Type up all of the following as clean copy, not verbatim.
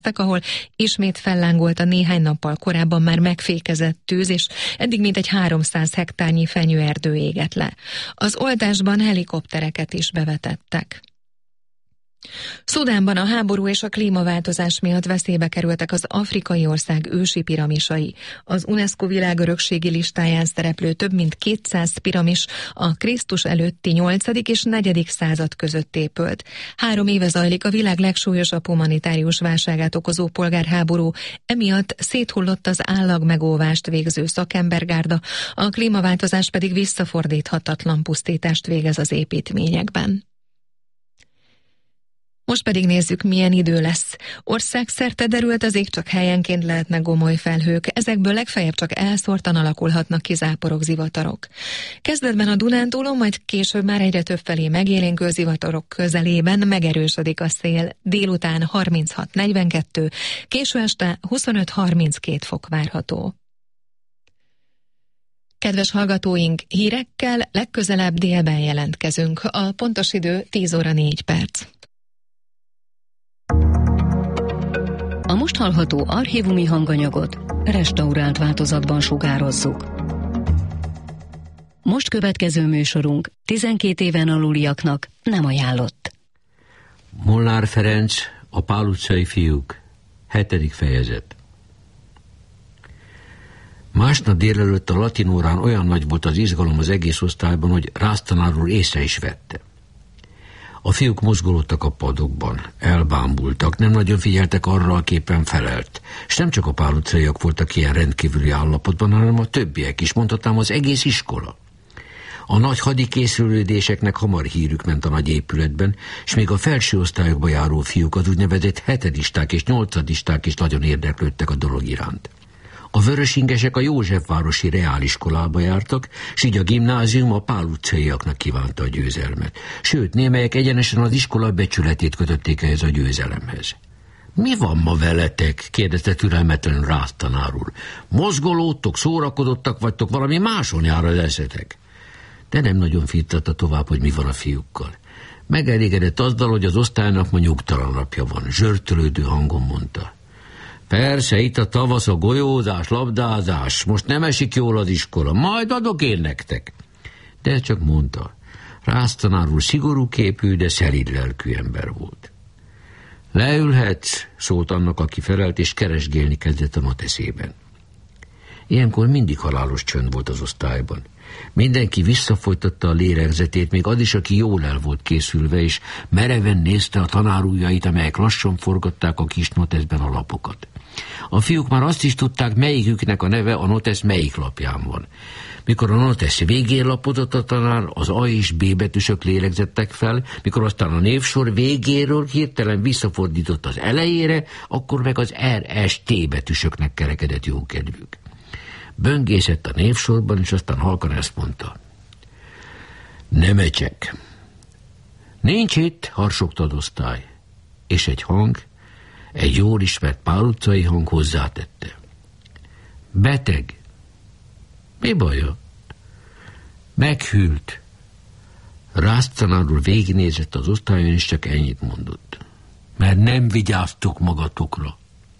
ahol ismét fellángolt a néhány nappal korábban már megfékezett tűz, és eddig mintegy 300 hektárnyi fenyőerdő égett le. Az oltásban helikoptereket is bevetettek. Szudánban a háború és a klímaváltozás miatt veszélybe kerültek az afrikai ország ősi piramisai. Az UNESCO világörökségi listáján szereplő több mint 200 piramis a Krisztus előtti 8. és 4. század között épült. 3 éve zajlik a világ legsúlyosabb humanitárius válságát okozó polgárháború, emiatt széthullott az állagmegóvást végző szakembergárda, a klímaváltozás pedig visszafordíthatatlan pusztítást végez az építményekben. Most pedig nézzük, milyen idő lesz. Országszerte derült az ég, csak helyenként lehetnek gomoly felhők, ezekből legfeljebb csak elszórtan alakulhatnak ki záporok, zivatarok. Kezdetben a Dunántúlon, majd később már egyre többfelé megélénkül zivatarok közelében megerősödik a szél. Délután 36-42, késő este 25-32 fok várható. Kedves hallgatóink, hírekkel legközelebb délben jelentkezünk. A pontos idő 10 óra 4 perc. A most hallható archívumi hanganyagot restaurált változatban sugározzuk. Most következő műsorunk 12 éven aluliaknak nem ajánlott. Molnár Ferenc, a Pál utcai fiúk, 7. fejezet. Másnap délelőtt a latin órán olyan nagy volt az izgalom az egész osztályban, hogy Rász tanár úr észre is vette. A fiúk mozgolódtak a padokban, elbámultak, nem nagyon figyeltek arra, aképpen felelt. És nem csak a Pál utcaiak voltak ilyen rendkívüli állapotban, hanem a többiek is, mondhatnám az egész iskola. A nagy hadikészülődéseknek hamar hírük ment a nagy épületben, és még a felső osztályokba járó fiúk, az úgynevezett hetedisták és nyolcadisták is nagyon érdeklődtek a dolog iránt. A vörösingesek a Józsefvárosi reáliskolába jártak, s így a gimnázium a Pál utcaiaknak kívánta a győzelmet. Sőt, némelyek egyenesen az iskola becsületét kötötték ehhez a győzelemhez. Mi van ma veletek? Kérdezte türelmetlenül Rász tanár úr. Mozgolódtok, szórakozottak vagytok, valami máson jár az eszetek. De nem nagyon firtatta tovább, hogy mi van a fiúkkal. Megelégedett azzal, hogy az osztálynak ma nyugtalan napja van. Zsörtölődő hangon mondta. Persze, itt a tavasz, a golyózás, labdázás, most nem esik jól az iskola, majd adok én nektek. De csak mondta. Rász tanár úr szigorú képű, de szelíd lelkű ember volt. Leülhetsz, szólt annak, aki felelt, és keresgélni kezdett a noteszében. Ilyenkor mindig halálos csönd volt az osztályban. Mindenki visszafolytatta a lélegzetét, még az is, aki jól el volt készülve, és mereven nézte a tanárujjait, amelyek lassan forgatták a kis noteszben a lapokat. A fiúk már azt is tudták, melyiküknek a neve a notesz melyik lapján van. Mikor a notesz végén lapozott a tanár, az A és B betűsök lélegzettek fel, mikor aztán a névsor végéről hirtelen visszafordított az elejére, akkor meg az R, S, T betűsöknek kerekedett jókedvük. Böngészett a névsorban, és aztán halkan ezt mondta. Nemecsek. Nincs itt, harsogta az osztály. És egy hang, egy jól ismert Pál utcai hang hozzátette. Beteg. Mi baja? Meghűlt. Rász tanár úr végignézett az osztályon, és csak ennyit mondott. Mert nem vigyáztok magatokra.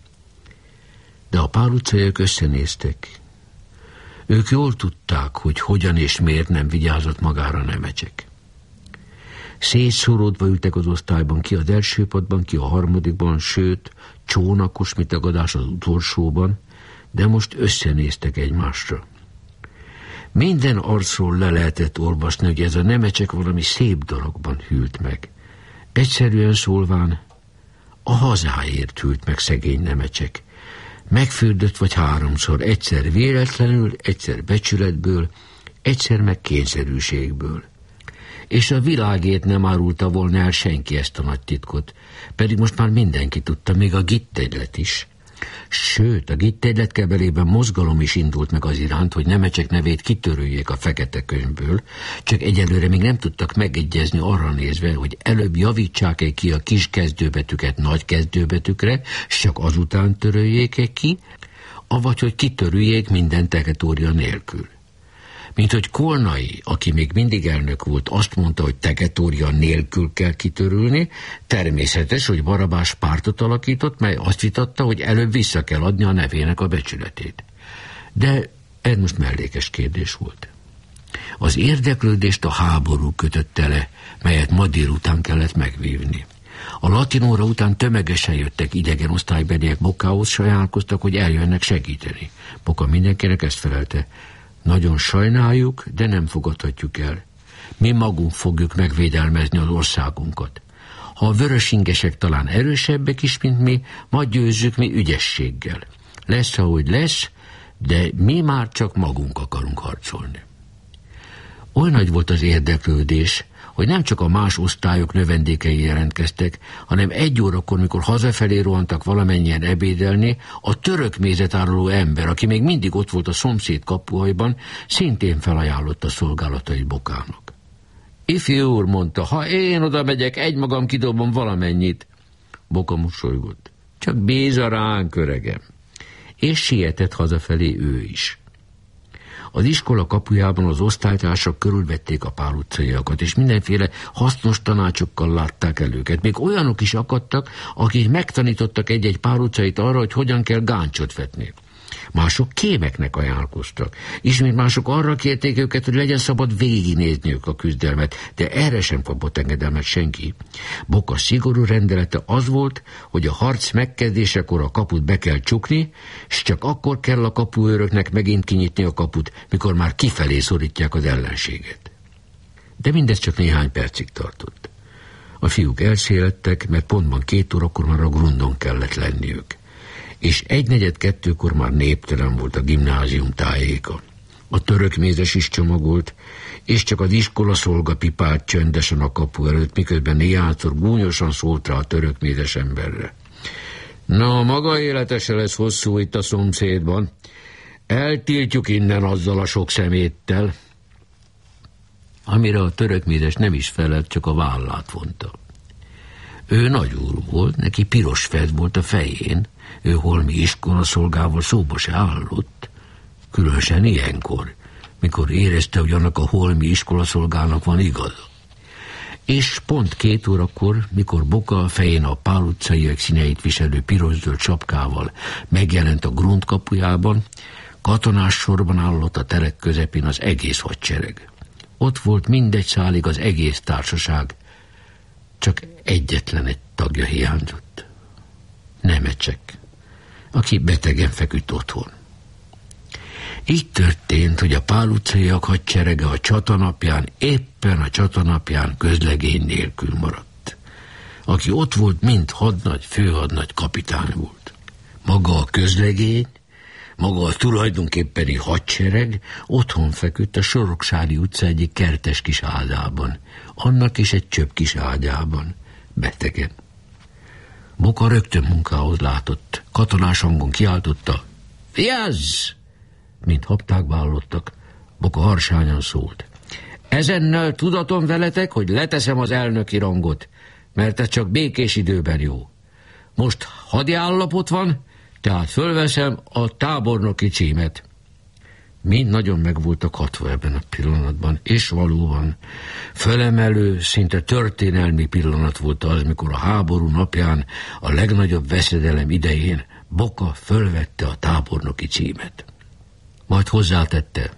De a Pál utcaiak összenéztek. Ők jól tudták, hogy hogyan és miért nem vigyázott magára Nemecsek. Szétszóródva ültek az osztályban, ki az első padban, ki a harmadikban, sőt, csónakos mitagadás az utolsóban, de most összenéztek egymásra. Minden arcról le lehetett olvasni, hogy ez a Nemecsek valami szép dologban hűlt meg. Egyszerűen szólván, a hazáért hűlt meg szegény Nemecsek. Megfürdött vagy 3-szor, egyszer véletlenül, egyszer becsületből, egyszer meg kényszerűségből. És a világért nem árulta volna el senki ezt a nagy titkot, pedig most már mindenki tudta, még a gittegylet is. Sőt, a gittegylet kebelében mozgalom is indult meg az iránt, hogy Nemecsek nevét kitöröljék a fekete könyvből, csak egyelőre még nem tudtak megegyezni arra nézve, hogy előbb javítsák-e ki a kis kezdőbetűket nagy kezdőbetűkre, s csak azután töröljék-e ki, avagy hogy kitöröljék minden teketória nélkül. Mint hogy Kolnai, aki még mindig elnök volt, azt mondta, hogy Tegetória nélkül kell kitörülni, természetes, hogy Barabás pártot alakított, mely azt vitatta, hogy előbb vissza kell adni a nevének a becsületét. De ez most mellékes kérdés volt. Az érdeklődést a háború kötötte le, melyet ma délután kellett megvívni. A latinóra után tömegesen jöttek idegen osztálybeliek Bokához, sajnálkoztak, hogy eljönnek segíteni. Boka mindenkinek ezt felelte: nagyon sajnáljuk, de nem fogadhatjuk el. Mi magunk fogjuk megvédelmezni az országunkat. Ha a vörösingesek talán erősebbek is, mint mi, majd győzzük mi ügyességgel. Lesz, ahogy lesz, de mi már csak magunk akarunk harcolni. Oly nagy volt az érdeklődés, hogy nem csak a más osztályok növendékei jelentkeztek, hanem 1 órakor, mikor hazafelé rohantak valamennyien ebédelni, a török mézet áruló ember, aki még mindig ott volt a szomszéd kapuajban, szintén felajánlotta szolgálatait Bokának. Ifjú úr, mondta, ha én oda megyek, egymagam kidobom valamennyit. Boka mosolygott. Csak bízza ránk, öregem. És sietett hazafelé ő is. Az iskola kapujában az osztálytársak körülvették a Pál utcaiakat, és mindenféle hasznos tanácsokkal látták el őket. Még olyanok is akadtak, akik megtanítottak egy-egy Pál utcait arra, hogy hogyan kell gáncsot vetni. Mások kémeknek ajánlkoztak. Ismét mások arra kérték őket, hogy legyen szabad végignézniük a küzdelmet, de erre sem kapott engedelmet senki. Boka szigorú rendelete az volt, hogy a harc megkezdésekor a kaput be kell csukni, és csak akkor kell a kapuőröknek megint kinyitni a kaput, mikor már kifelé szorítják az ellenséget. De mindez csak néhány percig tartott. A fiúk elszélettek, mert pontban 2 órakor már a grundon kellett lenniük. És 1:45-kor már néptelen volt a gimnázium tájéka. A török mézes is csomagolt, és csak az iskola szolga pipált csöndesen a kapu előtt, miközben néhányszor gúnyosan szólt rá a török mézes emberre. Na, maga élete se lesz hosszú itt a szomszédban. Eltiltjuk innen azzal a sok szeméttel. Amire a török mézes nem is felelt, csak a vállát vonta. Ő nagyúr volt, neki piros fez volt a fején, ő holmi iskolaszolgával szóba se állott, különösen ilyenkor, mikor érezte, hogy annak a holmi iskolaszolgának van igaza. És pont 2 órakor, mikor Boka a fején a Pál utcaiak színeit viselő piros-zöld sapkával megjelent a grund kapujában, katonás sorban állott a terek közepén az egész hadsereg. Ott volt mindegy szálig az egész társaság, csak egyetlen egy tagja hiányzott. Nemecsek, aki betegen feküdt otthon. Így történt, hogy a Pál utcaiak hadserege a csatanapján, éppen a csatanapján közlegény nélkül maradt. Aki ott volt, mind hadnagy, főhadnagy, kapitány volt. Maga a közlegény, maga a tulajdonképpeni hadsereg otthon feküdt a Soroksári utca egyik kertes kis házában, annak is egy csöpp kis ágyában, betegen. Boka rögtön munkához látott, katonás hangon kiáltotta: vigyázz! Mint hapták hallottak, Boka harsányan szólt: ezennel tudatom veletek, hogy leteszem az elnöki rangot, mert ez csak békés időben jó. Most hadi állapot van, tehát fölveszem a tábornoki címet. Mind nagyon meg voltak hatva ebben a pillanatban, és valóban fölemelő, szinte történelmi pillanat volt az, mikor a háború napján, a legnagyobb veszedelem idején Boka fölvette a tábornoki címet. Majd hozzátette: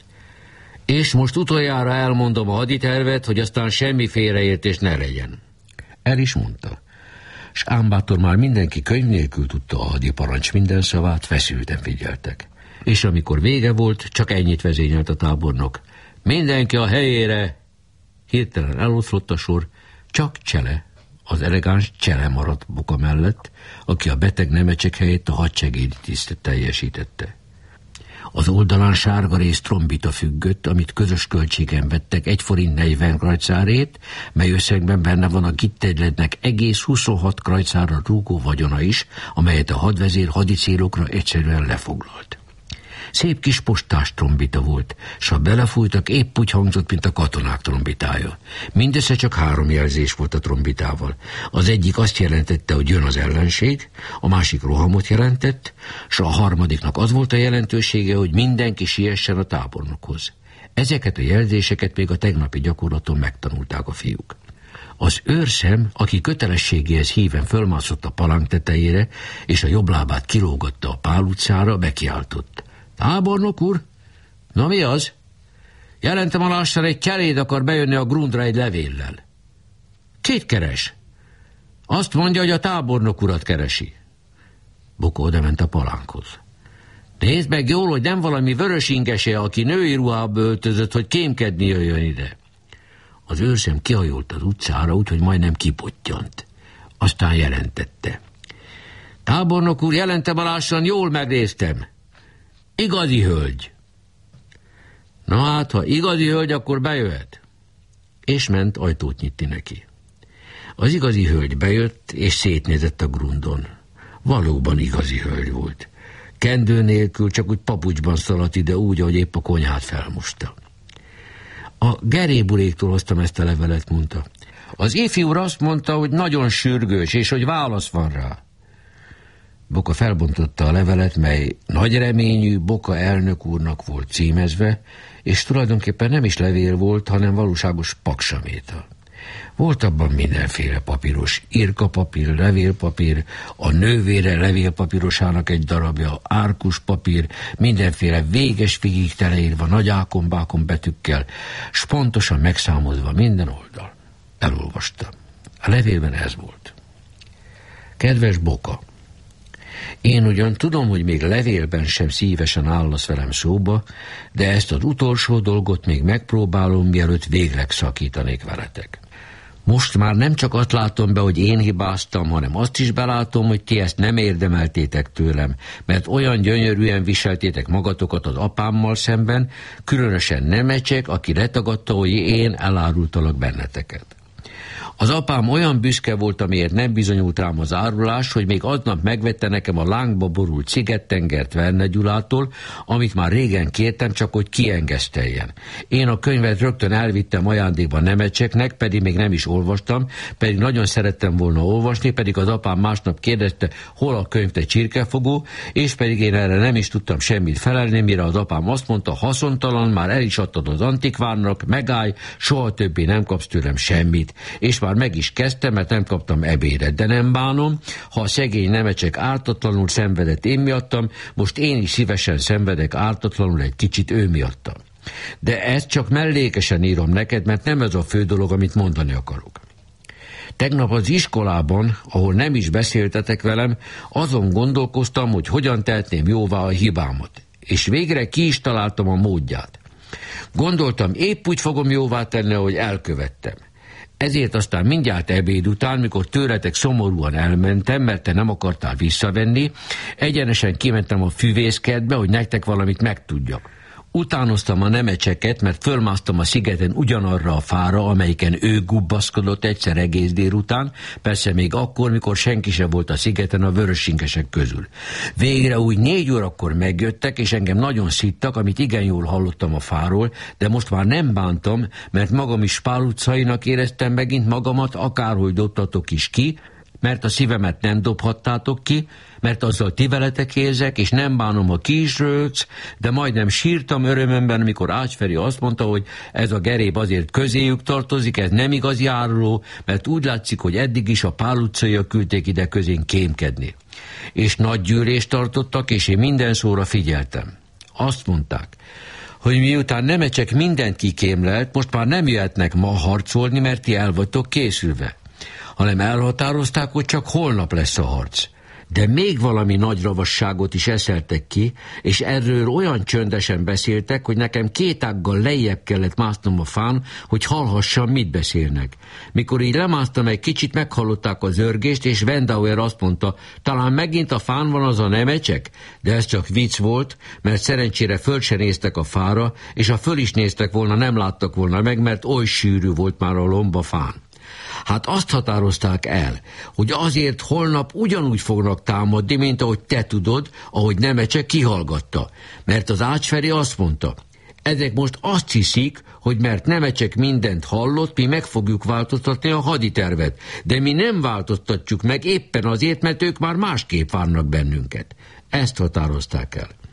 és most utoljára elmondom a haditervet, hogy aztán semmi félreértés ne legyen. El is mondta, s ám bátor már mindenki könyv nélkül tudta a hadiparancs minden szavát, feszülten figyeltek. És amikor vége volt, csak ennyit vezényelt a tábornok: mindenki a helyére! Hirtelen eloszlott a sor, csak Csele, az elegáns Csele maradt Boka mellett, aki a beteg Nemecsek helyett a hadsegédi tisztet teljesítette. Az oldalán sárga rész trombita függött, amit közös költségen vettek 1 forint 40 krajcárét, mely összegben benne van a Gittegylednek egész 26 krajcárra rúgó vagyona is, amelyet a hadvezér hadi célokra egyszerűen lefoglalt. Szép kis postás trombita volt, s ha belefújtak, épp úgy hangzott, mint a katonák trombitája. Mindössze csak 3 jelzés volt a trombitával. Az egyik azt jelentette, hogy jön az ellenség, a másik rohamot jelentett, s a harmadiknak az volt a jelentősége, hogy mindenki siessen a tábornokhoz. Ezeket a jelzéseket még a tegnapi gyakorlaton megtanulták a fiúk. Az őrszem, aki kötelességéhez híven fölmászott a palánk tetejére, és a jobb lábát kilógatta a Pál utcára, bekiáltott. Tábornok úr? Na mi az? Jelentem a lassan, egy cseléd akar bejönni a Grundra egy levéllel. Kit keres? Azt mondja, hogy a tábornok urat keresi. Boka odament a palánkhoz. Nézd meg jól, hogy nem valami vörösingese, aki női ruhába öltözött, hogy kémkedni jöjjön ide. Az őrszem kihajolt az utcára, úgyhogy majdnem kipottyant. Aztán jelentette. Tábornok úr, jelentem alássan, jól megnéztem. Igazi hölgy. Na hát, ha igazi hölgy, akkor bejöhet. És ment ajtót nyitni neki. Az igazi hölgy bejött, és szétnézett a Grundon. Valóban igazi hölgy volt. Kendő nélkül, csak úgy papucsban szaladt ide úgy, ahogy épp a konyhát felmosta. A geréburéktól hoztam ezt a levelet, mondta. Az ifjú úr azt mondta, hogy nagyon sürgős, és hogy válasz van rá. Boka felbontotta a levelet, mely nagy reményű Boka elnök úrnak volt címezve, és tulajdonképpen nem is levél volt, hanem valóságos paksaméta. Volt abban mindenféle papíros, irkapapír, levélpapír, a nővére levélpapírosának egy darabja, árkus papír, mindenféle véges figig teleírva nagy ákombákon betűkkel, s pontosan megszámozva minden oldal. Elolvasta. A levélben ez volt. Kedves Boka, én ugyan tudom, hogy még levélben sem szívesen állasz velem szóba, de ezt az utolsó dolgot még megpróbálom, mielőtt végleg szakítanék veletek. Most már nem csak azt látom be, hogy én hibáztam, hanem azt is belátom, hogy ti ezt nem érdemeltétek tőlem, mert olyan gyönyörűen viseltétek magatokat az apámmal szemben, különösen Nemecsek, aki letagadta, hogy én elárultalak benneteket. Az apám olyan büszke volt, amiért nem bizonyult rám az árulás, hogy még aznap megvette nekem a lángba borult Szigettengert Verne Gyulától, amit már régen kértem, csak hogy kiengeszteljen. Én a könyvet rögtön elvittem ajándékba Nemecseknek, pedig még nem is olvastam, pedig nagyon szerettem volna olvasni, pedig az apám másnap kérdezte, hol a könyv, te csirkefogó, és pedig én erre nem is tudtam semmit felelni, mire az apám azt mondta, haszontalan, már el is adtad az antikvárnak, megállj, soha többé nem kapsz tőlem semmit, és már meg is kezdtem, mert nem kaptam ebédet, de nem bánom, ha a szegény Nemecsek ártatlanul szenvedett én miattam, most én is szívesen szenvedek ártatlanul egy kicsit ő miattam. De ezt csak mellékesen írom neked, mert nem ez a fő dolog, amit mondani akarok. Tegnap az iskolában, ahol nem is beszéltetek velem, azon gondolkoztam, hogy hogyan tehetném jóvá a hibámat, és végre ki is találtam a módját. Gondoltam, épp úgy fogom jóvá tenni, ahogy elkövettem. Ezért aztán mindjárt ebéd után, mikor tőletek szomorúan elmentem, mert te nem akartál visszavenni, egyenesen kimentem a füvészkertbe, hogy nektek valamit megtudjak. Utánoztam a Nemecseket, mert fölmásztam a szigeten ugyanarra a fára, amelyiken ő gubbaszkodott egyszer egész délután, persze még akkor, mikor senki sem volt a szigeten a vörösinkesek közül. Végre úgy 4 órakor megjöttek, és engem nagyon szittak, amit igen jól hallottam a fáról, de most már nem bántam, mert magam is Pál utcainak éreztem megint magamat, akárhogy dobtatok is ki, mert a szívemet nem dobhattátok ki, mert azzal ti veletek érzek, és nem bánom, ha ki is rögsz, de majdnem sírtam örömömben, amikor Ács Feri azt mondta, hogy ez a geréb azért közéjük tartozik, ez nem igazi áruló, mert úgy látszik, hogy eddig is a Pál utcaiak küldték ide közénk kémkedni. És nagy gyűlést tartottak, és én minden szóra figyeltem. Azt mondták, hogy miután Nemecsek mindent kikémlelt, most már nem jöhetnek ma harcolni, mert ti el vagytok készülve, hanem elhatározták, hogy csak holnap lesz a harc. De még valami nagy ravasságot is eszeltek ki, és erről olyan csöndesen beszéltek, hogy nekem 2 ággal lejjebb kellett másznom a fán, hogy hallhassam, mit beszélnek. Mikor így lemásztam egy kicsit, meghallották az zörgést, és Wendauer azt mondta, talán megint a fán van az a Nemecsek? De ez csak vicc volt, mert szerencsére föl se néztek a fára, és ha föl is néztek volna, nem láttak volna meg, mert oly sűrű volt már a lomb a fán. Hát azt határozták el, hogy azért holnap ugyanúgy fognak támadni, mint ahogy te tudod, ahogy Nemecsek kihallgatta. Mert az Ács Feri azt mondta, ezek most azt hiszik, hogy mert Nemecsek mindent hallott, mi meg fogjuk változtatni a haditervet. De mi nem változtatjuk meg éppen azért, mert ők már másképp várnak bennünket. Ezt határozták el.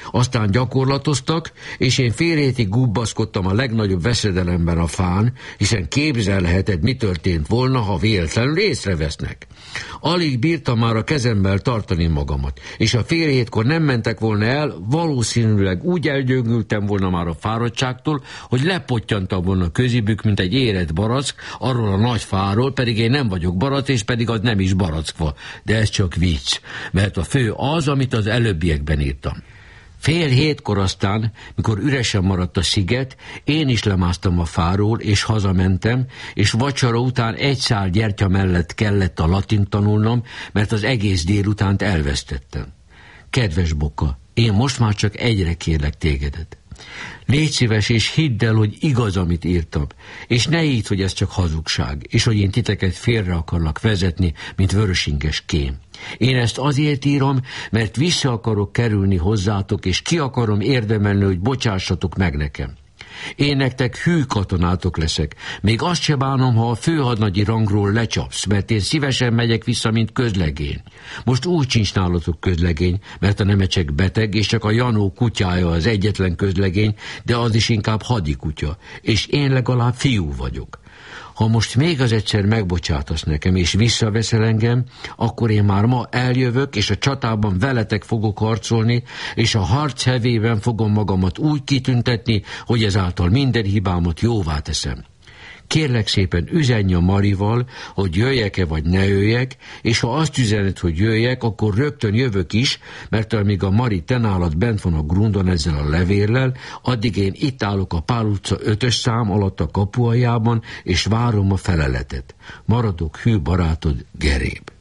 Aztán gyakorlatoztak, és én fél hétig gubbaszkodtam a legnagyobb veszedelemben a fán, hiszen képzelheted, mi történt volna, ha véletlenül észrevesznek. Alig bírtam már a kezemmel tartani magamat, és ha fél hétkor nem mentek volna el, valószínűleg úgy elgyöngültem volna már a fáradtságtól, hogy lepottyantam volna közébük, mint egy érett barack, arról a nagy fáról, pedig én nem vagyok barack, és pedig az nem is barackfa. De ez csak vicc, mert a fő az, amit az előbbiekben írtam. Fél hétkor aztán, mikor üresen maradt a sziget, én is lemásztam a fáról, és hazamentem, és vacsora után egy szál gyertya mellett kellett a latint tanulnom, mert az egész délutánt elvesztettem. Kedves Boka, én most már csak egyre kérlek tégedet. Légy szíves, és hidd el, hogy igaz, amit írtam, és ne hidd, hogy ez csak hazugság, és hogy én titeket félre akarlak vezetni, mint vörösinges kém. Én ezt azért írom, mert vissza akarok kerülni hozzátok, és ki akarom érdemelni, hogy bocsássatok meg nekem. Én nektek hű katonátok leszek. Még azt se bánom, ha a főhadnagyi rangról lecsapsz, mert én szívesen megyek vissza, mint közlegény. Most úgy sincs nálatok közlegény, mert a nemecsek beteg, és csak a Janó kutyája az egyetlen közlegény, de az is inkább hadikutya, és én legalább fiú vagyok. Ha most még az egyszer megbocsátasz nekem, és visszaveszel engem, akkor én már ma eljövök, és a csatában veletek fogok harcolni, és a harc hevében fogom magamat úgy kitüntetni, hogy ezáltal minden hibámat jóvá teszem. Kérlek szépen, üzenj a Marival, hogy jöjjek-e vagy ne jöjjek, és ha azt üzened, hogy jöjjek, akkor rögtön jövök is, mert amíg a Mari te nálad bent van a grundon ezzel a levéllel, addig én itt állok a Pál utca 5-ös szám alatt a kapu aljában, és várom a feleletet. Maradok hű barátod, Geréb.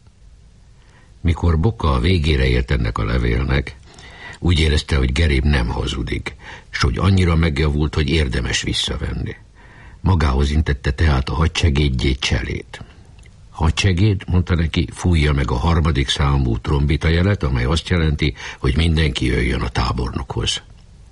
Mikor Boka a végére ért ennek a levélnek, úgy érezte, hogy Geréb nem hazudik, s hogy annyira megjavult, hogy érdemes visszavenni. Magához intette tehát a hadsegédjét, Cselét. Hadsegéd, mondta neki, fújja meg a 3. számú trombita jelet, amely azt jelenti, hogy mindenki jöjjön a tábornokhoz.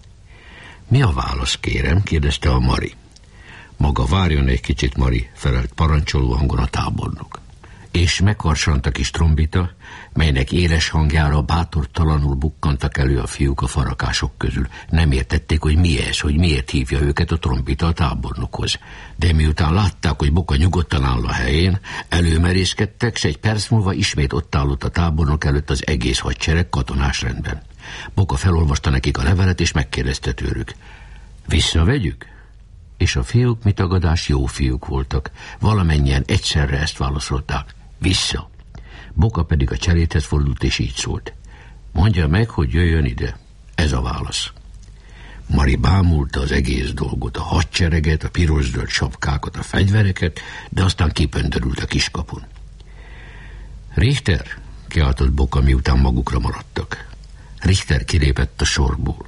Mi a válasz, kérem? Kérdezte a Mari. Maga várjon egy kicsit, Mari, felelt parancsoló hangon a tábornok. És megharsant a kis trombita, melynek éles hangjára bátortalanul bukkantak elő a fiúk a farakások közül. Nem értették, hogy mi ez, hogy miért hívja őket a trombita a tábornokhoz. De miután látták, hogy Boka nyugodtan áll a helyén, előmerészkedtek, s egy perc múlva ismét ott állott a tábornok előtt az egész hadsereg katonás rendben. Boka felolvasta nekik a levelet, és megkérdezte tőlük. Visszavegyük? És a fiúk, mi tagadás, jó fiúk voltak. Valamennyien egyszerre ezt válaszolták. Vissza. Boka pedig a Cseléthez fordult, és így szólt. Mondja meg, hogy jöjjön ide. Ez a válasz. Mari bámulta az egész dolgot, a hadsereget, a piros-zöld sapkákat, a fegyvereket, de aztán kipöndörült a kiskapun. Richter, kiáltott Boka, miután magukra maradtak. Richter kilépett a sorból.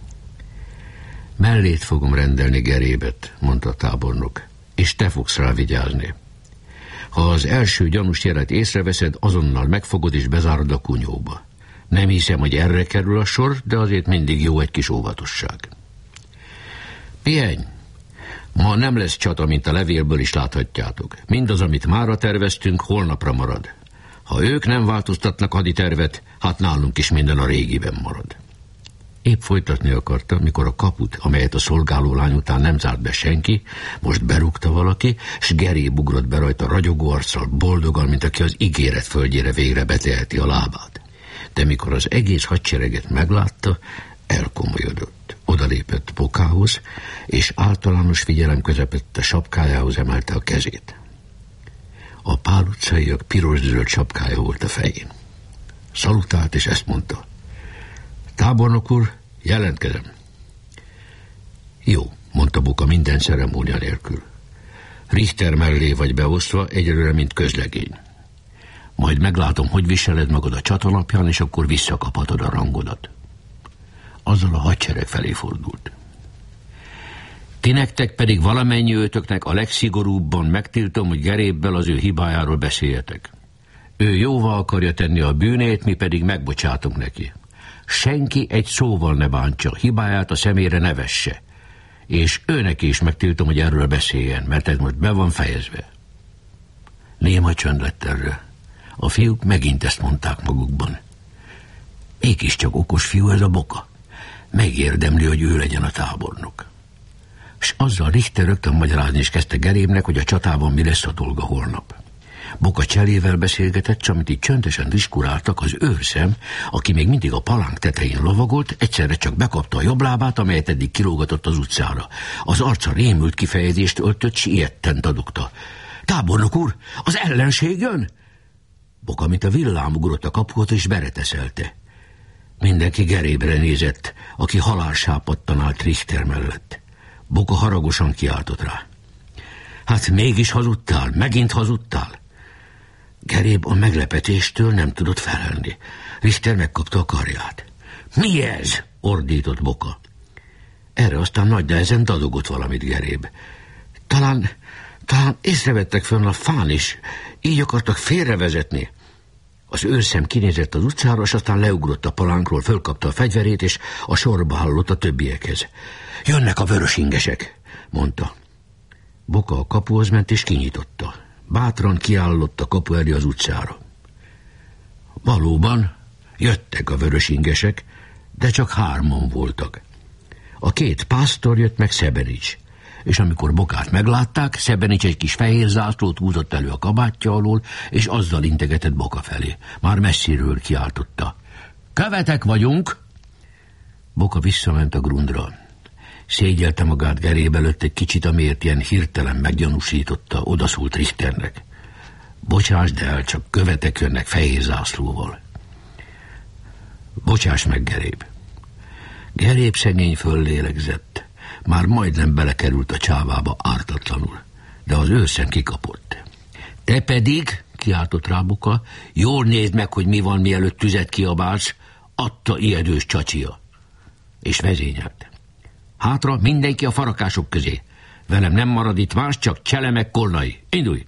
Mellét fogom rendelni Gerébet, mondta a tábornok, és te fogsz rá vigyázni. Ha az első gyanús jelet észreveszed, azonnal megfogod és bezárod a kunyhóba. Nem hiszem, hogy erre kerül a sor, de azért mindig jó egy kis óvatosság. Pihenj! Ma nem lesz csata, mint a levélből is láthatjátok. Mindaz, amit mára terveztünk, holnapra marad. Ha ők nem változtatnak haditervet, hát nálunk is minden a régiben marad. Épp folytatni akarta, mikor a kaput, amelyet a szolgáló lány után nem zárt be senki, most berúgta valaki, s Geréb ugrott be rajta ragyogó arccal, boldogan, mint aki az ígéret földjére végre beteheti a lábát. De mikor az egész hadsereget meglátta, elkomolyodott. Odalépett Bokához, és általános figyelem közepette sapkájához emelte a kezét. A Pál utcaiak piros-zöld sapkája volt a fején. Szalutált, és ezt mondta. Tábornok úr, jelentkezem. Jó, mondta Boka minden ceremónia nélkül. Richter mellé vagy beosztva, egyelőre, mint közlegény. Majd meglátom, hogy viseled magad a csatanapján, és akkor visszakaphatod a rangodat. Azzal a hadsereg felé fordult. Ti nektek pedig valamennyi őtöknek a legszigorúbban megtiltom, hogy Gerébbel az ő hibájáról beszéljetek. Ő jóvá akarja tenni a bűnét, mi pedig megbocsátunk neki. Senki egy szóval ne bántsa, hibáját a szemére ne vesse. És őnek is megtiltom, hogy erről beszéljen, mert ez most be van fejezve. Néma csönd lett erre. A fiúk megint ezt mondták magukban. Mégiscsak okos fiú ez a Boka. megérdemli, hogy ő legyen a tábornok. És azzal Richter rögtön magyarázni is kezdte Gerébnek, hogy a csatában mi lesz a dolga holnap. Boka Cselével beszélgetett, s amit így csöndesen diskuráltak, az őrszem, aki még mindig a palánk tetején lovagolt, egyszerre csak bekapta a jobb lábát, amelyet eddig kilógatott az utcára. Az arca rémült kifejezést öltött, s ilyetten dadogta. Tábornok úr, az ellenség jön? Boka, mint a villám ugrott a kapuhoz, és bereteszelte. Mindenki Gerébre nézett, aki halálsápadtan állt Richter mellett. Boka haragosan kiáltott rá. Hát mégis hazudtál, megint hazudtál? Geréb a meglepetéstől nem tudott felelni. Richter megkapta a karját. Mi ez? Ordított Boka. Erre aztán nagy nehezen dadogott valamit Geréb. Talán észrevettek fönn a fán is, így akartak félrevezetni. Az őrszem kinézett az utcára, és aztán leugrott a palánkról, fölkapta a fegyverét, és a sorba hallott a többiekhez. Jönnek a vörösingesek, mondta. Boka a kapuhoz ment, és kinyitotta. Bátran kiállott a kapu elé az utcára. Valóban jöttek a vörösingesek, de csak 3 voltak. A 2 pásztor jött meg Szebenics, és amikor Bokát meglátták, Szebenics egy kis fehér zászlót húzott elő a kabátja alól, és azzal integetett Boka felé. Már messziről kiáltotta. Követek vagyunk! Boka visszament a grundra. Szégyelte magát Geréb előtt egy kicsit, amiért ilyen hirtelen meggyanúsította, odaszólt Richternek. Bocsásd el, csak követek jönnek fehér zászlóval. Bocsáss meg, Geréb. Geréb szegény föllélegzett. Már majdnem belekerült a csávába ártatlanul, de az őrszem kikapott. Te pedig, kiáltott rá Boka, jól nézd meg, hogy mi van, mielőtt tüzet kiabálsz, adta ijedős csacsia. És vezényelt. Hátra mindenki a farakások közé. Velem nem marad itt más, csak Csele meg Kolnai. Indulj!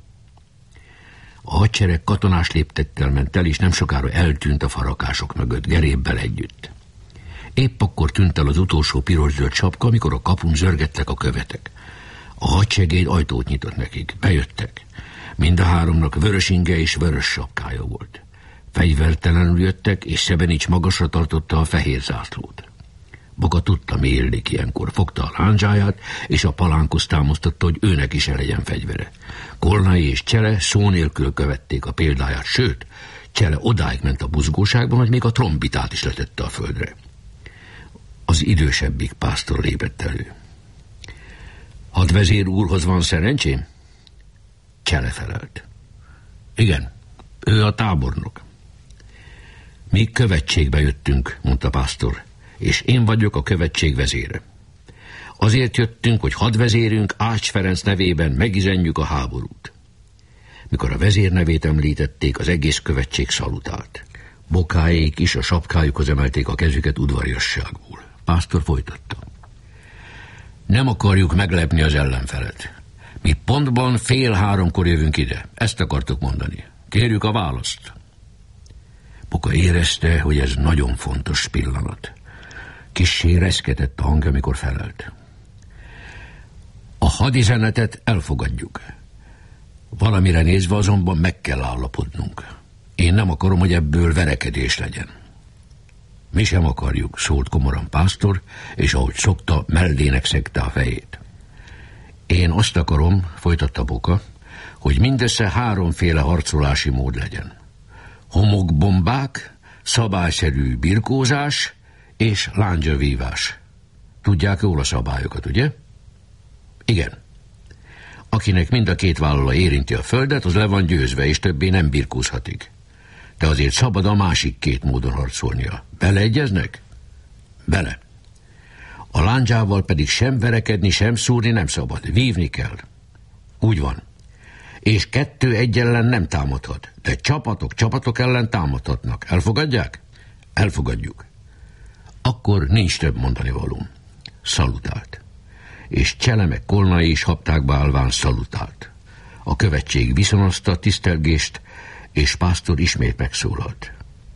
A hadsereg katonás léptettel ment el, és nem sokára eltűnt a farakások mögött, Gerébbel együtt. Épp akkor tűnt el az utolsó piros-zöld sapka, amikor a kapun zörgettek a követek. A hadsegéd ajtót nyitott nekik. Bejöttek. Mind a 3-nak vörös inge és vörös sapkája volt. Fegyvertelenül jöttek, és Szebenics magasra tartotta a fehér zászlót. Boka tudta, mi illik ilyenkor. Fogta a lándzsáját, és a palánkhoz támasztotta, hogy őnek is legyen fegyvere. Kolnai és Csele szó nélkül követték a példáját, sőt, Csele odáig ment a buzgóságban, hogy még a trombitát is letette a földre. Az idősebbik pásztor lépett elő. Hadvezér úrhoz van szerencsém? Csele felelt. Igen, ő a tábornok. Mi követségbe jöttünk, mondta pásztor, és én vagyok a követség vezére. Azért jöttünk, hogy hadvezérünk Ács Ferenc nevében megüzenjük a háborút. Mikor a vezér nevét említették, az egész követség szalutált. Bokáék is a sapkájukhoz emelték a kezüket udvariasságból. Pásztor folytatta. Nem akarjuk meglepni az ellenfelet. Mi pontban 2:30 jövünk ide. Ezt akartuk mondani. Kérjük a választ. Boka érezte, hogy ez nagyon fontos pillanat. Kissé reszketett a hang, amikor felelt. A hadizenetet elfogadjuk. Valamire nézve azonban meg kell állapodnunk. Én nem akarom, hogy ebből verekedés legyen. Mi sem akarjuk, szólt komoran pásztor, és ahogy szokta, mellének szegte a fejét. Én azt akarom, folytatta Boka, hogy mindössze 3 harcolási mód legyen. Homokbombák, szabályszerű birkózás és lándzsavívás. Tudják jól a szabályokat, ugye? Igen. Akinek mind a 2 vállala érinti a földet, az le van győzve, és többé nem birkózhatik. De azért szabad a másik 2 módon harcolnia. Beleegyeznek? Bele. A lándzsával pedig sem verekedni, sem szúrni nem szabad. Vívni kell. Úgy van. És 2-1 ellen nem támadhat, de csapatok ellen támadhatnak. Elfogadják? Elfogadjuk. Akkor nincs több mondani valóm. Szalutált. És Csele meg Kolnai is haptákba állván szalutált. A követség viszonozta a tisztelgést, és pásztor ismét megszólalt.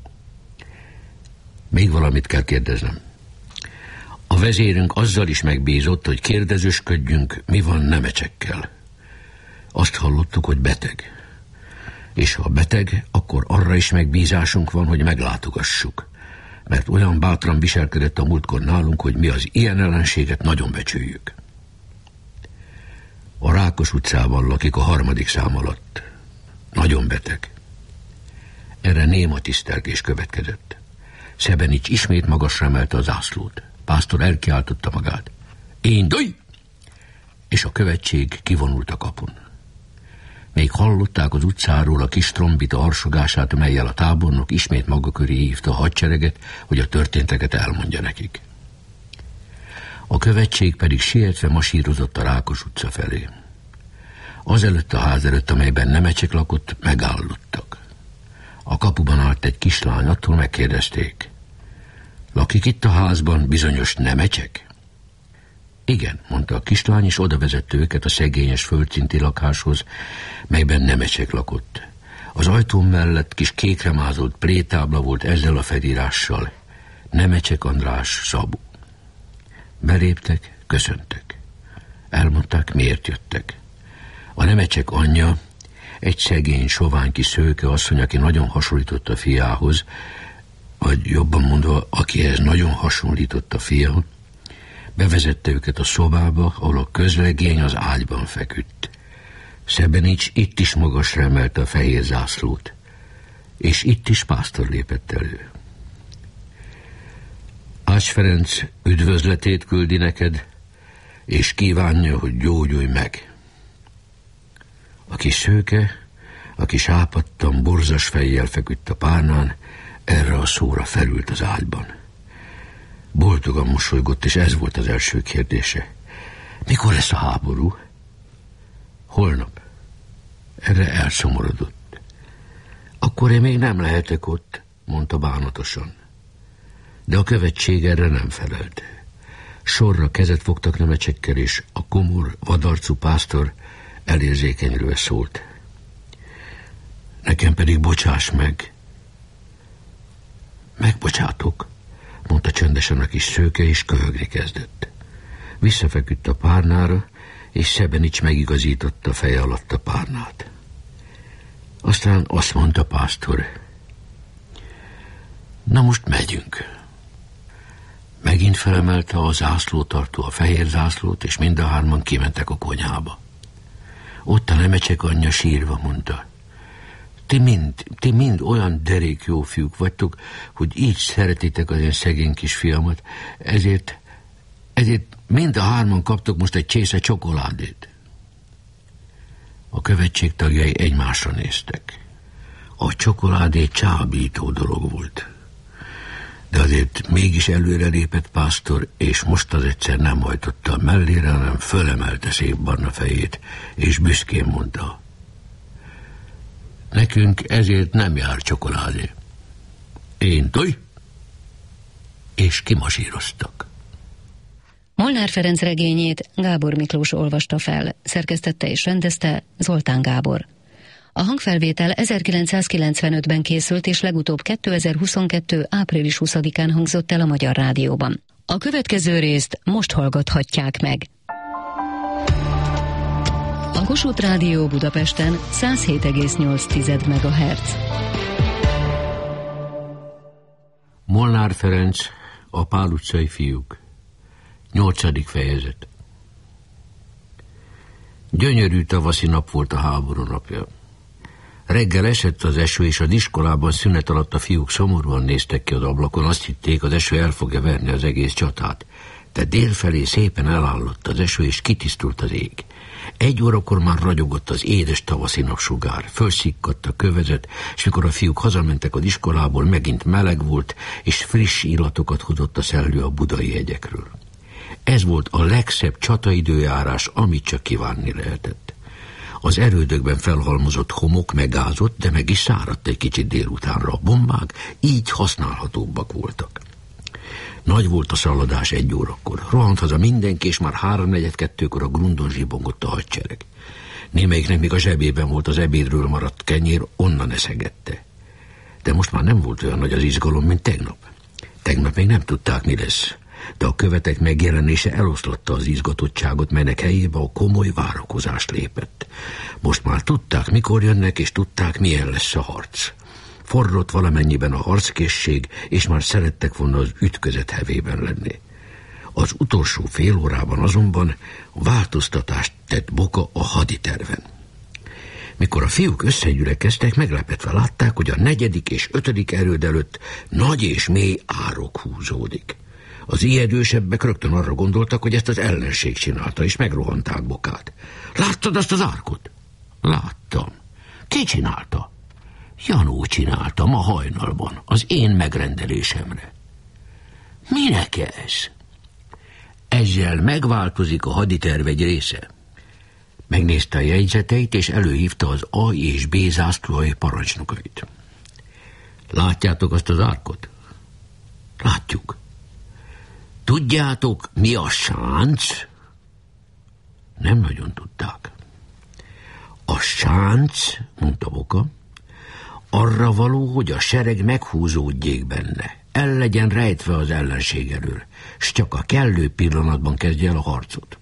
Még valamit kell kérdeznem. A vezérünk azzal is megbízott, hogy kérdezősködjünk, mi van Nemecsekkel. Azt hallottuk, hogy beteg. És ha beteg, akkor arra is megbízásunk van, hogy meglátogassuk. mert olyan bátran viselkedett a múltkor nálunk, hogy mi az ilyen ellenséget nagyon becsüljük. A Rákos utcában lakik a 3. szám alatt. Nagyon beteg. Erre néma tisztelgés következett. Szebenics ismét magasra emelte a zászlót. Pásztor elkiáltotta magát. Indulj! És a követség kivonult a kapun. Még hallották az utcáról a kis trombita arsogását, mellyel a tábornok ismét maga köré hívta a hadsereget, hogy a történteket elmondja nekik. A követség pedig sietve masírozott a Rákos utca felé. Azelőtt a ház előtt, amelyben Nemecsek lakott, megállottak. A kapuban állt egy kislány, attól megkérdezték. Lakik itt a házban bizonyos Nemecsek? Igen, mondta a kislány, és oda vezette őket a szegényes földszinti lakáshoz, melyben Nemecsek lakott. Az ajtón mellett kis kékremázolt plétábla volt ezzel a felírással. Nemecsek András, Szabó. Beléptek, köszöntek. Elmondták, miért jöttek. A Nemecsek anyja, egy szegény, sovány kis szőke asszony, aki nagyon hasonlított a fiához, vagy jobban mondva, akihez nagyon hasonlított a fia, bevezette őket a szobába, ahol a közlegény az ágyban feküdt. Szebenics itt is magasra emelte a fehér zászlót, és itt is pásztor lépett elő. Ács Ferenc üdvözletét küldi neked, és kívánja, hogy gyógyulj meg. A kis szőke, aki sápadtan, borzas fejjel feküdt a párnán, erre a szóra felült az ágyban. Boldogan mosolygott, és ez volt az első kérdése. Mikor lesz a háború? Holnap. Erre elszomorodott. Akkor én még nem lehetek ott, mondta bánatosan. De a követség erre nem felelt. Sorra kezet fogtak Nemecsekkel, és a komor, vadarcú pásztor elérzékenyülve szólt. Nekem pedig bocsáss meg. Megbocsátok, mondta csöndesen a kis szőke, és köhögni kezdett. Visszafeküdt a párnára, és Szebenics megigazította feje alatt a párnát. Aztán azt mondta pásztor. Na most megyünk. Megint felemelte a zászlótartó a fehér zászlót, és mind a hárman kimentek a konyhába. Ott a Nemecsek anyja sírva mondta. Ti mind olyan derék jó fiúk vagytok, hogy így szeretitek az én szegény kisfiamat, ezért mind a hárman kaptok most egy csésze csokoládét. A követség tagjai egymásra néztek. A csokoládé csábító dolog volt. De azért mégis előre lépett pásztor, és most az egyszer nem hajtotta a mellére, hanem fölemelte szép barna fejét, és büszkén mondta. Nekünk ezért nem jár csokoládé. Én toj! És kimasíroztak. Molnár Ferenc regényét Gábor Miklós olvasta fel, szerkesztette és rendezte Zoltán Gábor. A hangfelvétel 1995-ben készült, és legutóbb 2022. április 20-án hangzott el a Magyar Rádióban. A következő részt most hallgathatják meg. A Kossuth Rádió Budapesten 107,8 MHz. Molnár Ferenc, a Pál utcai fiúk. 8. fejezet. Gyönyörű tavaszi nap volt a háború napja. Reggel esett az eső, és az iskolában szünet alatt a fiúk szomorúan néztek ki az ablakon, azt hitték, az eső el fogja verni az egész csatát. De délfelé szépen elállott az eső, és kitisztult az ég. 1 órakor már ragyogott az édes tavaszi napsugár, fölszikkadt a kövezet, és mikor a fiúk hazamentek az iskolából, megint meleg volt, és friss illatokat hozott a szellő a budai hegyekről. Ez volt a legszebb csataidőjárás, amit csak kívánni lehetett. Az erődökben felhalmozott homok megázott, de meg is száradt egy kicsit délutánra. A bombák így használhatóbbak voltak. Nagy volt a szaladás 1 órakor. Rohant haza mindenki, és már 3-4-2-kor a grundon zsibongott a hadsereg. Némelyiknek még a zsebében volt az ebédről maradt kenyér, onnan eszegette. De most már nem volt olyan nagy az izgalom, mint tegnap. Tegnap még nem tudták, mi lesz. De a követek megjelenése eloszlatta az izgatottságot, melynek helyébe a komoly várakozás lépett. Most már tudták, mikor jönnek, és tudták, milyen lesz a harc. forrott valamennyiben a harckészség, és már szerettek volna az ütközet hevében lenni. Az utolsó fél órában azonban változtatást tett Boka a haditerven. Mikor a fiúk összegyülekeztek, meglepetve látták, hogy a 4. és 5. erőd előtt nagy és mély árok húzódik. Az ijedősebbek rögtön arra gondoltak, hogy ezt az ellenség csinálta, és megrohanták Bokát. Láttad azt az árkot? Láttam. Ki csinálta? Janó csinálta ma hajnalban, az én megrendelésemre. Minek ez? Ezzel megváltozik a haditerv egy része. Megnézte a jegyzeteit, és előhívta az A és B zászlói parancsnokait. Látjátok azt az árkot? Látjuk. Tudjátok, mi a sánc? Nem nagyon tudták. A sánc, mondta Boka, arra való, hogy a sereg meghúzódjék benne, el legyen rejtve az ellenség elől, s csak a kellő pillanatban kezdje el a harcot.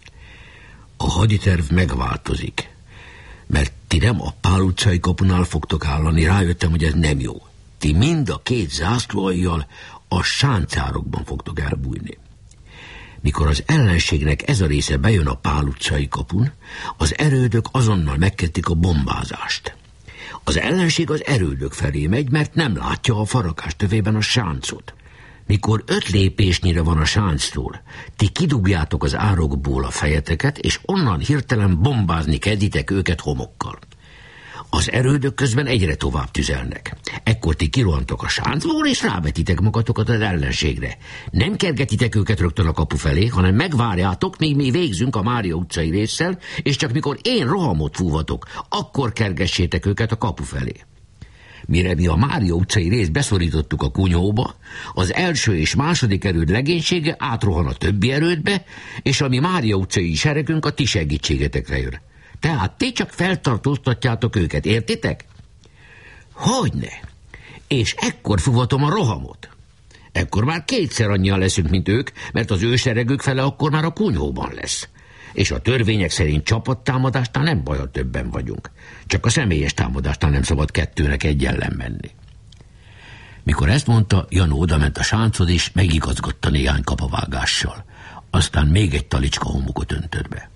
A haditerv megváltozik, mert ti nem a Pál utcai kapunál fogtok állani, rájöttem, hogy ez nem jó. Ti mind a 2 zászlóaljal a sáncárokban fogtok elbújni. Mikor az ellenségnek ez a része bejön a Pál utcai kapun, az erődök azonnal megkezdik a bombázást. Az ellenség az erődök felé megy, mert nem látja a farakás tövében a sáncot. Mikor 5 lépésnyire van a sánctól, ti kidugjátok az árokból a fejeteket, és onnan hirtelen bombázni kezditek őket homokkal. Az erődök közben egyre tovább tüzelnek. Ekkor ti kirohantok a sáncból, és rábetitek magatokat az ellenségre. Nem kergetitek őket rögtön a kapu felé, hanem megvárjátok, míg mi végzünk a Mária utcai résszel, és csak mikor én rohamot fúvatok, akkor kergessétek őket a kapu felé. Mire mi a Mária utcai részt beszorítottuk a kunyhóba, az 1. és 2. erőd legénysége átrohan a többi erődbe, és a mi Mária utcai seregünk a ti segítségetekre jön. Tehát ti csak feltartóztatjátok őket, értitek? Hogyne? És ekkor fuvatom a rohamot. Ekkor már 2-szer annyian leszünk, mint ők, mert az ő seregük fele akkor már a kunyhóban lesz. És a törvények szerint csapattámadásnál nem baj, ha többen vagyunk. Csak a személyes támadásnál nem szabad 2-nek egy ellen menni. Mikor ezt mondta, Janó odament a sánchoz, és megigazgatta néhány kapavágással. Aztán még egy talicska homokot öntött be.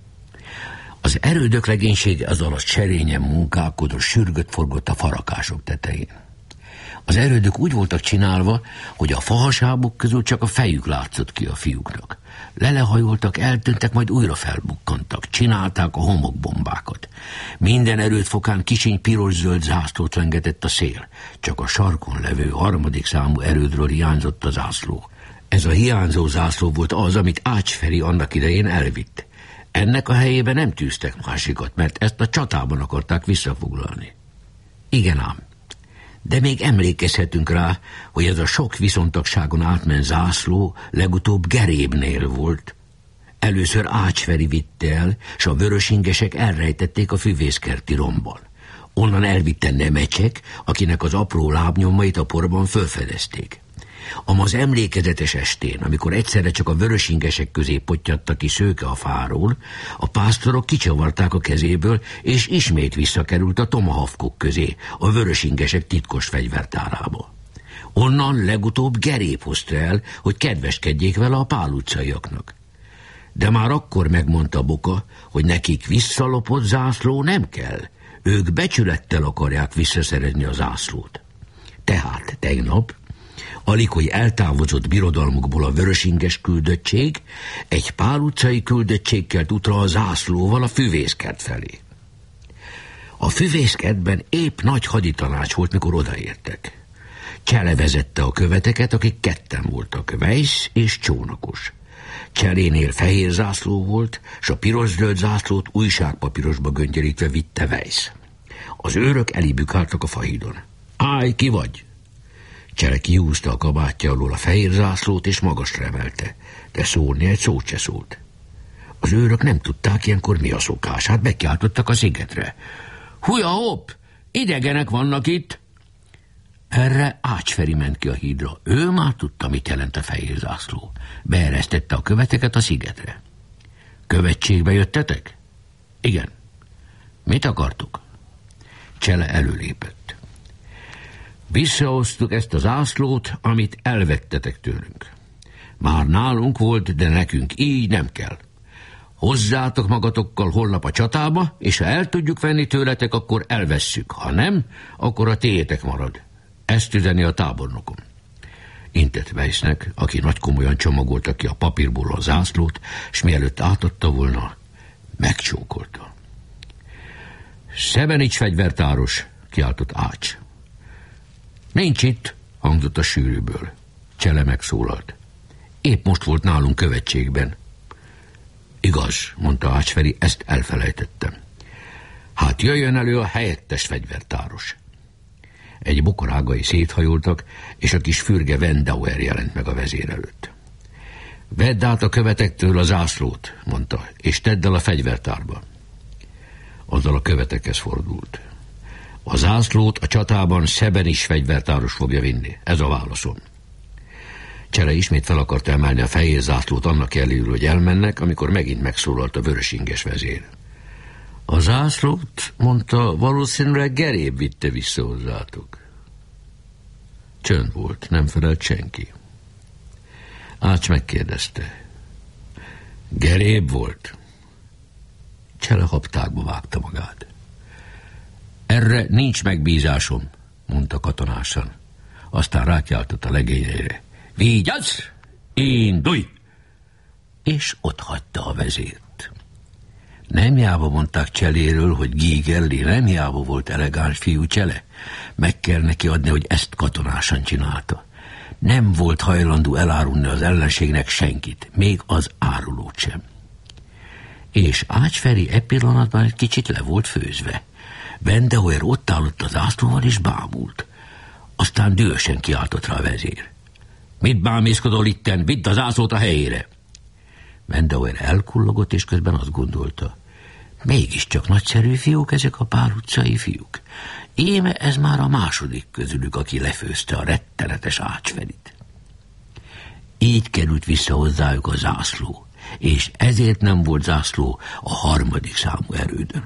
Az erődök legénysége az alatt serényen munkálkodott, sürgött forgott a farakások tetején. Az erődök úgy voltak csinálva, hogy a fahasábok közül csak a fejük látszott ki a fiúknak. Lelehajoltak, eltűntek, majd újra felbukkantak, csinálták a homokbombákat. Minden erődfokán kisiny piros-zöld zászlót lengetett a szél, csak a sarkon levő 3. számú erődről hiányzott a zászló. Ez a hiányzó zászló volt az, amit Ács Feri annak idején elvitt. Ennek a helyében nem tűztek másikat, mert ezt a csatában akarták visszafoglalni. Igen ám, de még emlékezhetünk rá, hogy ez a sok viszontagságon átment zászló legutóbb Gerébnél volt. Először Ács Feri vitte el, s a vörösingesek elrejtették a füvészkerti rombban. Onnan elvitte Nemecsek, akinek az apró lábnyomait a porban fölfedezték. Az emlékezetes estén, amikor egyszerre csak a vörösingesek közé pottyatta ki Szőke a fáról, a pásztorok kicsavarták a kezéből, és ismét visszakerült a tomahawkok közé, a vörösingesek titkos fegyvertárába. Onnan legutóbb Geréb hozta el, hogy kedveskedjék vele a Pál utcaiaknak. De már akkor megmondta Boka, hogy nekik visszalopott zászló nem kell, ők becsülettel akarják visszaszerezni a zászlót. Tehát tegnap, alig, hogy eltávozott birodalmukból a vörösinges küldöttség, egy Pál utcai küldöttség kelt útra a zászlóval a füvészkert felé. A füvészkertben épp nagy haditanács volt, mikor odaértek. Csele vezette a követeket, akik 2 voltak, Weiss és Csónakos. Cselénél fehér zászló volt, s a piros-zöld zászlót újságpapírosba göngyölítve vitte Weiss. Az őrök elibükáltak a fahídon. Állj, ki vagy? Csele kihúzta a kabátja alól a fehér zászlót, és magasra emelte, de szólni egy szót se szólt. Az őrök nem tudták ilyenkor mi a szokás, hát bekiáltottak a szigetre. Húja hopp, idegenek vannak itt! Erre Ács Feri ment ki a hídra. Ő már tudta, mit jelent a fehér zászló. Beeresztette a követeket a szigetre. Követségbe jöttetek? Igen. Mit akartuk? Csele előlépett. Visszahoztuk ezt a zászlót, amit elvettetek tőlünk. Már nálunk volt, de nekünk így nem kell. Hozzátok magatokkal holnap a csatába, és ha el tudjuk venni tőletek, akkor elvesszük. Ha nem, akkor a tiétek marad. Ezt üzeni a tábornokom. Intett Weissnek, aki nagy komolyan csomagolta ki a papírból a zászlót, s mielőtt átadta volna, megcsókolta. Szebenics fegyvertáros, kiáltott Ács. Nincs itt, hangzott a sűrűből. Csele megszólalt. Épp most volt nálunk követségben. Igaz, mondta Ácsferi, ezt elfelejtettem. Hát jöjjön elő a helyettes fegyvertáros. Egy bokorágai széthajoltak, és a kis fürge Wendauer jelent meg a vezér előtt. Vedd át a követektől a zászlót, mondta, és tedd el a fegyvertárba. Azzal a követekhez fordult. A zászlót a csatában Szebenics fegyvertáros fogja vinni. Ez a válaszom. Csele ismét fel akarta emelni a fehér zászlót annak ellenére, hogy elmennek, amikor megint megszólalt a vörösinges vezér. A zászlót, mondta, valószínűleg Geréb vitte vissza hozzátok. Csönd volt, nem felelt senki. Ács megkérdezte. Geréb volt? Csele habtákba vágta magát. Erre nincs megbízásom, mondta katonásan. Aztán rákiáltott a legényeire. Vigyázz! Indulj! És ott hagyta a vezért. Nem hiába mondták Cseléről, hogy Gigerli, nem hiába volt elegáns fiú Csele. Meg kell neki adni, hogy ezt katonásan csinálta. Nem volt hajlandó elárulni az ellenségnek senkit, még az árulót sem. És Ácsferi e pillanatban egy kicsit le volt főzve. Wendauer ott állott az zászlóval és bámult. Aztán dühösen kiáltott rá a vezér. Mit bámészkodol itten? Vidd az zászlót a helyére! Wendauer elkullogott, és közben azt gondolta. Mégiscsak nagyszerű fiúk ezek a Pál utcai fiúk. Íme ez már a második közülük, aki lefőzte a rettenetes Ácsferit. Így került vissza hozzájuk a zászló, és ezért nem volt zászló a 3. számú erődön.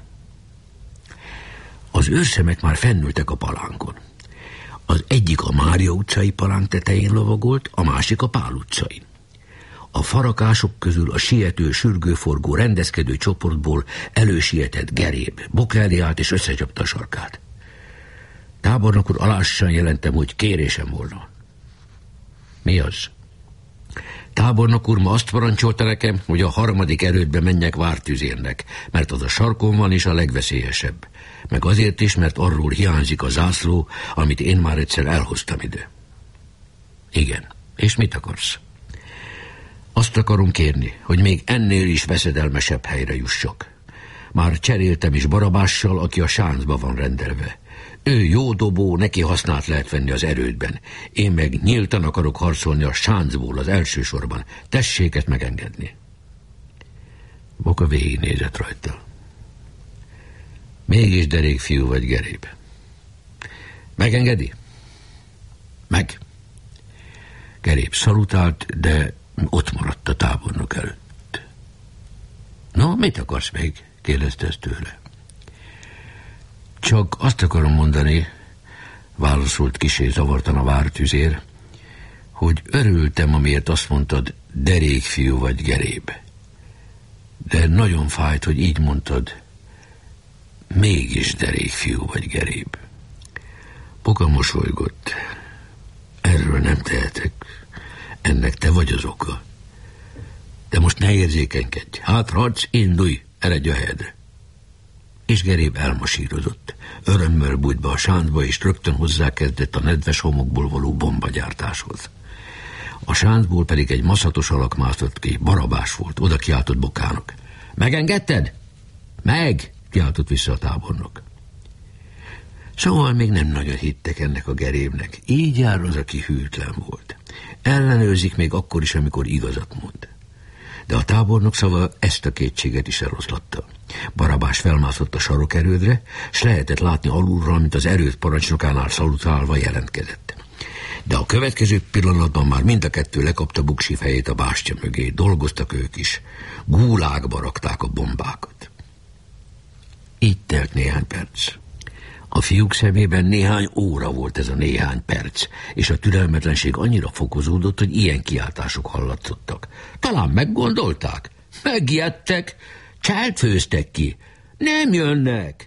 Az őrszemek már fennültek a palánkon. Az egyik a Mária utcai palánk tetején lovagolt, a másik a Pál utcai. A farakások közül a siető, sürgőforgó, rendezkedő csoportból elősietett Geréb, boka elé állt és összecsapta a sarkát. Tábornok úr, alásan jelentem, hogy kérésem volna. Mi az? Tábornok úr ma azt parancsolta nekem, hogy a 3. erődbe menjek vártüzérnek, mert az a sarkon van és a legveszélyesebb. Meg azért is, mert arról hiányzik a zászló, amit én már egyszer elhoztam ide. Igen, és mit akarsz? Azt akarom kérni, hogy még ennél is veszedelmesebb helyre jussak. Már cseréltem is Barabással, aki a sáncba van rendelve. Ő jó dobó, neki hasznát lehet venni az erődben. Én meg nyíltan akarok harcolni a sáncból az elsősorban. Tessék ezt megengedni. Boka végignézett rajta. Mégis derék fiú vagy, Geréb. Megengedi? Meg. Geréb szalutált, de ott maradt a tábornok előtt. No, mit akarsz még? Kérdezte ezt tőle. Csak azt akarom mondani, válaszolt kissé zavartan a vártüzér, hogy örültem, amiért azt mondtad, derék fiú vagy, Geréb. De nagyon fájt, hogy így mondtad, mégis derék fiú vagy, Geréb. Boka mosolygott. Erről nem tehetek. Ennek te vagy az oka. De most ne érzékenykedj. Hátraadsz, indulj, eredj a helyedre. És Geréb elmasírozott. Örömmel bújt be a sáncba, és rögtön hozzákezdett a nedves homokból való bombagyártáshoz. A sáncból pedig egy maszatos alak mászott ki. Barabás volt, oda kiáltott Bokának. Megengedted? Meg! Kiáltott vissza a tábornok. Szóval még nem nagyon hittek ennek a Gerébnek. Így jár az, aki hűtlen volt. Ellenőrzik még akkor is, amikor igazat mond. De a tábornok szava ezt a kétséget is eloszlatta. Barabás felmászott a sarokerődre, s lehetett látni alulról, mint az erőd parancsnokánál szalutálva jelentkezett. De a következő pillanatban már mind a kettő lekapta buksi fejét a bástya mögé. Dolgoztak ők is. Gúlákba rakták a bombákat. Így telt néhány perc. A fiúk szemében néhány óra volt ez a néhány perc, és a türelmetlenség annyira fokozódott, hogy ilyen kiáltások hallatszottak. Talán meggondolták? Megijedtek? Csált főztek ki? Nem jönnek!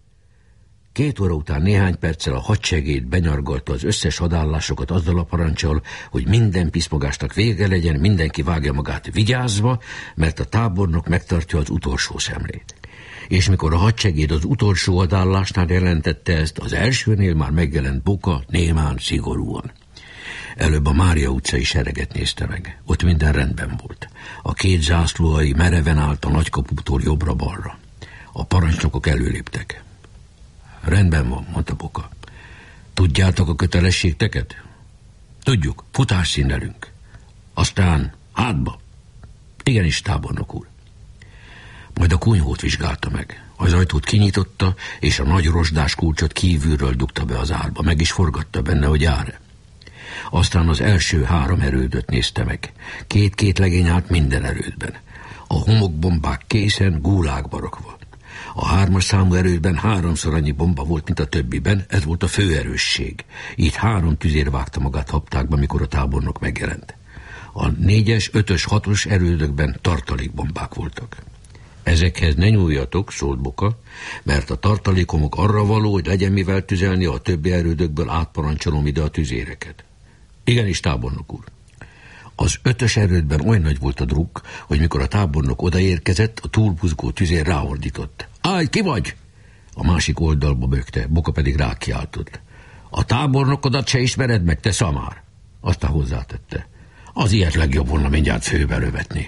2 óra után néhány perccel a hadsegéd benyargalta az összes hadállásokat azzal a parancsal, hogy minden piszmogásnak vége legyen, mindenki vágja magát vigyázva, mert a tábornok megtartja az utolsó szemlét. És mikor a hadsegéd az utolsó hadállásnál jelentette ezt, az elsőnél már megjelent Boka, némán, szigorúan. Előbb a Mária utcai sereget nézte meg. Ott minden rendben volt. A 2 zászlóalj mereven állt a nagykaputól jobbra-balra. A parancsnokok előléptek. Rendben van, mondta Boka. Tudjátok a kötelességteket? Tudjuk, futásszínelünk. Aztán hátba. Igenis, tábornok úr. Majd a kunyhót vizsgálta meg. Az ajtót kinyitotta, és a nagy rozsdás kulcsot kívülről dugta be az árba. Meg is forgatta benne, hogy jár. Aztán az első 3 erődöt nézte meg. 2 legény állt minden erődben. A homokbombák készen, gúlákba rakva. A 3. számú erődben 3-szor annyi bomba volt, mint a többiben, ez volt a főerősség. Így 3 tüzér vágta magát haptákba, mikor a tábornok megjelent. A 4-es, 5-ös, 6-os erődökben tartalékbombák voltak. Ezekhez ne nyúljatok, szólt Boka, mert a tartalékomok arra való, hogy legyen mivel tüzelni, a többi erődökből átparancsolom ide a tüzéreket. Igenis, tábornok úr. Az 5-ös erődben olyan nagy volt a drukk, hogy mikor a tábornok odaérkezett, a túlbuzgó tüzér ráordított. Állj, ki vagy? A másik oldalba bökte, Boka pedig rákiáltott. A tábornokodat se ismered meg, te szamár? Aztán hozzátette. Az ilyet legjobb volna mindjárt főbe lövetni.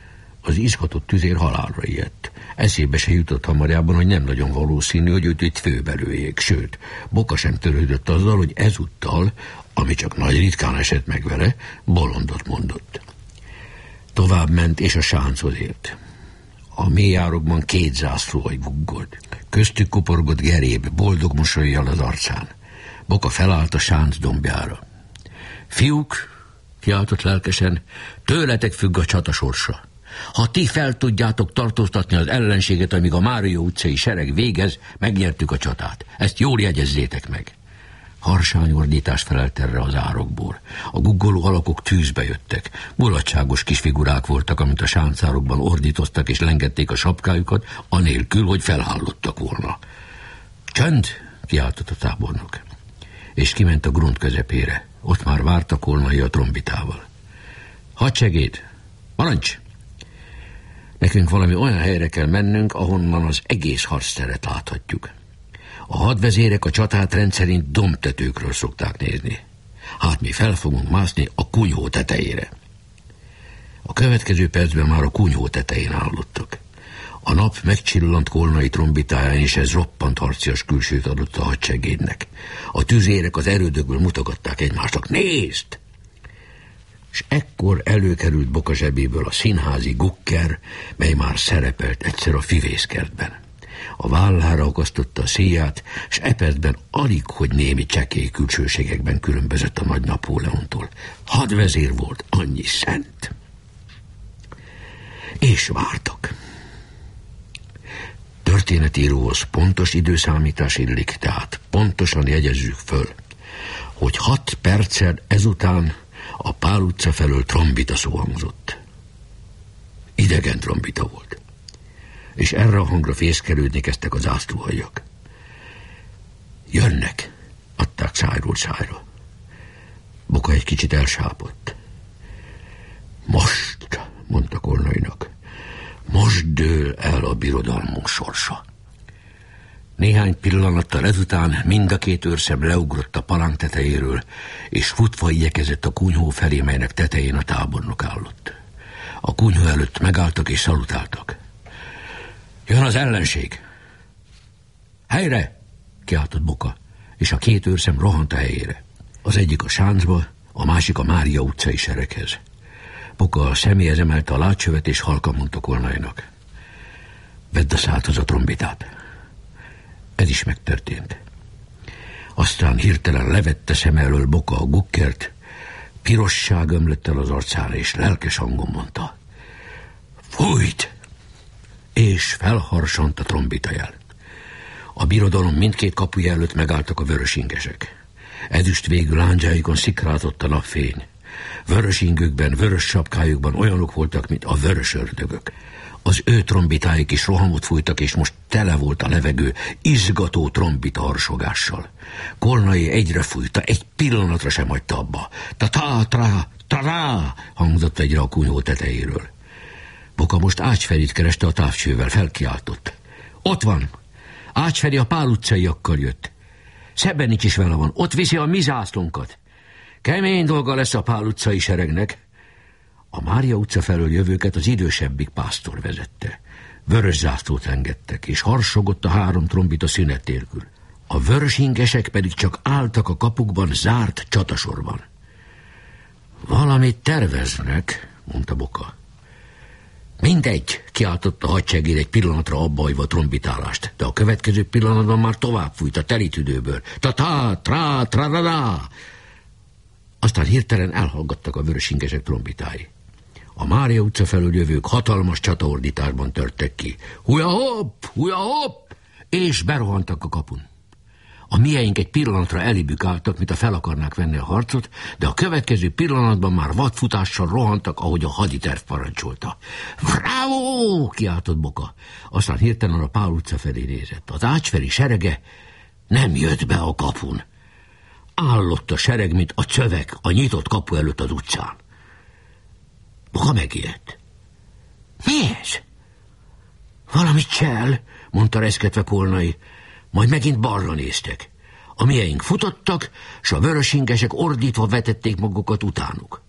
Az izgatott tüzér halálra ijedt. Eszébe se jutott hamarjában, hogy nem nagyon valószínű, hogy őt itt főbe lőjék. Sőt, Boka sem törődött azzal, hogy ezúttal, ami csak nagy ritkán esett meg vele, bolondot mondott. Tovább ment, és a sánchoz ért. A mélyárokban 2 zászlóalj guggolt. Köztük kuporgott Geréb, boldog mosollyal az arcán. Boka felállt a sánc dombjára. Fiúk, kiáltott lelkesen, tőletek függ a csata sorsa. Ha ti fel tudjátok tartóztatni az ellenséget, amíg a Mária utcai sereg végez, megnyertük a csatát. Ezt jól jegyezzétek meg. Harsány ordítás felelt erre az árokból. A guggoló alakok tűzbe jöttek. Mulatságos kis figurák voltak, amit a sáncárokban ordítoztak és lengették a sapkájukat, anélkül, hogy felhallottak volna. Csönd! Kiáltott a tábornok. És kiment a grund közepére. Ott már vártak Olnai a trombitával. Hadsegéd! Parancs! Nekünk valami olyan helyre kell mennünk, ahonnan az egész harcteret láthatjuk. A hadvezérek a csatát rendszerint dombtetőkről szokták nézni. Hát mi fel fogunk mászni a kunyhó tetejére. A következő percben már a kunyhó tetején állottak. A nap megcsillant Kolnai trombitáján, és ez roppant harcias külsőt adott a hadsegédnek. A tüzérek az erődökből mutogatták egymásnak. Nézd! És ekkor előkerült Boka zsebéből a színházi gukker, mely már szerepelt egyszer a fivészkertben. A vállára akasztotta a szíját, és e percben alig, hogy némi csekély külsőségekben különbözött a nagy Napóleontól. Hadvezér volt, annyi szent. És vártak. Történetíróhoz pontos időszámítás illik, tehát pontosan jegyezzük föl, hogy 6 perccel ezután a Pál utca felől trombita szó hangzott. Idegen trombita volt. És erre a hangra fészkelődni kezdtek az zászlóaljak. Jönnek, adták szájról szájra. Boka egy kicsit elsápadt. Most, mondta Kolnainak, most dől el a birodalmunk sorsa. Néhány pillanattal ezután mind a 2 őrszem leugrott a palánk tetejéről, és futva igyekezett a kunyhó felé, melynek tetején a tábornok állott. A kunyhó előtt megálltak és szalutáltak. Jön az ellenség! Helyre! Kiáltott Boka, és a 2 őrszem rohant a helyére. Az egyik a sáncba, a másik a Mária utcai sereghez. Boka a személyhez emelte a látcsövet, és halkan mondta Kolnainak. Vedd a szádhoz a trombitát. Ez is megtörtént. Aztán hirtelen levette szem elől Boka a gukkert, pirosság ömlött el az arcára, és lelkes hangon mondta. Fújt! És felharsant a trombitajel. A birodalom mindkét kapuja előtt megálltak a vörösingesek. Ezüst végű lándzsáikon szikrázott a napfény. Vörös ingükben, vörös sapkájukban olyanok voltak, mint a vörös ördögök. Az ő trombitáik is rohamot fújtak, és most tele volt a levegő izgató trombita harsogással. Kolnai egyre fújta, egy pillanatra sem hagyta abba. Ta-ta-tra-ta-ra hangzott egyre a kunyhó tetejéről. Boka most Ács Ferit kereste a távcsővel, felkiáltott. Ott van! Ács Feri a Pál utcaiakkal jött. Szebenics is vele van, ott viszi a mi zászlónkat. Kemény dolga lesz a Pál utcai seregnek. A Mária utca felől jövőket az idősebbik pásztor vezette. Vörös zászlót engedtek, és harsogott a 3 trombita szünet nélkül. A vörösingesek pedig csak álltak a kapukban zárt csatasorban. Valamit terveznek, mondta Boka. Mindegy, kiáltott a hadseregér egy pillanatra abbahagyva a trombitálást, de a következő pillanatban már tovább fújt a telítüdőből. Ta-ta-tra-tra-ra-ra! Aztán hirtelen elhallgattak a vörösingesek trombitái. A Mária utca felől jövők hatalmas csataordításban törtek ki. Húja-hopp! Húja-hopp! És berohantak a kapun. A mieink egy pillanatra elibük álltak, mint a fel akarnák venni a harcot, de a következő pillanatban már vadfutással rohantak, ahogy a haditerv parancsolta. Bravo! Kiáltott Boka. Aztán hirtelen a Pál utca felé nézett. Az Ácsferi serege nem jött be a kapun. Állott a sereg, mint a csövek a nyitott kapu előtt az utcán. Boka megijedt. Mi ez? Valami csel, mondta reszketve Kolnai. Majd megint balra néztek. A mieink futottak, s a vörösingesek ordítva vetették magukat utánuk.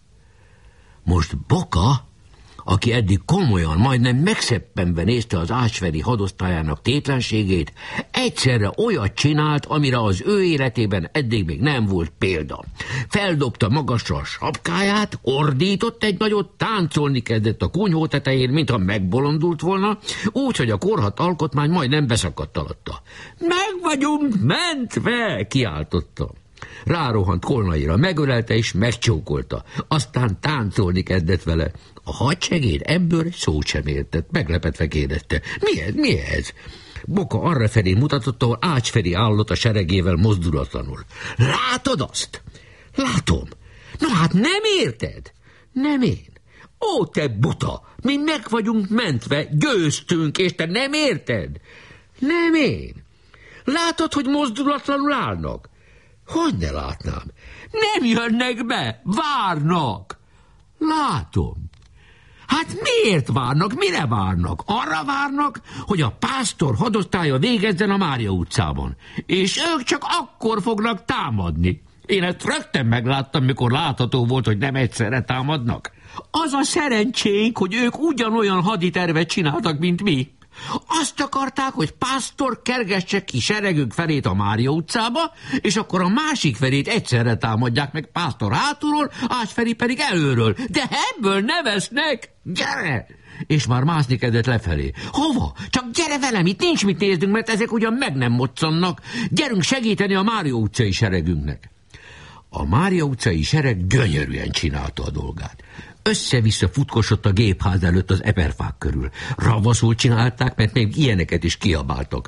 Most Boka, aki eddig komolyan, majdnem megszeppenve nézte az Ácsferi hadosztályának tétlenségét, egyszerre olyat csinált, amire az ő életében eddig még nem volt példa. Feldobta magasra a sapkáját, ordított egy nagyot, táncolni kezdett a kunyhó tetején, mintha megbolondult volna, úgy, hogy a korhat alkotmány majdnem beszakadt alatta. Meg vagyunk mentve, kiáltotta. Rárohant Kolnaira, megölelte és megcsókolta. Aztán táncolni kezdett vele. A hadseréd ebből szót sem értett, meglepetve kérdezte. Mi ez? Boka arrafelé mutatott, ahol Ács Feri állott a seregével mozdulatlanul. Látod azt? Látom. Na hát nem érted? Nem én. Ó, te buta, mi meg vagyunk mentve, győztünk, és te nem érted? Nem én. Látod, hogy mozdulatlanul állnak? Hogy ne látnám? Nem jönnek be, várnak. Látom. Hát miért várnak, mire várnak? Arra várnak, hogy a pásztor hadosztálya végezzen a Mária utcában. És ők csak akkor fognak támadni. Én ezt rögtön megláttam, mikor látható volt, hogy nem egyszerre támadnak. Az a szerencsénk, hogy ők ugyanolyan haditervet csináltak, mint mi. Azt akarták, hogy pásztor kergesse ki seregünk felét a Mária utcába, és akkor a másik felét egyszerre támadják meg pásztor hátulról, Ács Feri pedig előről. De ebből ne vesznek! Gyere! És már mászni kezdett lefelé. Hova? Csak gyere velem, itt nincs mit néznünk, mert ezek ugyan meg nem moccannak. Gyerünk segíteni a Mária utcai seregünknek. A Mária utcai sereg gyönyörűen csinálta a dolgát. Össze-vissza futkosott a gépház előtt az eperfák körül. Ravaszul csinálták, mert még ilyeneket is kiabáltak.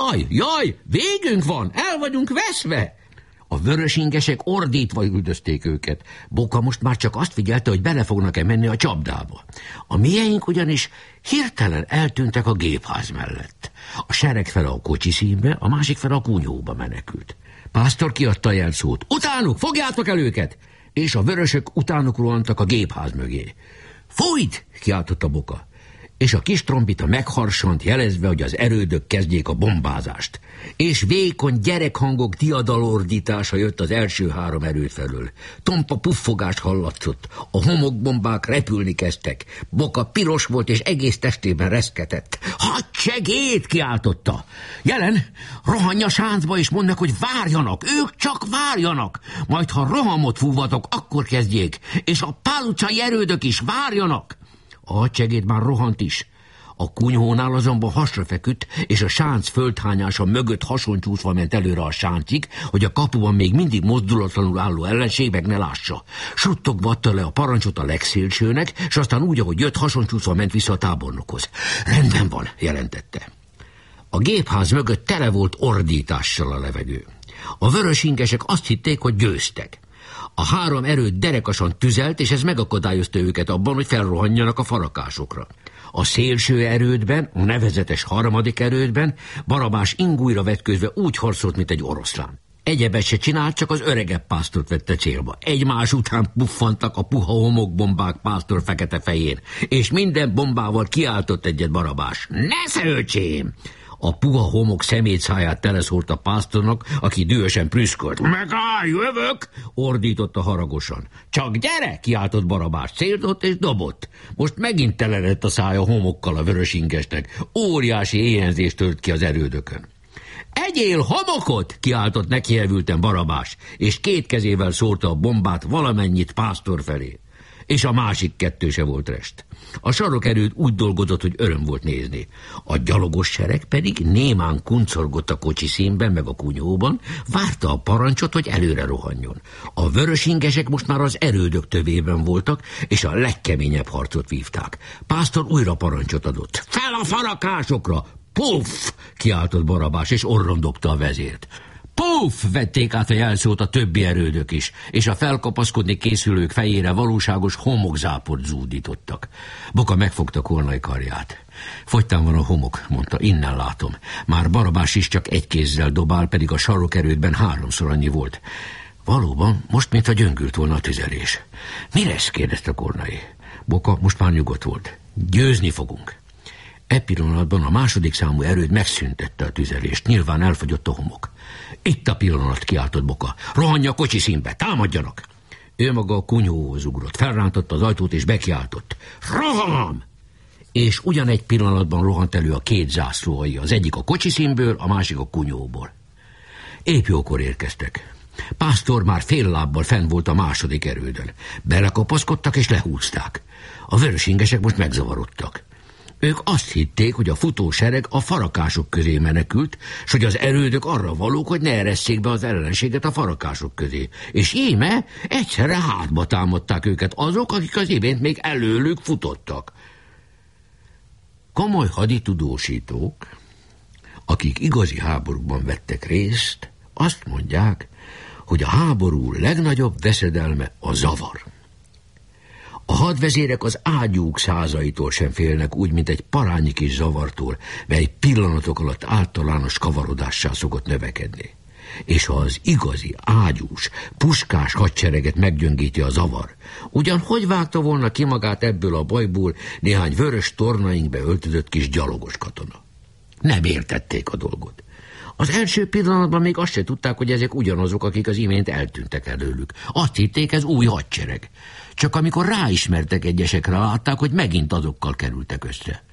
Jaj, végünk van, el vagyunk veszve! A vörösingesek ordítva üldözték őket. Boka most már csak azt figyelte, hogy bele fognak-e menni a csapdába. A mieink ugyanis hirtelen eltűntek a gépház mellett. A sereg fele a kocsiszínbe, a másik fele a kunyhóba menekült. Pásztor kiadta a jelszót. Utánuk, fogjátok el őket! És a vörösök utánuk rohantak a gépház mögé. Fújt! Kiáltotta Boka. És a kis trombita megharsant, jelezve, hogy az erődök kezdjék a bombázást. És vékony gyerekhangok diadalordítása jött az első 3 erőd felől. Tompa puffogást hallatszott, a homokbombák repülni kezdtek. Boka piros volt, és egész testében reszketett. Hadseregét! Kiáltotta. Jelen, rohanj a sáncba, és mondnak, hogy várjanak, ők csak várjanak. Majd ha rohamot fúvatok, akkor kezdjék. És a Pál utcai erődök is várjanak. A hadseregét már rohant is. A kunyhónál azonban hasra feküdt, és a sánc földhányása mögött hasoncsúszva ment előre a sáncig, hogy a kapuban még mindig mozdulatlanul álló ellenség meg ne lássa. Suttogva adta le a parancsot a legszélsőnek, és aztán úgy, ahogy jött, hasoncsúszva ment vissza a tábornokhoz. Rendben van, jelentette. A gépház mögött tele volt ordítással a levegő. A vörösingesek azt hitték, hogy győztek. A 3 erőd derekasan tüzelt, és ez megakadályozta őket abban, hogy felrohanjanak a farakásokra. A szélső erődben, a nevezetes 3. erődben Barabás ingújra vetközve úgy harcolt, mint egy oroszlán. Egyebet se csinált, csak az öregebb pásztort vette célba. Egymás után puffantak a puha homokbombák pásztor fekete fején, és minden bombával kiáltott egyet Barabás. Ne szöltsém! A puha homok szemétszáját teleszórt a pásztornak, aki dühösen prüszkölt. Megállj, jövök! Ordította haragosan. Csak gyere! Kiáltott Barabás, célzott és dobott. Most megint tele lett a szája homokkal a vörösingesnek. Óriási éhenzést tört ki az erődökön. Egyél homokot! Kiáltott nekihevülten Barabás, és 2 kezével szórta a bombát valamennyit pásztor felé. És a másik 2 se volt rest. A sarokerőd úgy dolgozott, hogy öröm volt nézni. A gyalogos sereg pedig némán kuncorgott a kocsi színben meg a kunyhóban, várta a parancsot, hogy előre rohanjon. A vörösingesek most már az erődök tövében voltak, és a legkeményebb harcot vívták. Pásztor újra parancsot adott. Fel a farakásokra! Puff! Kiáltott Barabás, és orron dobta a vezért. Puff! Vették át a jelszót a többi erődök is, és a felkapaszkodni készülők fejére valóságos homokzáport zúdítottak. Boka megfogta Kornai karját. Fogytán van a homok, mondta, innen látom. Már Barabás is csak 1 kézzel dobál, pedig a sarokerődben 3-szor annyi volt. Valóban, most mintha gyöngült volna a tüzelés. Mi lesz? Kérdezte Kornai. Boka most már nyugodt volt. Győzni fogunk. E pillanatban a 2. számú erőd megszüntette a tüzelést, nyilván elfogyott a homok. Itt a pillanat, kiáltott Boka. Rohanja a kocsi színbe, támadjanak! Ő maga a kunyhóhoz ugrott, felrántotta az ajtót és bekiáltott. Roham! És ugyanegy pillanatban rohant elő a 2 zászlóalja, az egyik a kocsi színből, a másik a kunyhóból. Épp jókor érkeztek. Pásztor már fél lábbal fenn volt a 2. erődön. Belekapaszkodtak és lehúzták. A vörösingesek most megzavarodtak. Ők azt hitték, hogy a futósereg a farakások közé menekült, s hogy az erődök arra valók, hogy ne eresszék be az ellenséget a farakások közé. És íme egyszerre hátba támadták őket azok, akik az imént még előlük futottak. Komoly haditudósítók, akik igazi háborúban vettek részt, azt mondják, hogy a háború legnagyobb veszedelme a zavar. A hadvezérek az ágyúk százaitól sem félnek úgy, mint egy parányi kis zavartól, mely pillanatok alatt általános kavarodássá szokott növekedni. És ha az igazi, ágyús, puskás hadsereget meggyöngíti a zavar, ugyan hogy vágta volna ki magát ebből a bajból néhány vörös tornainkbe öltözött kis gyalogos katona? Nem értették a dolgot. Az első pillanatban még azt se tudták, hogy ezek ugyanazok, akik az imént eltűntek előlük. Azt hitték, ez új hadsereg. Csak amikor ráismertek egyesekre, látták, hogy megint azokkal kerültek össze.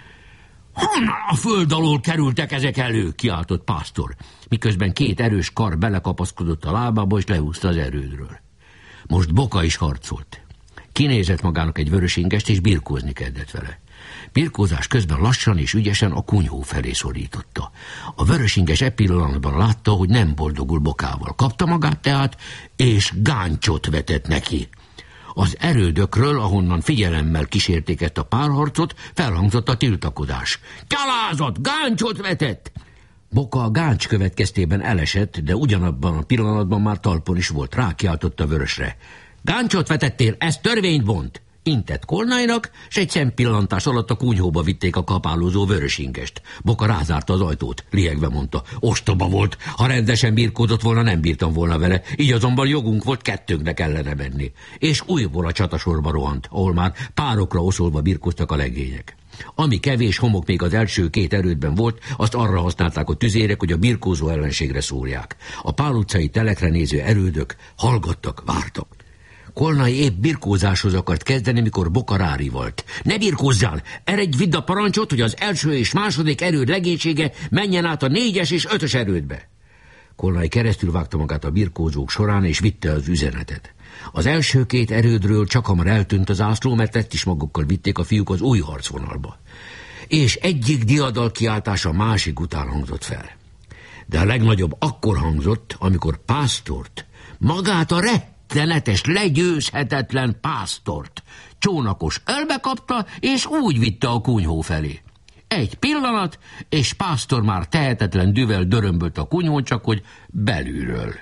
Honnan a föld alól kerültek ezek elő? Kiáltott pásztor, miközben 2 erős kar belekapaszkodott a lábába, és lehúzta az erődről. Most Boka is harcolt. Kinézett magának egy vörösingest, és birkózni kezdett vele. Birkózás közben lassan és ügyesen a kunyhó felé szorította. A vörösinges e pillanatban látta, hogy nem boldogul Bokával. Kapta magát tehát, és gáncsot vetett neki. Az erődökről, ahonnan figyelemmel kísérték ezt a párharcot, felhangzott a tiltakozás. Gyalázott, gáncsot vetett! Boka a gáncs következtében elesett, de ugyanabban a pillanatban már talpon is volt. Rákiáltott a vörösre. Gáncsot vetettél, ez törvényt bont! Intett Kornainak, s egy szempillantás alatt a kunyhóba vitték a kapálózó vörösingest. Boka rázárta az ajtót, liegve mondta. Ostoba volt, ha rendesen birkózott volna, nem bírtam volna vele, így azonban jogunk volt, 2-nknek ellene menni. És újból a csatasorba rohant, ahol már párokra oszolva birkóztak a legények. Ami kevés homok még az első 2 erődben volt, azt arra használták a tüzérek, hogy a birkózó ellenségre szórják. A Pál utcai telekre néző erődök hallgattak, vártak. Kornai épp birkózáshoz akart kezdeni, mikor Boka rárivalt. Ne birkózzál! Eredj, vidd a parancsot, hogy az első és második erőd legénysége menjen át a 4-es és 5-ös erődbe. Kornai keresztül vágta magát a birkózók során, és vitte az üzenetet. Az első 2 erődről csak hamar eltűnt az zászló, mert ezt is magukkal vitték a fiúk az új harcvonalba. És egyik diadal kiáltása másik után hangzott fel. De a legnagyobb akkor hangzott, amikor pásztort, magát a rettenetes, legyőzhetetlen pásztort csónakos ölbekapta, és úgy vitte a kunyhó felé. Egy pillanat, és Pásztor már tehetetlen düvel dörömbölt a kunyhón, csak hogy belülről.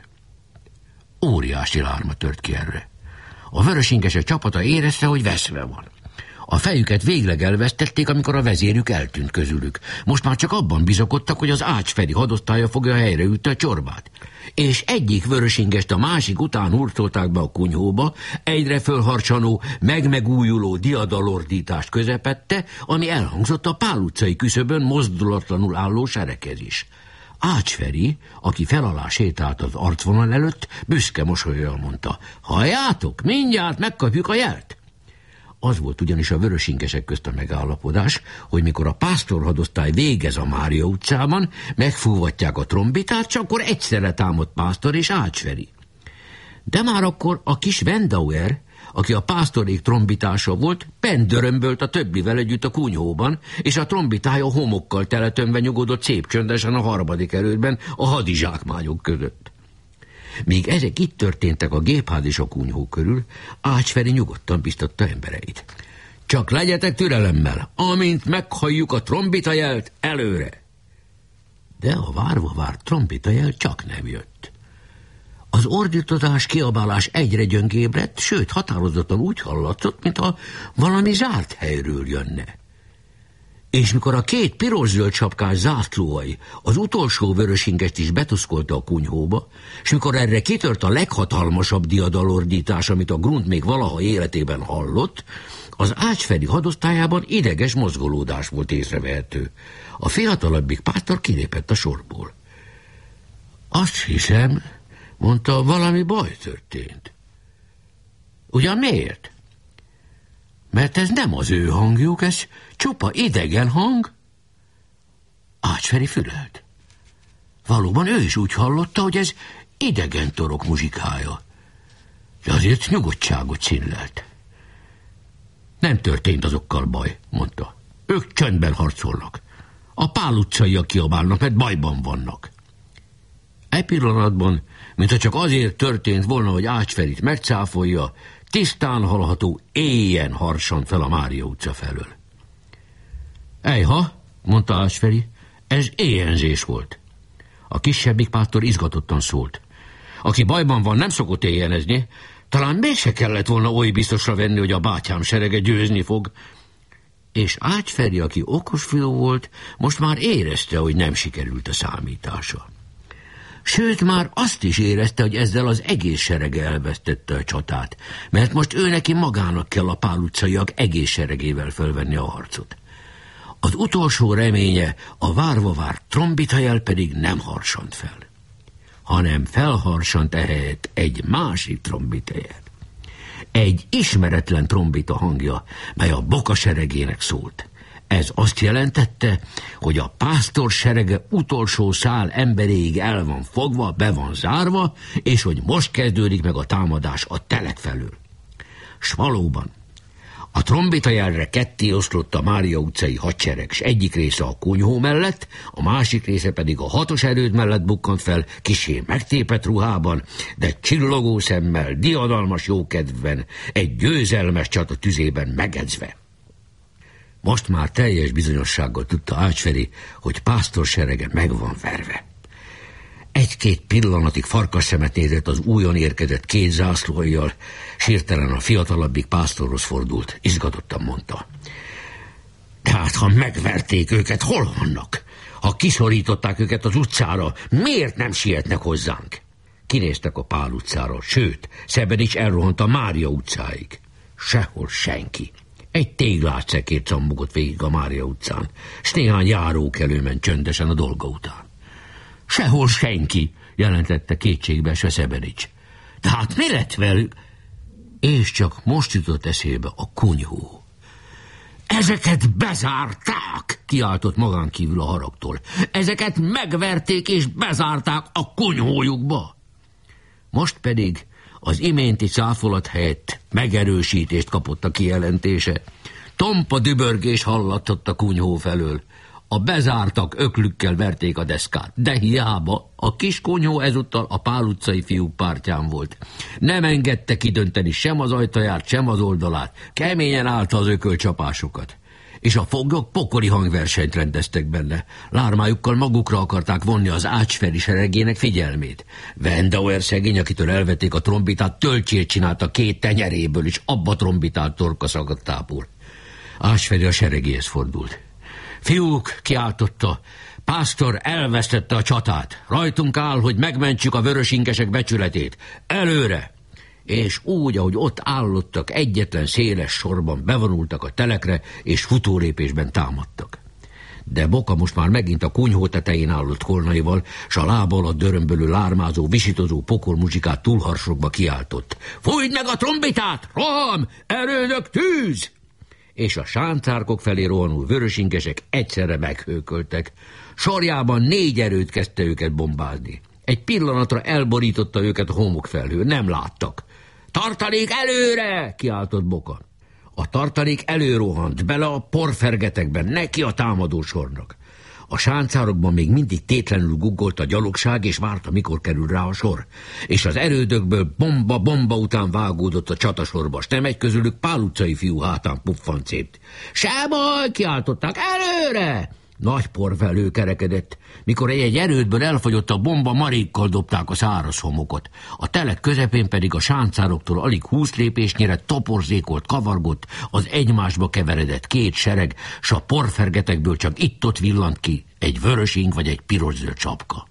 Óriási lárma tört ki erre. A vörösingesek csapata érezte, hogy veszve van. A fejüket végleg elvesztették, amikor a vezérük eltűnt közülük. Most már csak abban bizakodtak, hogy az Ács Feri hadosztálya fogja helyreütni a csorbát. És egyik vörösingest a másik után hurcolták be a kunyhóba, egyre fölharcsanó, megújuló diadalordítást közepette, ami elhangzott a Pál utcai küszöbön mozdulatlanul álló sereghez is. Ács Feri, aki felalá sétált az arcvonal előtt, büszke mosollyal mondta: halljátok, mindjárt megkapjuk a jelt. Az volt ugyanis a vörösingesek közt a megállapodás, hogy mikor a pásztorhadosztály végez a Mária utcában, megfúvatják a trombitát, csak akkor egyszerre támad Pásztor és Ács Feri. De már akkor a kis Wendauer, aki a pásztorék trombitása volt, pendörömbölt a többivel együtt a kunyhóban, és a trombitája homokkal teletömve nyugodott szép csöndesen a harmadik erődben a hadizsákmányok között. Míg ezek itt történtek a gépház és a kunyhó körül, Ács Feri nyugodtan biztatta embereit. Csak legyetek türelemmel, amint meghalljuk a trombitajelt, előre! De a várva várt trombitajel csak nem jött. Az ordítozás, kiabálás egyre gyöngébb lett, sőt, határozottan úgy hallatszott, mintha valami zárt helyről jönne. És mikor a két piros-zöld sapkás zászlóai az utolsó vörösingest is betuszkolta a kunyhóba, és mikor erre kitört a leghatalmasabb diadalordítás, amit a Grunt még valaha életében hallott, az Ács Feri hadosztályában ideges mozgolódás volt észrevehető. A fiatalabbik pásztor kilépett a sorból. Azt hiszem, mondta, valami baj történt. Ugyan miért? Mert ez nem az ő hangjuk, ez csupa idegen hang. Ács Feri fülelt. Valóban ő is úgy hallotta, hogy ez idegen torok muzsikája. De azért nyugodtságot színlelt. Nem történt azokkal baj, mondta. Ők csöndben harcolnak. A Pál utcaiak kiabálnak, mert bajban vannak. Egy pillanatban, mintha csak azért történt volna, hogy Ács Ferit megcáfolja, tisztán hallható éjjen harsant fel a Mária utca felől. Ejha, mondta Ács Feri, ez éjjenzés volt. A kisebbik pásztor izgatottan szólt. Aki bajban van, nem szokott éjjenezni. Talán mégse kellett volna oly biztosra venni, hogy a bátyám serege győzni fog. És Ács Feri, aki okos fiú volt, most már érezte, hogy nem sikerült a számítása. Sőt, már azt is érezte, hogy ezzel az egész serege elvesztette a csatát, mert most ő neki magának kell a Pál utcaiak egész seregével fölvenni a harcot. Az utolsó reménye, a várva várt trombitajel pedig nem harsant fel, hanem felharsant ehelyett egy másik trombitajel. Egy ismeretlen trombita hangja, mely a Boka seregének szólt. Ez azt jelentette, hogy a pásztor serege utolsó szál emberéig el van fogva, be van zárva, és hogy most kezdődik meg a támadás a telek felől. S valóban, a trombitajelre ketté oszlott a Mária utcai hadsereg, s egyik része a kunyhó mellett, a másik része pedig a 6-os erőd mellett bukkant fel, kissé megtépett ruhában, de csillogó szemmel, diadalmas jókedvben, egy győzelmes csata tüzében megedzve. Most már teljes bizonyossággal tudta Ács Feri, hogy pásztor serege meg van verve. Egy-két pillanatig farkasszemet nézett az újon érkezett két zászlóival, s hirtelen a fiatalabbik pásztorhoz fordult, izgatottan mondta. Tehát, ha megverték őket, hol vannak? Ha kiszorították őket az utcára, miért nem sietnek hozzánk? Kinéztek a Pál utcára, sőt, Szebedics elrohant a Mária utcáig. Sehol senki. Egy téglátszekét cammogott végig a Mária utcán, s néhány járókelő ment csöndesen a dolga után. Sehol senki, jelentette kétségbeesve Szebedics. De hát mi lett velük? És csak most jutott eszébe a kunyhó. Ezeket bezárták, kiáltott magán kívül a haragtól. Ezeket megverték és bezárták a kunyhójukba. Most pedig az iménti cáfolat helyett megerősítést kapott a kijelentése. Tompa dübörgés hallatott a kunyhó felől. A bezártak öklükkel verték a deszkát, de hiába, a kis kunyhó ezúttal a Pál utcai fiúk pártján volt. Nem engedte kidönteni sem az ajtaját, sem az oldalát, keményen állta az ökölcsapásokat. és a foglyok pokoli hangversenyt rendeztek benne. Lármájukkal magukra akarták vonni az Ács-Feri seregének figyelmét. Wendauer szegény, akitől elvették a trombitát, töltsét csinálta 2 tenyeréből, és abba trombitált torkaszagot tápor. Ács-Feri a seregéhez fordult. Fiúk, kiáltotta, pásztor elvesztette a csatát. Rajtunk áll, hogy megmentsük a vörösingesek becsületét. Előre! És úgy, ahogy ott állottak, egyetlen széles sorban bevonultak a telekre, és futólépésben támadtak. De Boka most már megint a kunyhó tetején állott Kolnaival, s a lába alatt dörömbölő, lármázó, visítozó pokolmuzsikát túlharsogva kiáltott. Fújd meg a trombitát! Roham! Erődök, tűz! És a sáncárkok felé rohanó vörösingesek egyszerre meghőköltek. Sorjában 4 erőd kezdte őket bombázni. Egy pillanatra elborította őket a homokfelhő, nem láttak. Tartalék előre! Kiáltott Boka. A tartalék előrohant bele a porfergetekben, neki a támadó sornak. A sáncárokban még mindig tétlenül guggolt a gyalogság, és várta, mikor kerül rá a sor. És az erődökből bomba után vágódott a csatasorba, s nem egy közülük Pál utcai fiú hátán puffant szét. Se baj, kiáltották, előre! Nagy porfelhő kerekedett. Mikor egy erődből elfogyott a bomba, marékkal dobták a száraz homokot. A telek közepén pedig a sáncároktól alig 20 lépésnyire toporzékolt, kavargott, az egymásba keveredett 2 sereg, s a porfergetekből csak itt-ott villant ki egy vörösing vagy egy piros-zöld sapka.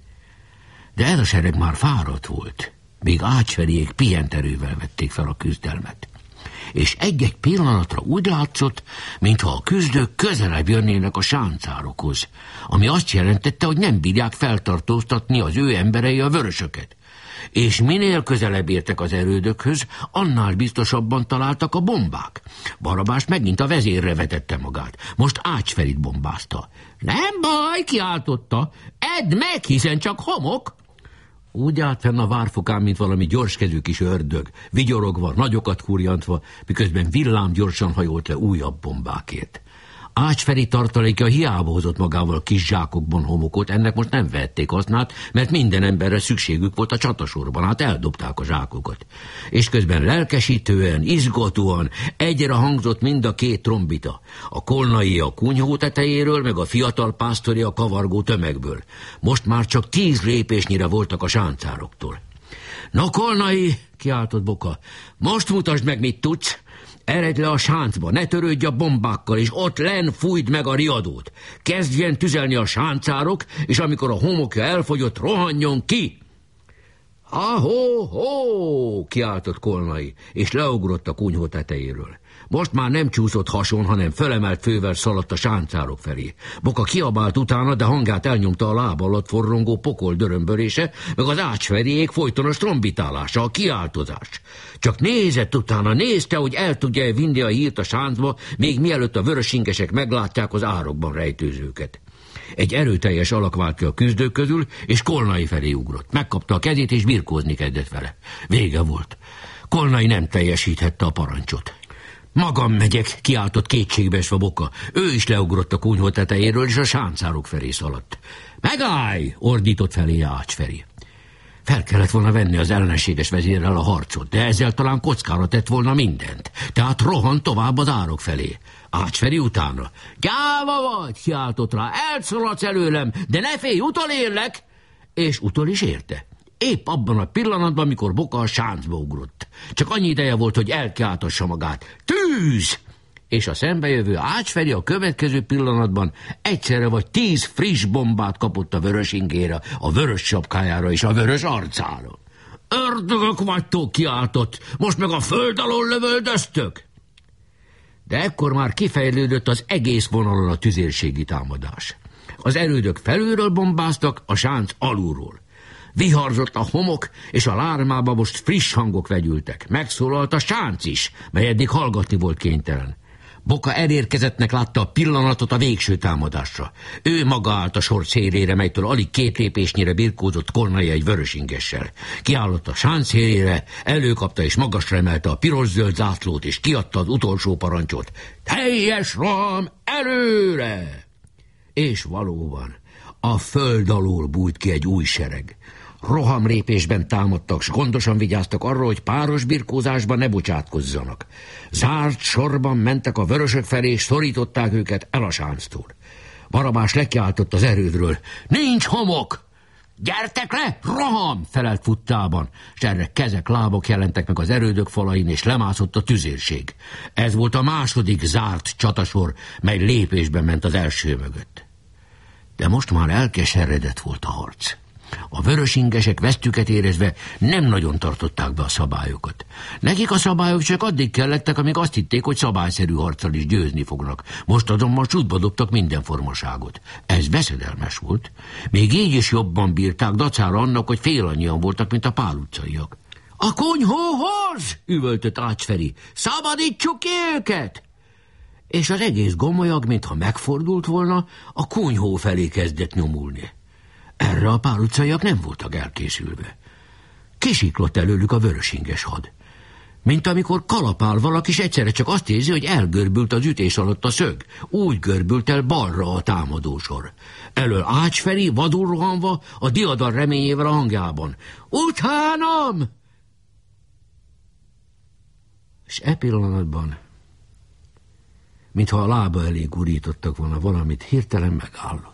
De ez a sereg már fáradt volt, még Ács-Feriék pihent erővel vették fel a küzdelmet. És egy-egy pillanatra úgy látszott, mintha a küzdők közelebb jönnének a sáncárokhoz, ami azt jelentette, hogy nem bírják feltartóztatni az ő emberei a vörösöket. És minél közelebb értek az erődökhöz, annál biztosabban találtak a bombák. Barabás megint a vezérre vetette magát. Most Ács-Ferit bombázta. Nem baj, kiáltotta, edd meg, hiszen csak homok. Úgy állt fenn a várfokán, mint valami gyorskezű kis ördög, vigyorogva, nagyokat kurjantva, miközben villám gyorsan hajolt le újabb bombákért. Ács-Feri tartaléka hiába hozott magával kis zsákokban homokot, ennek most nem vették hasznát, mert minden emberre szükségük volt a csatasorban, hát eldobták a zsákokat. És közben lelkesítően, izgatóan egyre hangzott mind a 2 trombita. A Kolnai a kunyhó tetejéről, meg a fiatal pásztori a kavargó tömegből. Most már csak 10 lépésnyire voltak a sáncároktól. Na, Kolnai, kiáltott Boka, most mutasd meg, mit tudsz. Eredj le a sáncba, ne törődj a bombákkal, és ott lenn fújd meg a riadót. Kezdjen tüzelni a sáncárok, és amikor a homokja elfogyott, rohanjon ki! Ahó, kiáltott Kolnai, és leugrott a kunyhó tetejéről. Most már nem csúszott hason, hanem fölemelt fővel szaladt a sáncárok felé. Boka kiabált utána, de hangát elnyomta a lába alatt forrongó pokol dörömbörése, meg az Ács-Feriék folytonos trombitálása, a kiáltozás. Csak nézett utána, nézte, hogy el tudja vinni a hírt a sáncba, még mielőtt a vörösingesek meglátják az árokban rejtőzőket. Egy erőteljes alak vált ki a küzdők közül, és Kolnai felé ugrott. Megkapta a kezét, és birkózni kezdett vele. Vége volt. Kolnai nem teljesíthette a parancsot. Magam megyek, kiáltott kétségbeesve Boka. Ő is leugrott a kunyhó tetejéről, és a sáncárok felé szaladt. Megállj! Ordított felé Ács-Feri. Fel kellett volna venni az ellenséges vezérrel a harcot, de ezzel talán kockára tett volna mindent. Tehát rohant tovább az árok felé. Ács-Feri utána. Gyáva vagy, kiáltott rá, elszaladsz előlem, de ne félj, utolérlek! És utol is érte. Épp abban a pillanatban, mikor Boka a sáncba ugrott. Csak annyi ideje volt, hogy elkiáltassa magát. Tűz! És a szembejövő Ács-Feri a következő pillanatban egyszerre vagy 10 friss bombát kapott a vörös ingére, a vörös sapkájára és a vörös arcára. Ördögök vagytok, kiáltott, most meg a föld alól lövöldöztök! De ekkor már kifejlődött az egész vonalon a tüzérségi támadás. Az erődök felülről bombáztak, a sánc alulról. Viharzott a homok, és a lármába most friss hangok vegyültek. Megszólalt a sánc is, mely eddig hallgatni volt kénytelen. Boka elérkezettnek látta a pillanatot a végső támadásra. Ő maga állt a sor szélére, melytől alig 2 lépésnyire birkózott Kolnai egy vörösingessel. Kiállott a sánc szélére, előkapta és magasra emelte a piros-zöld zászlót, és kiadta az utolsó parancsot. Teljes roham, előre! És valóban a föld alól bújt ki egy új sereg. Rohamlépésben támadtak, s gondosan vigyáztak arra, hogy páros birkózásba ne bocsátkozzanak. Zárt sorban mentek a vörösök felé, és szorították őket el a sánctól. Barabás lekiáltott az erődről. Nincs homok! Gyertek le, roham! Felelt futtában, s erre kezek, lábok jelentek meg az erődök falain, és lemászott a tüzérség. Ez volt a második zárt csatasor, mely lépésben ment az első mögött. De most már elkeseredett volt a harc. A vörösingesek vesztüket érezve nem nagyon tartották be a szabályokat. Nekik a szabályok csak addig kellettek, amíg azt hitték, hogy szabályszerű harccal is győzni fognak. Most azonban csútba dobtak minden formaságot. Ez veszedelmes volt. Még így is jobban bírták, dacára annak, hogy fél annyian voltak, mint a Pál utcaiak. A kunyhóhoz! Üvöltött Ács Feri. Szabadítsuk ki őket! És az egész gomolyag, mintha megfordult volna, a kunyhó felé kezdett nyomulni. Erre a Pál utcaiak nem voltak elkészülve. Kisiklott előlük a vörösinges had. Mint amikor kalapál valaki, és egyszerre csak azt érzi, hogy elgörbült az ütés alatt a szög. Úgy görbült el balra a támadósor. Elől Ács Feri, vadul rohanva, a diadal reményével a hangjában. Utánam! És e pillanatban, mintha a lába elé gurítottak volna valamit, hirtelen megállott.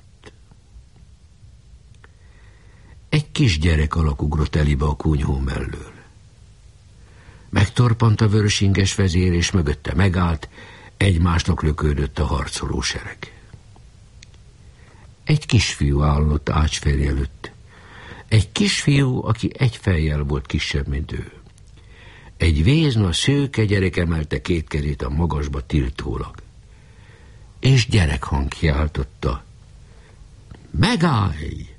Egy kisgyerek alak ugrott elébe a kunyhó mellől. Megtorpant a vörösinges vezér, és mögötte megállt, egymásnak lökődött a harcoló sereg. Egy kisfiú állott Ács Feri előtt. Egy kisfiú, aki egy fejjel volt kisebb, mint ő. Egy vézna, szőke gyerek emelte két kezét a magasba tiltólag. És gyerekhang kiáltotta: megállj!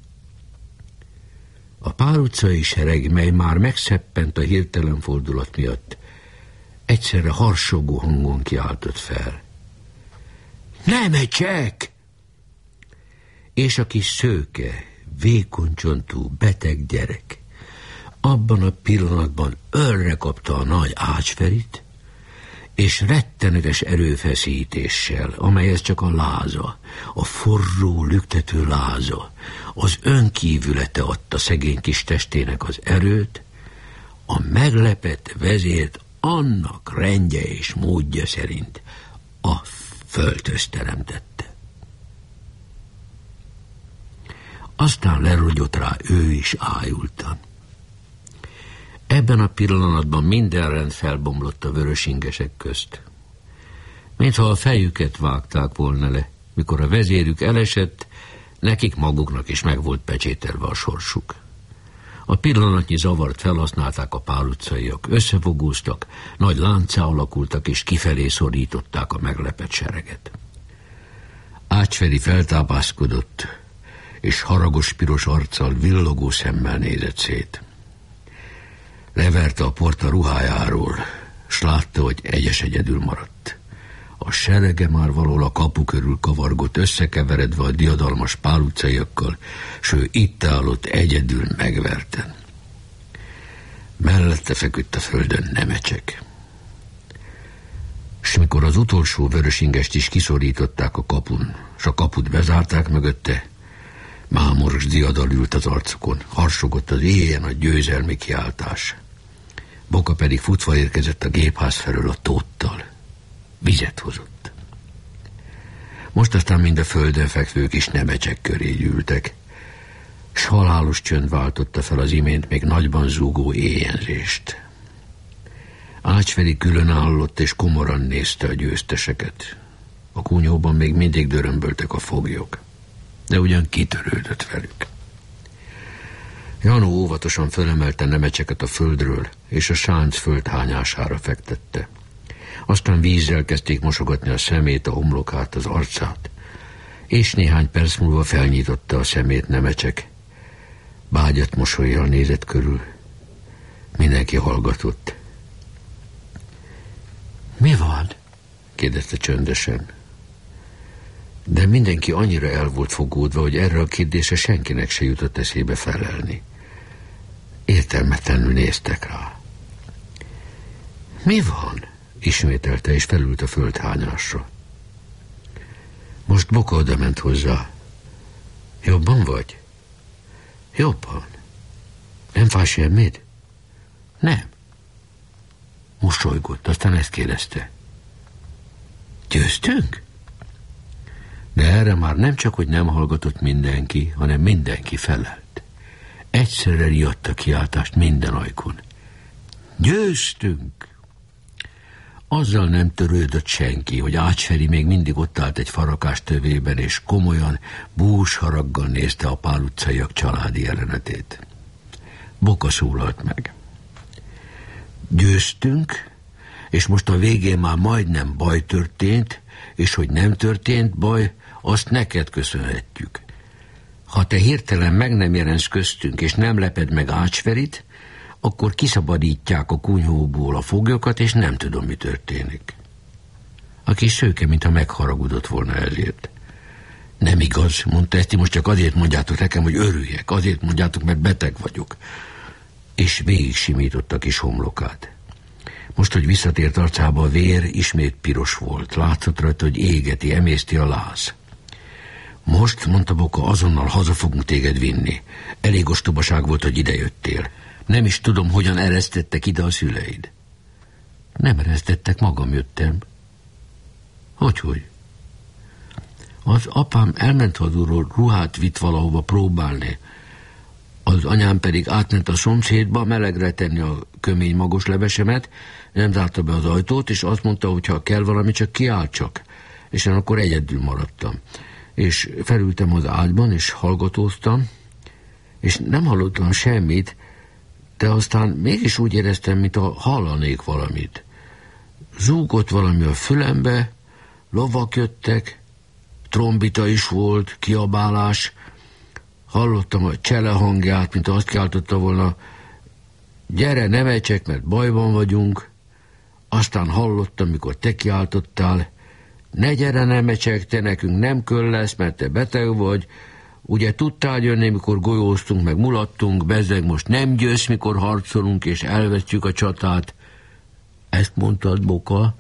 A Pál utcai sereg, mely már megszeppent a hirtelen fordulat miatt, egyszerre harsogó hangon kiáltott fel: Nemecsek! És a kis szőke, vékony csontú, beteg gyerek abban a pillanatban ölre kapta a nagy Ács Ferit, és rettenetes erőfeszítéssel, amelyhez csak a láza, a forró, lüktető láza, az önkívülete adta szegény kis testének az erőt, a meglepett vezért annak rendje és módja szerint a földhöz teremtette. Aztán lerogyott rá ő is ájultan. Ebben a pillanatban minden rend felbomlott a vörösingesek közt. Mintha a fejüket vágták volna le, mikor a vezérük elesett, nekik maguknak is meg volt pecsételve a sorsuk. A pillanatnyi zavart felhasználták a Pál utcaiak, összefogóztak, nagy láncá alakultak, és kifelé szorították a meglepett sereget. Ács Feri feltápászkodott, és haragos piros arccal, villogó szemmel nézett szét. Leverte a port a ruhájáról, s látta, hogy egyedül maradt. A serege már valahol a kapu körül kavargott, összekeveredve a diadalmas Pál utcaiakkal, s ő itt állott egyedül megverten. Mellette feküdt a földön Nemecsek. S mikor az utolsó vörösingest is kiszorították a kapun, s a kaput bezárták mögötte, mámoros diadal ült az arcukon, harsogott az éjjel a győzelmi kiáltás. Boka pedig futva érkezett a gépház felől a tóttal. Vizet hozott. Most aztán mind a földön fekvők is Nemecsek köré gyűltek, s halálos csönd váltotta fel az imént még nagyban zúgó éjjenzést. Ács Feri külön állott és komoran nézte a győzteseket. A kunyhóban még mindig dörömböltek a foglyok, de ugyan kitörődött velük. Janó óvatosan fölemelte Nemecseket a földről, és a sánc földhányására fektette. Aztán vízzel kezdték mosogatni a szemét, a homlokát, az arcát, és néhány perc múlva felnyitotta a szemét Nemecsek. Bágyat mosollyal nézett körül. Mindenki hallgatott. Mi van? Kérdezte csöndesen. De mindenki annyira el volt fogódva, hogy erre a kérdésre senkinek se jutott eszébe felelni. Értelmetlenül néztek rá. Mi van? Ismételte, és felült a földhányásra. Most Boka odament hozzá. Jobban vagy? Jobban. Nem fáj semmit? Nem. Mosolygott, aztán ezt kérdezte. Győztünk? De erre már nem csak, hogy nem hallgatott mindenki, hanem mindenki felelt. Egyszerre riadt a kiáltást minden ajkon. Győztünk! Azzal nem törődött senki, hogy Ács Feri még mindig ott állt egy farakás tövében, és komolyan, bús haraggal nézte a Pál utcaiak családi jelenetét. Boka szólalt meg. Győztünk, és most a végén már majdnem baj történt, és hogy nem történt baj, azt neked köszönhetjük. Ha te hirtelen meg nem jelensz köztünk, és nem leped meg Ács Ferit, akkor kiszabadítják a kunyhóból a foglyokat, és nem tudom, mi történik. A kis szőke, mintha megharagudott volna ezért. Nem igaz, mondta, ezt most csak azért mondjátok nekem, hogy örüljek, azért mondjátok, mert beteg vagyok. És végig simította kis homlokát. Most, hogy visszatért arcába a vér, ismét piros volt. Látszott rajta, hogy égeti, emészti a láz. Most, mondta Boka, azonnal haza fogunk téged vinni. Elég ostobaság volt, hogy idejöttél. Nem is tudom, hogyan eresztettek ide a szüleid. Nem eresztettek, magam jöttem. Hogy? Az apám elment hazulról, ruhát vitt valahova próbálni. Az anyám pedig átment a szomszédba melegre tenni a kömény magos levesemet, nem zárta be az ajtót, és azt mondta, hogy ha kell valami, csak kiáltsak. És én akkor egyedül maradtam. És felültem az ágyban, és hallgatóztam, és nem hallottam semmit, de aztán mégis úgy éreztem, mintha hallanék valamit. Zúgott valami a fülembe, lovak jöttek, trombita is volt, kiabálás, hallottam a csele hangját, mint azt kiáltotta volna, gyere, ne meccsek, mert bajban vagyunk. Aztán hallottam, mikor te kiáltottál, ne gyere, ne meccsek, te nekünk nem köll lesz, mert te beteg vagy. Ugye tudtál jönni, mikor golyóztunk, meg mulattunk, bezzeg most nem győzsz, mikor harcolunk, és elvesztjük a csatát. Ezt mondtad, Boka?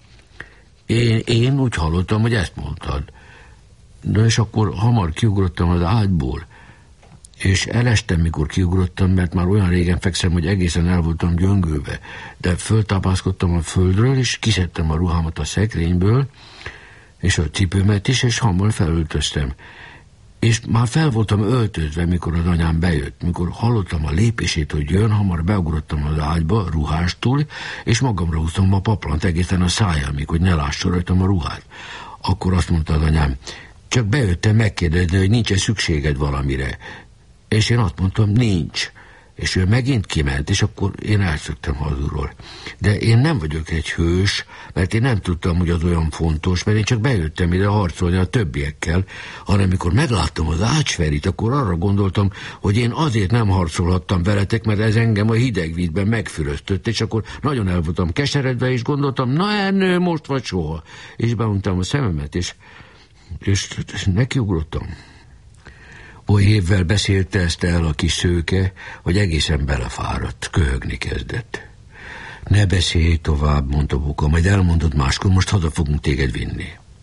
Én úgy hallottam, hogy ezt mondtad. De és akkor hamar kiugrottam az ágyból, és elestem, mikor kiugrottam, mert már olyan régen fekszem, hogy egészen el voltam gyöngülve. De föltápászkodtam a földről, és kiszedtem a ruhámat a szekrényből, és a cipőmet is, és hamar felöltöztem. És már fel voltam öltözve, mikor az anyám bejött. Mikor hallottam a lépését, hogy jön, hamar beugrottam az ágyba, ruhástul, és magamra húztam a paplant egészen a szájámig, hogy ne lássa rajtam a ruhát. Akkor azt mondta az anyám, csak bejöttem megkérdezni, hogy nincs-e szükséged valamire. És én azt mondtam, nincs. És ő megint kiment, és akkor én elszöktem hazulról. De én nem vagyok egy hős, mert én nem tudtam, hogy az olyan fontos, mert én csak bejöttem ide harcolni a többiekkel, hanem mikor megláttam az Ács Ferit, akkor arra gondoltam, hogy én azért nem harcolhattam veletek, mert ez engem a hideg vízben megfüröztött, és akkor nagyon el voltam keseredve, és gondoltam, na Ernő, most vagy soha. És beuntam a szememet, és nekiugrottam. Oly évvel beszélte ezt el a kis szőke, hogy egészen belefáradt, köhögni kezdett. Ne beszélj tovább, mondta Boka, majd elmondod máskor, most haza fogunk téged vinni.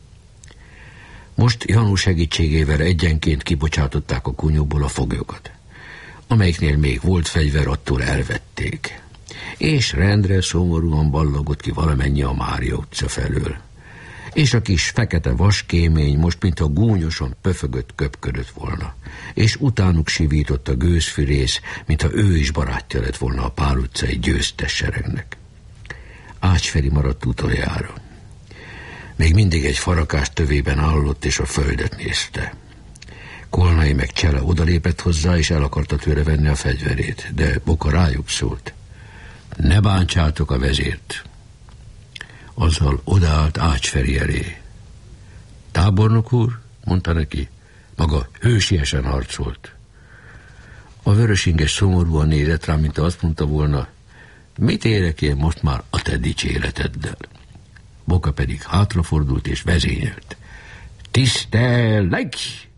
Most Janu segítségével egyenként kibocsátották a kunyóból a foglyokat. Amelyiknél még volt fegyver, attól elvették. És rendre szomorúan ballagott ki valamennyi a Mária utca felől. És a kis fekete vaskémény most, mintha gúnyosan pöfögött, köpködött volna. És utánuk sivított a gőzfűrész, mintha ő is barátja lett volna a Pál utcai győztes seregnek. Ács Feri maradt utoljára. Még mindig egy farakás tövében állott, és a földet nézte. Kolnai meg Csele odalépett hozzá, és el akarta tőle venni a fegyverét, de Boka rájuk szólt. Ne bántsátok a vezért. Azzal odaállt Ács Feri elé. Tábornok úr, mondta neki, maga hősiesen harcolt. A vörösinges szomorúan nézett rá, mint azt mondta volna, mit érek én most már a te dicséreteddel? Boka pedig hátrafordult és vezényelt. Tisztelek!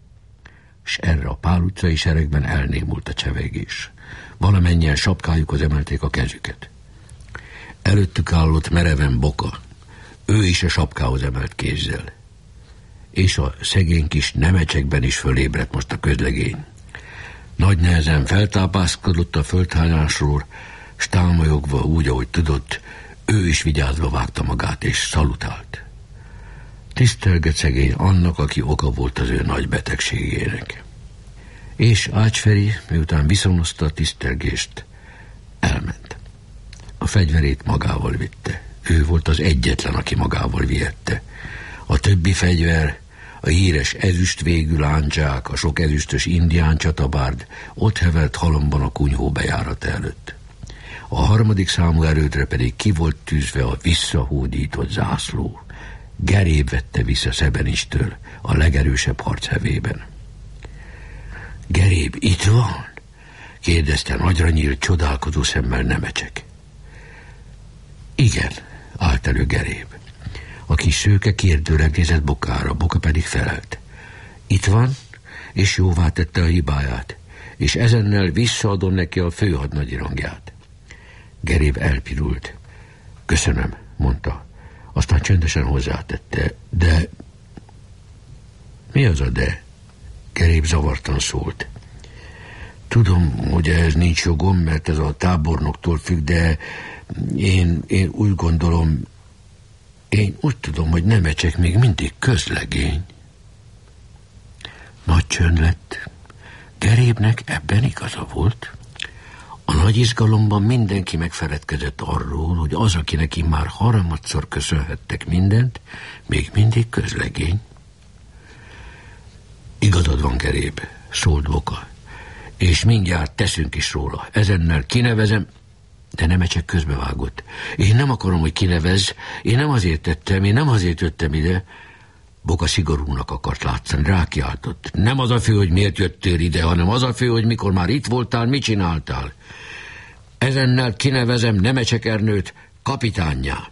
S erre a Pál utcai seregben elnémult a csevegés. Valamennyien sapkájukhoz emelték a kezüket. Előttük állott mereven Boka. Ő is a sapkához emelt kézzel. És a szegény kis nemecsekben is fölébredt most a közlegény. Nagy nehezen feltápászkodott a földhányásról, s támolyogva úgy, ahogy tudott, ő is vigyázva vágta magát és szalutált. Tisztelgett szegény annak, aki oka volt az ő nagy betegségének. És Ács-Feri, miután viszonozta a tisztelgést, elment. A fegyverét magával vitte. Ő volt az egyetlen, aki magával vihette. A többi fegyver, a híres ezüstvégű lándzsák, a sok ezüstös indián csatabárd ott hevert halomban a kunyhó bejárata előtt. A 3. számú erődre pedig ki volt tűzve a visszahódított zászló. Geréb vette vissza Szebenistől a legerősebb harc hevében. Geréb itt van? Kérdezte nagyra nyílt, csodálkozó szemmel Nemecsek. Igen, állt elő Geréb. A kis szőke kérdőleg nézett Bokára, Boka pedig felelt. Itt van, és jóvá tette a hibáját, és ezennel visszaadom neki a főhadnagyi rangját. Geréb elpirult. Köszönöm, mondta. Aztán csöndesen hozzátette. De... Mi az a de? Geréb zavartan szólt. Tudom, hogy ehhez nincs jogom, mert ez a tábornoktól függ, de én úgy gondolom, én úgy tudom, hogy Nemecsek még mindig közlegény. Nagy csönd lett. Gerébnek ebben igaza volt. A nagy izgalomban mindenki megfeledkezett arról, hogy az, akinek immár harmadszor köszönhettek mindent, még mindig közlegény. Igazad van, Geréb, szólt Boka, és mindjárt teszünk is róla. Ezennel kinevezem, de Nemecsek közbevágott. Én nem akarom, hogy kinevezz, én nem azért tettem, én nem azért jöttem ide. Boka szigorúnak akart látszani, rákiáltott. Nem az a fő, hogy miért jöttél ide, hanem az a fő, hogy mikor már itt voltál, mit csináltál. Ezennel kinevezem Nemecsek Ernőt kapitánnyá.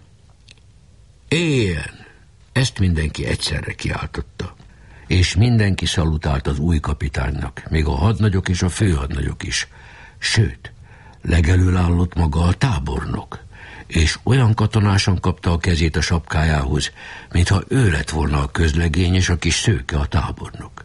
Éljen! Ezt mindenki egyszerre kiáltotta. És mindenki szalutált az új kapitánynak, még a hadnagyok és a főhadnagyok is. Sőt, legelől állott maga a tábornok, és olyan katonásan kapta a kezét a sapkájához, mintha ő lett volna a közlegény és a kis szőke a tábornok.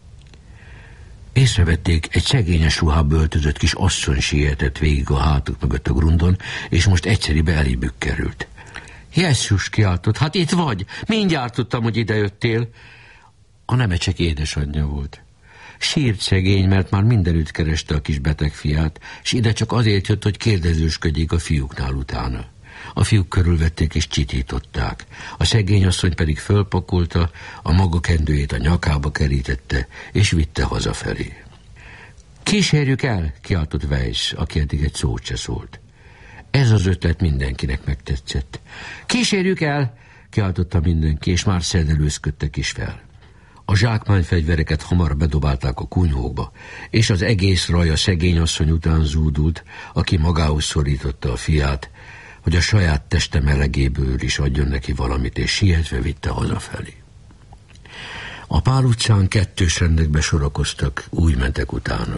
Észrevették, egy szegényes ruhába öltözött kis asszony sietett végig a hátuk mögött a grundon, és most egyszeribe elébük került. Jesszus, kiáltott, hát itt vagy, mindjárt tudtam, hogy idejöttél. A Nemecsek édesanyja volt. Sírt szegény, mert már mindenütt kereste a kis beteg fiát, s ide csak azért jött, hogy kérdezősködjék a fiúknál utána. A fiúk körülvették és csitították. A szegény asszony pedig fölpakolta, a maga kendőjét a nyakába kerítette, és vitte hazafelé. Kísérjük el, kiáltott Weiss, aki eddig egy szót se szólt. Ez az ötlet mindenkinek megtetszett. Kísérjük el, kiáltotta mindenki, és már szedelőzködtek is fel. A zsákmányfegyvereket hamar bedobálták a kunyhókba, és az egész raj a szegény asszony után zúdult, aki magához szorította a fiát, hogy a saját teste melegéből is adjon neki valamit, és sietve vitte hazafelé. A Pál utcán kettős rendekbe sorakoztak, úgy mentek utána.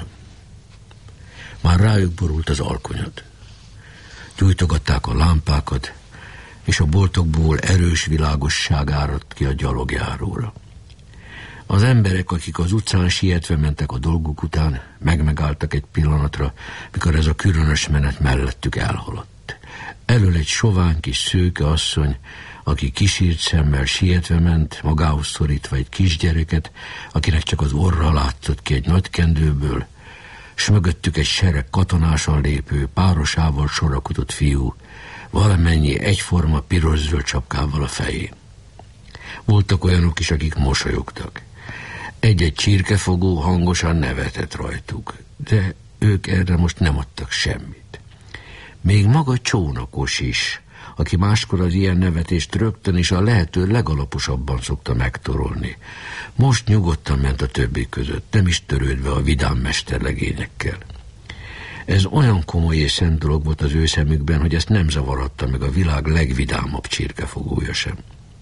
Már rájuk borult az alkonyat. Gyújtogatták a lámpákat, és a boltokból erős világosság áradt ki a gyalogjáróra. Az emberek, akik az utcán sietve mentek a dolguk után, megálltak egy pillanatra, mikor ez a különös menet mellettük elhaladt. Elől egy sovány kis szőke asszony, aki kisírt szemmel sietve ment, magához szorítva egy kisgyereket, akinek csak az orra látszott ki egy nagy kendőből, s mögöttük egy sereg katonásan lépő, párosával sorakozott fiú, valamennyi egyforma piros-zöld csapkával a fején. Voltak olyanok is, akik mosolyogtak. Egy-egy csirkefogó hangosan nevetett rajtuk, de ők erre most nem adtak semmit. Még maga Csónakos is, aki máskor az ilyen nevetést rögtön és a lehető legalaposabban szokta megtorolni. Most nyugodtan ment a többi között, nem is törődve a vidám mesterlegényekkel. Ez olyan komoly és szent dolog volt az ő szemükben, hogy ezt nem zavarhatta meg a világ legvidámabb csirkefogója sem.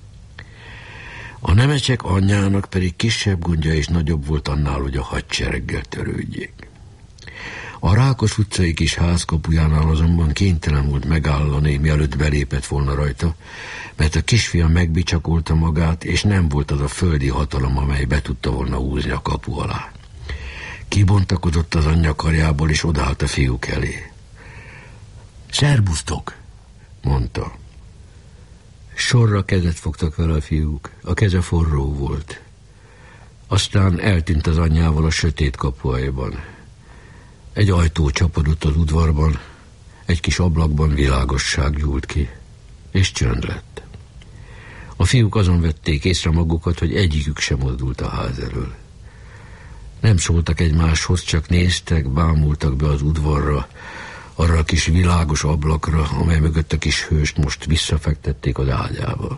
A Nemecsek anyjának pedig kisebb gondja és nagyobb volt annál, hogy a hadsereggel törődjék. A Rákos utcai kis házkapujánál azonban kénytelen volt megállani, mielőtt belépett volna rajta, mert a kisfia megbicsakolta magát, és nem volt az a földi hatalom, amely be tudta volna húzni a kapu alá. Kibontakozott az anyja karjából, és odállt a fiúk elé. Szerbusztok, mondta. Sorra kezet fogtak vele a fiúk, a keze forró volt. Aztán eltűnt az anyjával a sötét kapuajban. Egy ajtó csapadott az udvarban, egy kis ablakban világosság gyúlt ki, és csönd lett. A fiúk azon vették észre magukat, hogy egyikük sem mozdult a ház elől. Nem szóltak egymáshoz, csak néztek, bámultak be az udvarra, arra a kis világos ablakra, amely mögött a kis hőst most visszafektették az ágyába.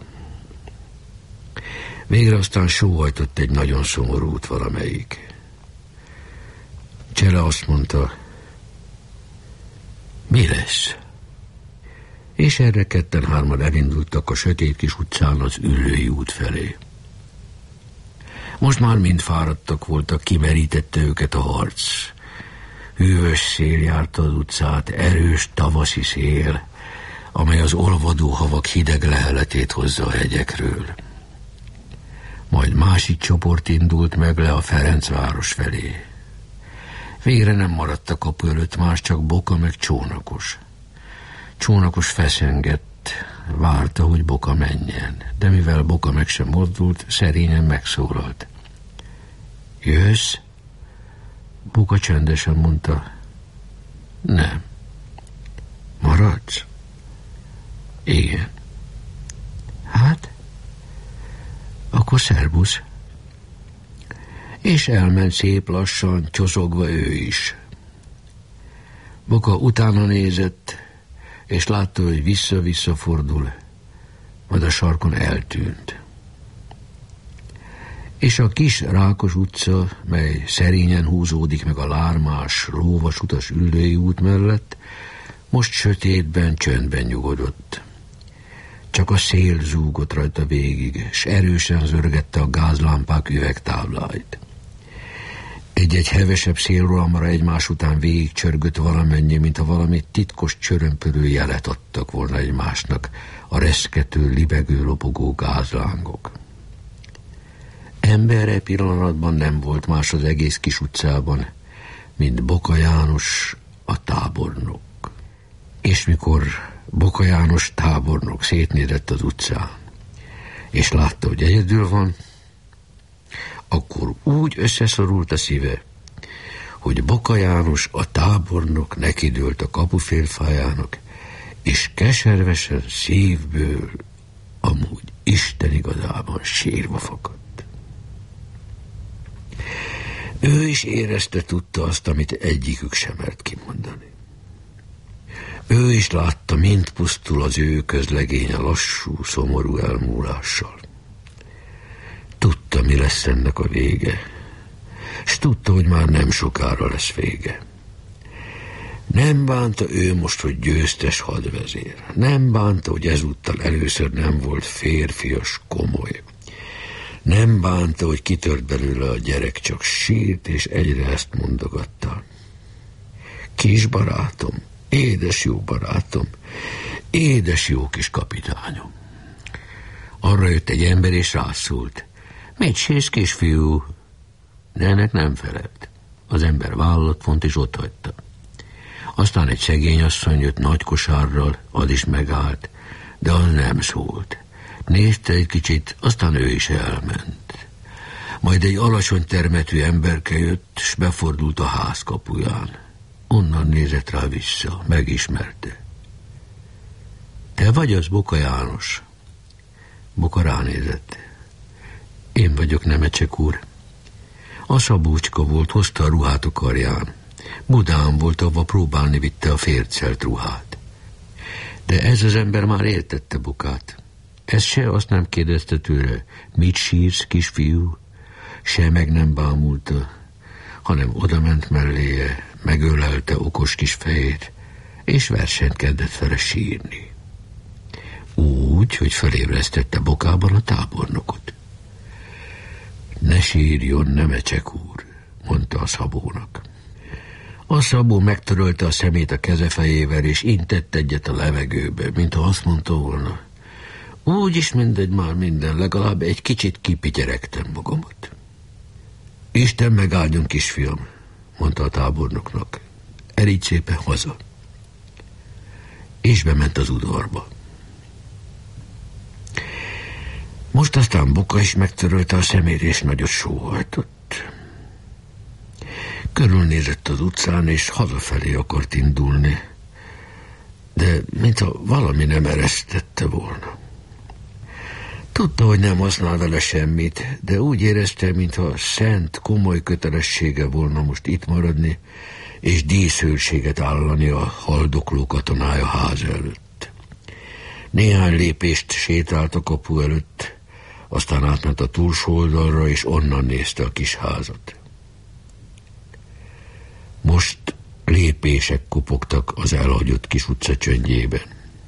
Végre aztán sóhajtott egy nagyon szomorút valamelyik. Csele azt mondta, mi lesz? És erre ketten-hárman elindultak a sötét kis utcán az Üllői út felé. Most már mind fáradtak voltak, kimerítette őket a harc. Hűvös szél járta az utcát, erős tavaszi szél, amely az olvadó havak hideg leheletét hozza a hegyekről. Majd másik csoport indult meg le a Ferencváros felé. Végre nem maradt a kapu előtt más, csak Boka meg Csónakos. Csónakos feszengett, várta, hogy Boka menjen, de mivel Boka meg sem mozdult, szerényen megszólalt. Jössz? Boka csendesen mondta, nem. Maradsz? Igen. Hát? Akkor szerbusz. És elment szép lassan, csoszogva ő is. Boka utána nézett, és látta, hogy vissza-vissza fordul, majd a sarkon eltűnt. És a kis Rákos utca, mely szerényen húzódik meg a lármás, lóvasutas Üllői út mellett, most sötétben, csöndben nyugodott. Csak a szél zúgott rajta végig, s erősen zörgette a gázlámpák üvegtábláit. Egy-egy hevesebb szélrohamra egymás után végig csörgött valamennyi, mintha valami titkos csörömpölő jelet adtak volna egymásnak a reszkető, libegő, lobogó gázlángok. Emberre pillanatban nem volt más az egész kis utcában, mint Boka János, a tábornok. És mikor Boka János tábornok szétnézett az utcán, és látta, hogy egyedül van, akkor úgy összeszorult a szíve, hogy Boka János, a tábornok nekidőlt a kapufélfájának, és keservesen szívből, amúgy Isten igazában sírva fakadt. Ő is érezte, tudta azt, amit egyikük sem mert kimondani. Ő is látta, mint pusztul az ő közlegénye lassú, szomorú elmúlással. Tudta, mi lesz ennek a vége, s tudta, hogy már nem sokára lesz vége. Nem bánta ő most, hogy győztes hadvezér. Nem bánta, hogy ezúttal először nem volt férfias, komoly. Nem bánta, hogy kitört belőle a gyerek, csak sírt, és egyre ezt mondogatta. Kis barátom, édes jó barátom, édes jó kis kapitányom. Arra jött egy ember, és rászólt. Mit sírsz, kisfiú? De ennek nem felelt. Az ember vállalott font, és ott hagyta. Aztán egy szegény asszony jött nagy kosárral, az is megállt, de az nem szólt. Nézte egy kicsit, aztán ő is elment. Majd egy alacsony termetű emberke jött, s befordult a ház kapuján. Onnan nézett rá vissza, megismerte. Te vagy az, Boka János? Boka ránézett. Én vagyok, Nemecsek úr. A Szabócska volt, hozta a ruhát a karján. Budán volt, avva próbálni vitte a fércelt ruhát. De ez az ember már értette Bokát. Ez se azt nem kérdezte tőle, mit sírsz, kisfiú? Se meg nem bámulta, hanem odament melléje, megölelte okos kis fejét, és versenyt kezdett vele sírni. Úgy, hogy felébresztette Bokában a tábornokot. Ne sírjon, Nemecsek úr, mondta a Szabónak. A Szabó megtörölte a szemét a kezefejével, és intett egyet a levegőbe, mintha azt mondta volna. Úgyis mindegy már minden, legalább egy kicsit kipityeregtem magamat. Isten megáldjon, kisfiam, mondta a tábornoknak. Erígy szépen haza. És bement az udvarba. Most aztán Boka is megtörölte a szemét, és nagyot sóhajtott. Körülnézett az utcán, és hazafelé akart indulni, de mintha valami nem eresztette volna. Tudta, hogy nem használ vele semmit, de úgy érezte, mintha szent, komoly kötelessége volna most itt maradni, és díszőrséget állani a haldokló katonája ház előtt. Néhány lépést sétált a kapu előtt, aztán átment a túlsó oldalra, és onnan nézte a kis házat. Most lépések kopogtak az elhagyott kis utca csöndjében.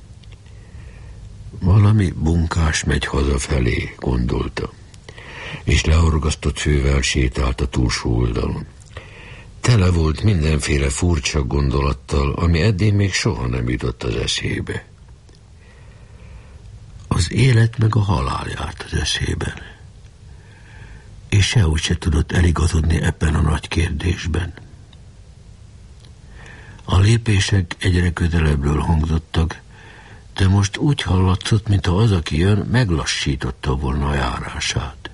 Valami bunkás megy hazafelé, gondolta, és leorgasztott fővel sétált a túlsó oldalon. Tele volt mindenféle furcsa gondolattal, ami eddig még soha nem jutott az eszébe. Az élet meg a halál járt az eszében, és sehogy se tudott eligazodni ebben a nagy kérdésben. A lépések egyre közelebbről hangzottak, de most úgy hallatszott, mintha az, aki jön, meglassította volna a járását.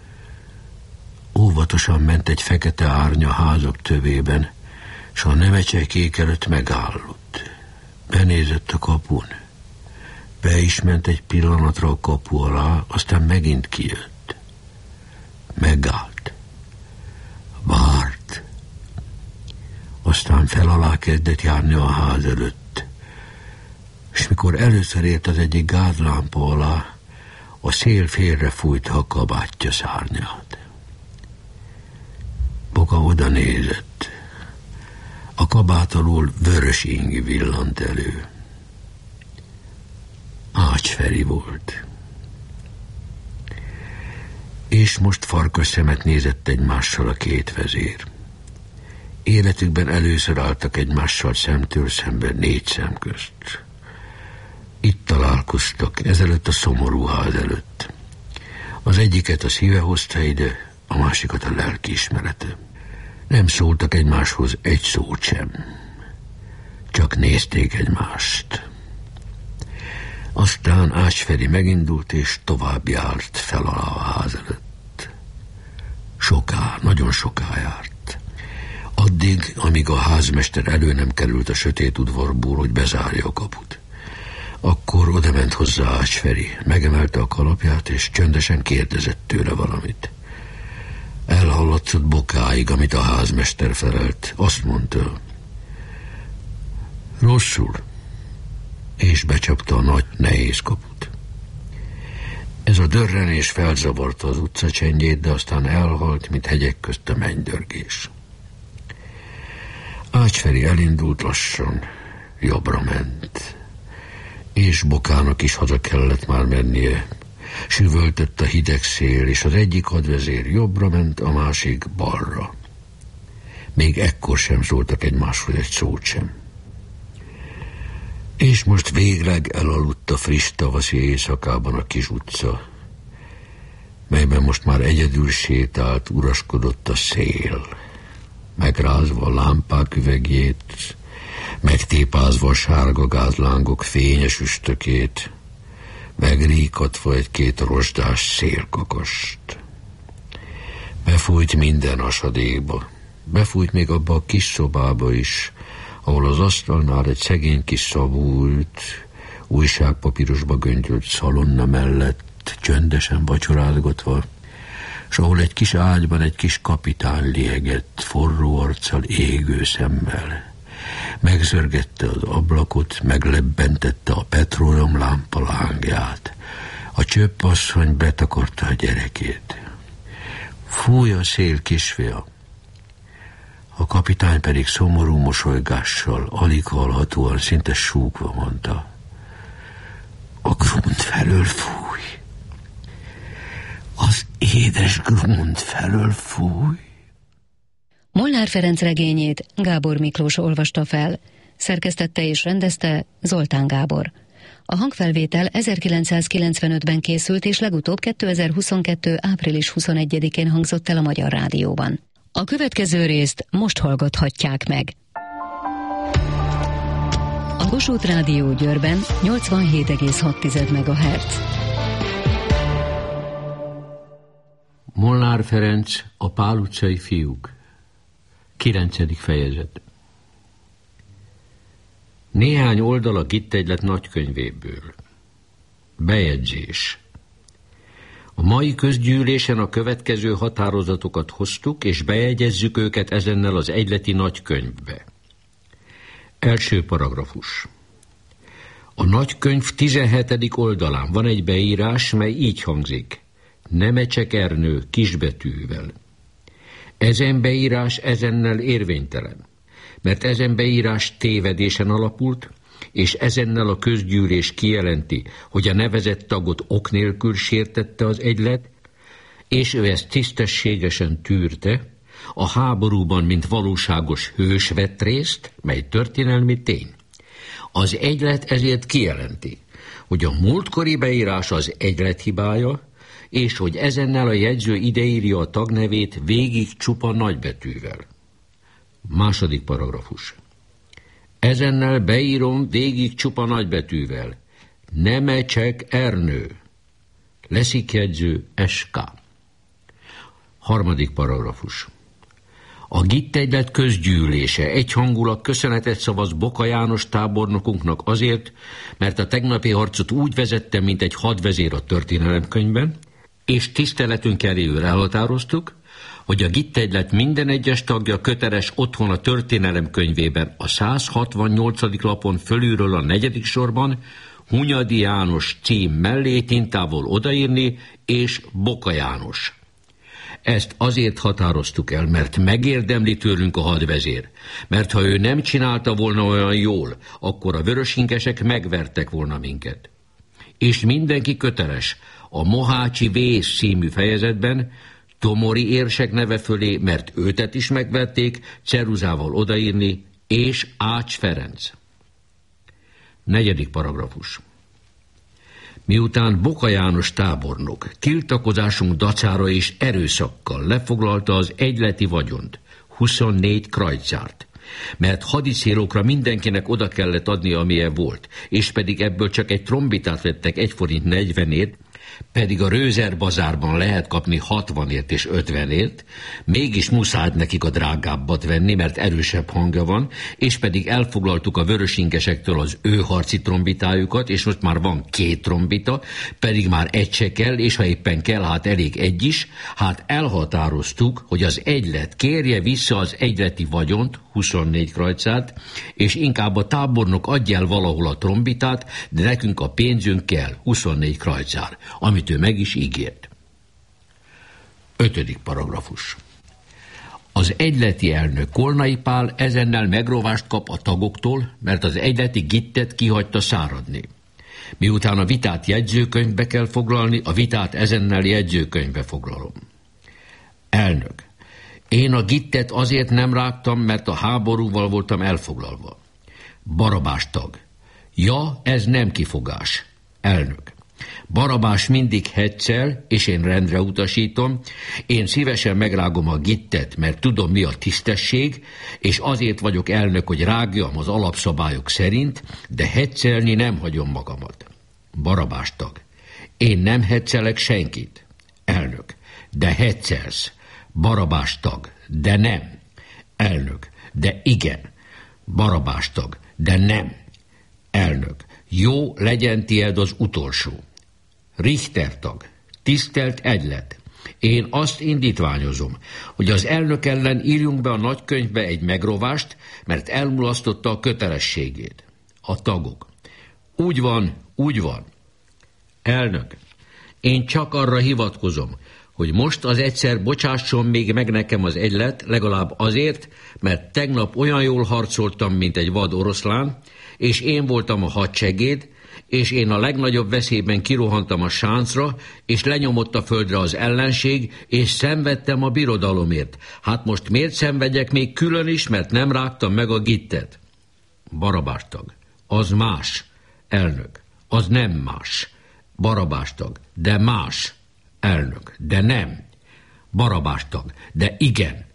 Óvatosan ment egy fekete árnya házak tövében, s a nemecsekék előtt megállott. Benézett a kapun. Be is ment egy pillanatra a kapu alá, aztán megint kijött. Megállt. Várt. Aztán fel alá kezdett járni a ház előtt. És mikor először ért az egyik gázlámpa alá, a szél félre fújta a kabátja szárnyát. Boka oda nézett. A kabát alól vörös ing villant elő. Ács Feri volt. És most farkas szemet nézett egymással a két vezér. Életükben először álltak egymással szemtől szemben 4 szem közt. Itt találkoztak, ezelőtt a szomorú ház előtt. Az egyiket a szíve hozta ide, a másikat a lelkiismerete. Nem szóltak egymáshoz egy szót sem. Csak nézték egymást. Aztán Ács Feri megindult, és tovább járt fel alá a ház előtt. Soká, nagyon soká járt. Addig, amíg a házmester elő nem került a sötét udvarból, hogy bezárja a kaput. Akkor odament hozzá Ács Feri, megemelte a kalapját, és csöndesen kérdezett tőle valamit. Elhallatszott Bokáig, amit a házmester felelt. Azt mondta, rosszul, és becsapta a nagy, nehéz kaput. Ez a dörrenés felzavarta az utca csendjét, de aztán elhalt, mint hegyek közt a mennydörgés. Ács Feri elindult lassan, jobbra ment, és Bokának is haza kellett már mennie. Süvöltött a hideg szél, és az egyik hadvezér jobbra ment, a másik balra. Még ekkor sem szóltak egymáshoz egy szót sem. És most végleg elaludt a friss tavaszi éjszakában a kis utca, melyben most már egyedül sétált, uraskodott a szél, megrázva a lámpák üvegjét, megtépázva a sárga gázlángok fényes üstökét, megríkatva egy-két rozsdás szélkakast. Befújt minden hasadékba, befújt még abba a kis szobába is, ahol az asztalnál egy szegény kis szabó ült, újságpapírosba göngyölt szalonna mellett, csöndesen vacsorázgatva, s ahol egy kis ágyban egy kis kapitány liegett, forró arccal, égő szemmel. Megzörgette az ablakot, meglebbentette a petróleumlámpa lángját. A csöppasszony betakarta a gyerekét. Fúj a szél, kisfia! A kapitány pedig szomorú mosolygással, alig hallhatóan, szinte súgva mondta, a grund felől fúj. Az édes grund felől fúj. Molnár Ferenc regényét Gábor Miklós olvasta fel, szerkesztette és rendezte Zoltán Gábor. A hangfelvétel 1995-ben készült, és legutóbb 2022. április 21-én hangzott el a Magyar Rádióban. A következő részt most hallgathatják meg. A Kossuth Rádió Győrben 87,6 MHz. Molnár Ferenc, a Pál utcai fiúk. 9. fejezet. Néhány oldal a Gittegylet nagykönyvéből. Bejegyzés. A mai közgyűlésen a következő határozatokat hoztuk, és bejegyezzük őket ezennel az egyleti nagykönyvbe. Első paragrafus. A nagykönyv 17. oldalán van egy beírás, mely így hangzik. Nemecsek Ernő kisbetűvel. Ezen beírás ezennel érvénytelen, mert ezen beírás tévedésen alapult, és ezennel a közgyűlés kijelenti, hogy a nevezett tagot ok nélkül sértette az egylet, és ő ezt tisztességesen tűrte, a háborúban, mint valóságos hős vett részt, mely történelmi tény. Az egylet ezért kijelenti, hogy a múltkori beírás az egylet hibája, és hogy ezennel a jegyző ideírja a tagnevét végig csupa nagybetűvel. Második paragrafus. Ezennel beírom végig csupa nagybetűvel. Nemecsek Ernő. Leszik jegyző SK. Harmadik paragrafus. A Gittegylet közgyűlése egyhangulag köszönetet szavaz Boka János tábornokunknak azért, mert a tegnapi harcot úgy vezette, mint egy hadvezér a történelemkönyvben, és tiszteletünk eléül elhatároztuk, hogy a Gittegylet minden egyes tagja köteles otthon a történelemkönyvében a 168. lapon fölülről a 4. sorban Hunyadi János cím mellé tintával odaírni, és Boka János. Ezt azért határoztuk el, mert megérdemli tőlünk a hadvezér, mert ha ő nem csinálta volna olyan jól, akkor a vörösinkesek megvertek volna minket. És mindenki köteles a Mohácsi Vész című fejezetben Tomori érsek neve fölé, mert őtet is megverték, ceruzával odaírni, és Ács Ferenc. 4. paragrafus. Miután Boka János tábornok tiltakozásunk dacára és erőszakkal lefoglalta az egyleti vagyont, 24 krajcárt, mert hadicélokra mindenkinek oda kellett adni, amilyen volt, és pedig ebből csak egy trombitát vettek 1 forint 40-ért, pedig a Rőzer bazárban lehet kapni 60-ért és 50-ért, mégis muszáj nekik a drágábbat venni, mert erősebb hangja van, és pedig elfoglaltuk a vörösinkesektől az ő harci trombitájukat, és most már van 2 trombita, pedig már egy se kell, és ha éppen kell, hát elég egy is, hát elhatároztuk, hogy az egylet kérje vissza az egyleti vagyont, 24 krajcát, és inkább a tábornok adja el valahol a trombitát, de nekünk a pénzünk kell, 24 krajcár, amit ő meg is ígért. 5. paragrafus. Az egyleti elnök Kolnai Pál ezennel megrovást kap a tagoktól, mert az egyleti gittet kihagyta száradni. Miután a vitát jegyzőkönyvbe kell foglalni, a vitát ezennel jegyzőkönyvbe foglalom. Elnök. Én a gittet azért nem rágtam, mert a háborúval voltam elfoglalva. Barabás tag. Ja, ez nem kifogás. Elnök. Barabás mindig heccsel, és én rendre utasítom. Én szívesen megrágom a gittet, mert tudom, mi a tisztesség, és azért vagyok elnök, hogy rágjam az alapszabályok szerint, de heccelni nem hagyom magamat. Barabás tag. Én nem heccelek senkit. Elnök. De heccelsz. Barabás tag. De nem. Elnök. De igen. Barabás tag. De nem. Elnök. Jó, legyen tied az utolsó. Richter tag. Tisztelt egylet. Én azt indítványozom, hogy az elnök ellen írjunk be a nagykönyvbe egy megrovást, mert elmulasztotta a kötelességét. A tagok. Úgy van, úgy van. Elnök. Én csak arra hivatkozom, hogy most az egyszer bocsásson még meg nekem az egylet, legalább azért, mert tegnap olyan jól harcoltam, mint egy vad oroszlán, és én voltam a hadsegéd, és én a legnagyobb veszélyben kirohantam a sáncra, és lenyomott a földre az ellenség, és szenvedtem a birodalomért. Hát most miért szenvedjek még külön is, mert nem rágtam meg a gittet? Barabás tag. Az más. Elnök. Az nem más. Barabás tag. De más. Elnök. De nem. Barabás tag. De igen.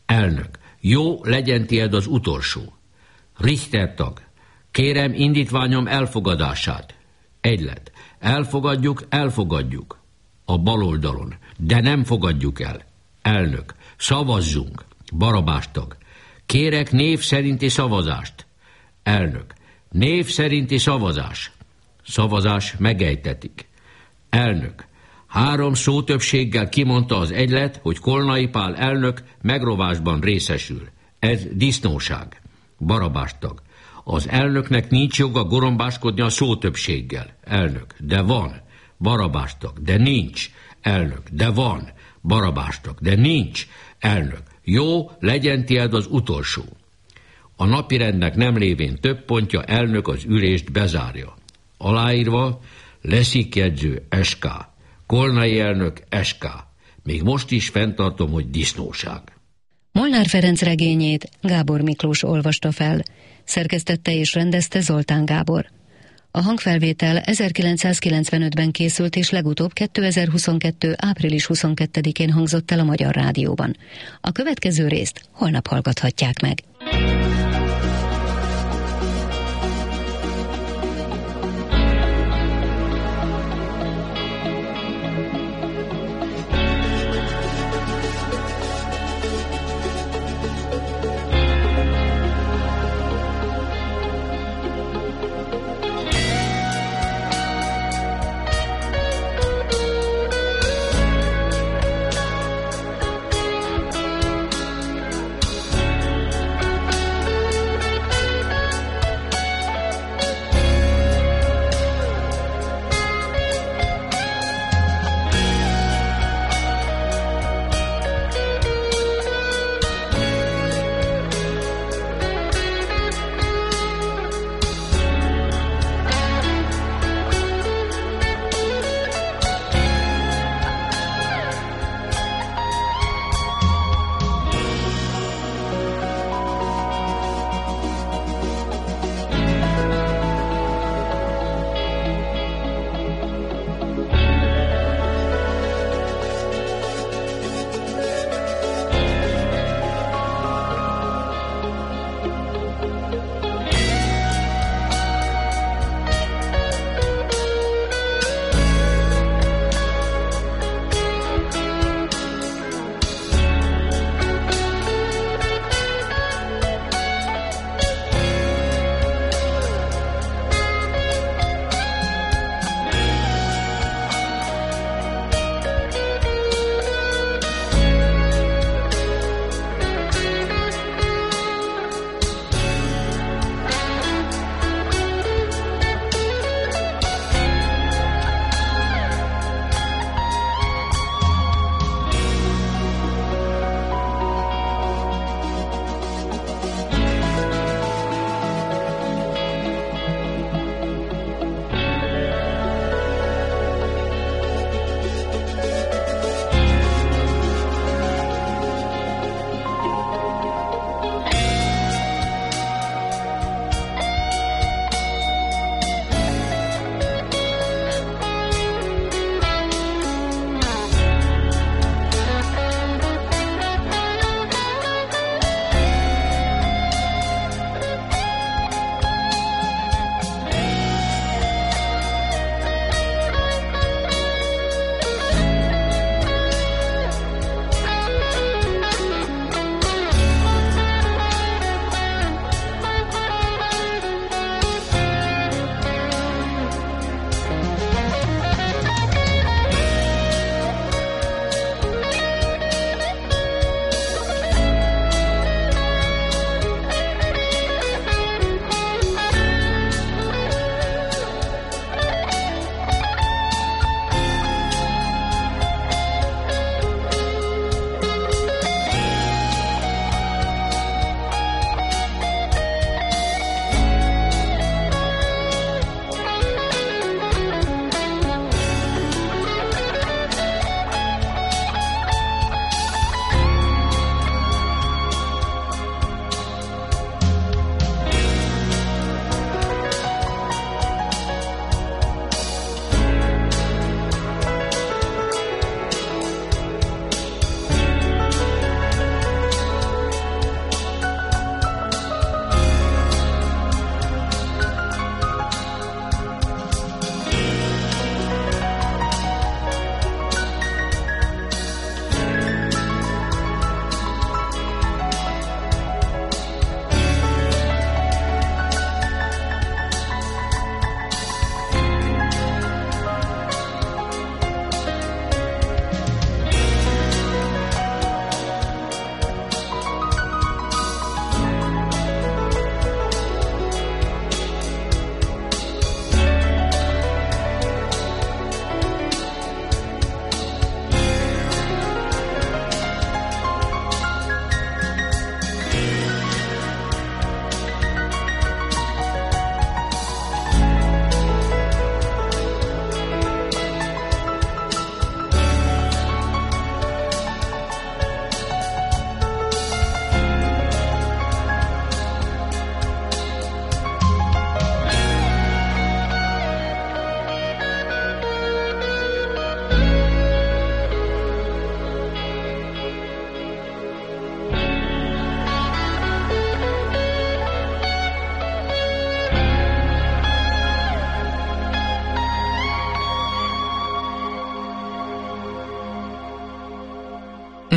Elnök: jó, legyen tied az utolsó. Richter tag: kérem indítványom elfogadását. Egylet: elfogadjuk. A bal oldalon: de nem fogadjuk el. Elnök: szavazzunk. Barabás tag: kérek név szerinti szavazást. Elnök: név szerinti szavazás. Szavazás megejtetik. Elnök: 3 szótöbbséggel kimondta az egylet, hogy Kolnai Pál elnök megrovásban részesül. Ez disznóság. Barabás tag: az elnöknek nincs joga gorombáskodni a szótöbbséggel. Elnök: de van. Barabás tag: de nincs. Elnök: de van. Barabás tag: de nincs. Elnök: jó, legyen tied az utolsó. A napirendnek nem lévén több pontja, elnök az ülést bezárja. Aláírva: Leszik-jegyző SK. Kolnai elnök SK. Még most is fenntartom, hogy disznóság. Molnár Ferenc regényét Gábor Miklós olvasta fel, szerkesztette és rendezte Zoltán Gábor. A hangfelvétel 1995-ben készült és legutóbb 2022. április 22-én hangzott el a Magyar Rádióban. A következő részt holnap hallgathatják meg.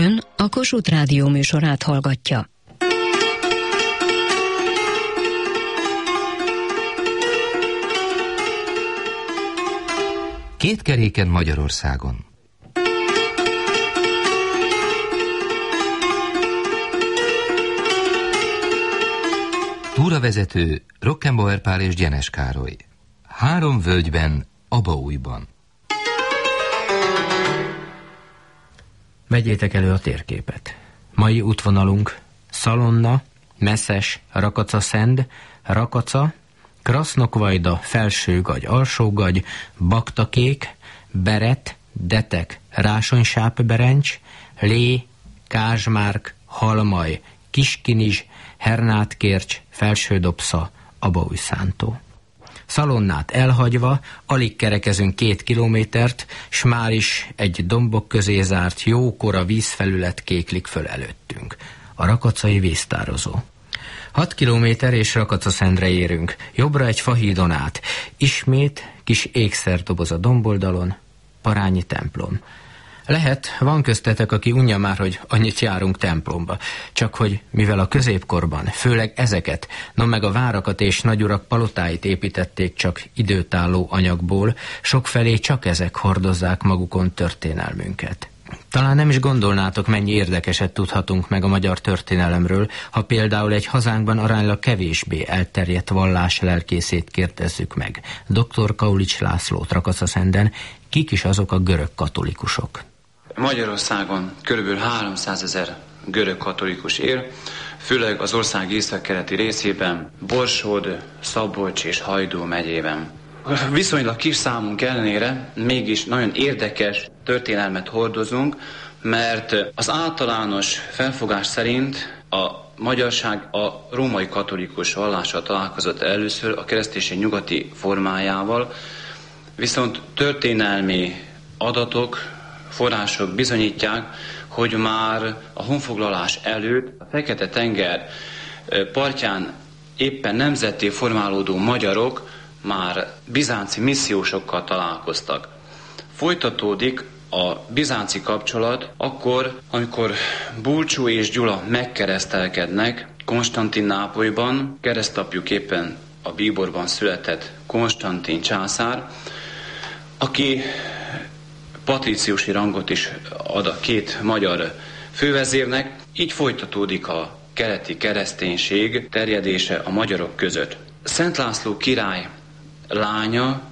Ön a Kossuth Rádió műsorát hallgatja. Két keréken Magyarországon. Túravezető Rockenbauer Pál és Gyenes Károly. 3 völgyben, Abaújban. Vegyétek elő a térképet. Mai útvonalunk Szalonna, Meszes, Rakacaszend, Rakaca, Krasznokvajda, Felsőgagy, Alsógagy, Baktakék, Beret, Detek, Rásonysápberencs, Lé, Kázsmárk, Halmaj, Kiskinizs, Hernátkércs, Felsődobsza, Abaújszántó. Szalonnát elhagyva, alig kerekezünk 2 kilométert, s már is egy dombok közé zárt, jókora vízfelület kéklik föl előttünk. A rakacai víztározó. 6 kilométer és Rakacaszendre érünk, jobbra egy fahídon át. Ismét kis ékszerdoboz a domboldalon, parányi templom. Lehet, van köztetek, aki unja már, hogy annyit járunk templomba. Csak hogy mivel a középkorban, főleg ezeket, no meg a várakat és nagyurak palotáit építették csak időtálló anyagból, sokfelé csak ezek hordozzák magukon történelmünket. Talán nem is gondolnátok, mennyi érdekeset tudhatunk meg a magyar történelemről, ha például egy hazánkban aránylag kevésbé elterjedt vallás lelkészét kérdezzük meg. Dr. Kaulics Lászlót Rakacaszenden, kik is azok a görög katolikusok? Magyarországon kb. 300 000 görög katolikus él, főleg az ország északkeleti részében, Borsod, Szabolcs és Hajdú megyében. Viszonylag kis számunk ellenére mégis nagyon érdekes történelmet hordozunk, mert az általános felfogás szerint a magyarság a római katolikus vallással találkozott először a kereszténység nyugati formájával, viszont történelmi adatok, források bizonyítják, hogy már a honfoglalás előtt a Fekete-tenger partján éppen nemzetté formálódó magyarok már bizánci missziósokkal találkoztak. Folytatódik a bizánci kapcsolat akkor, amikor Bulcsú és Gyula megkeresztelkednek Konstantinápolyban, keresztapjuk éppen a bíborban született Konstantin császár, aki patríciusi rangot is ad a 2 magyar fővezérnek, így folytatódik a keleti kereszténység terjedése a magyarok között. Szent László király lánya,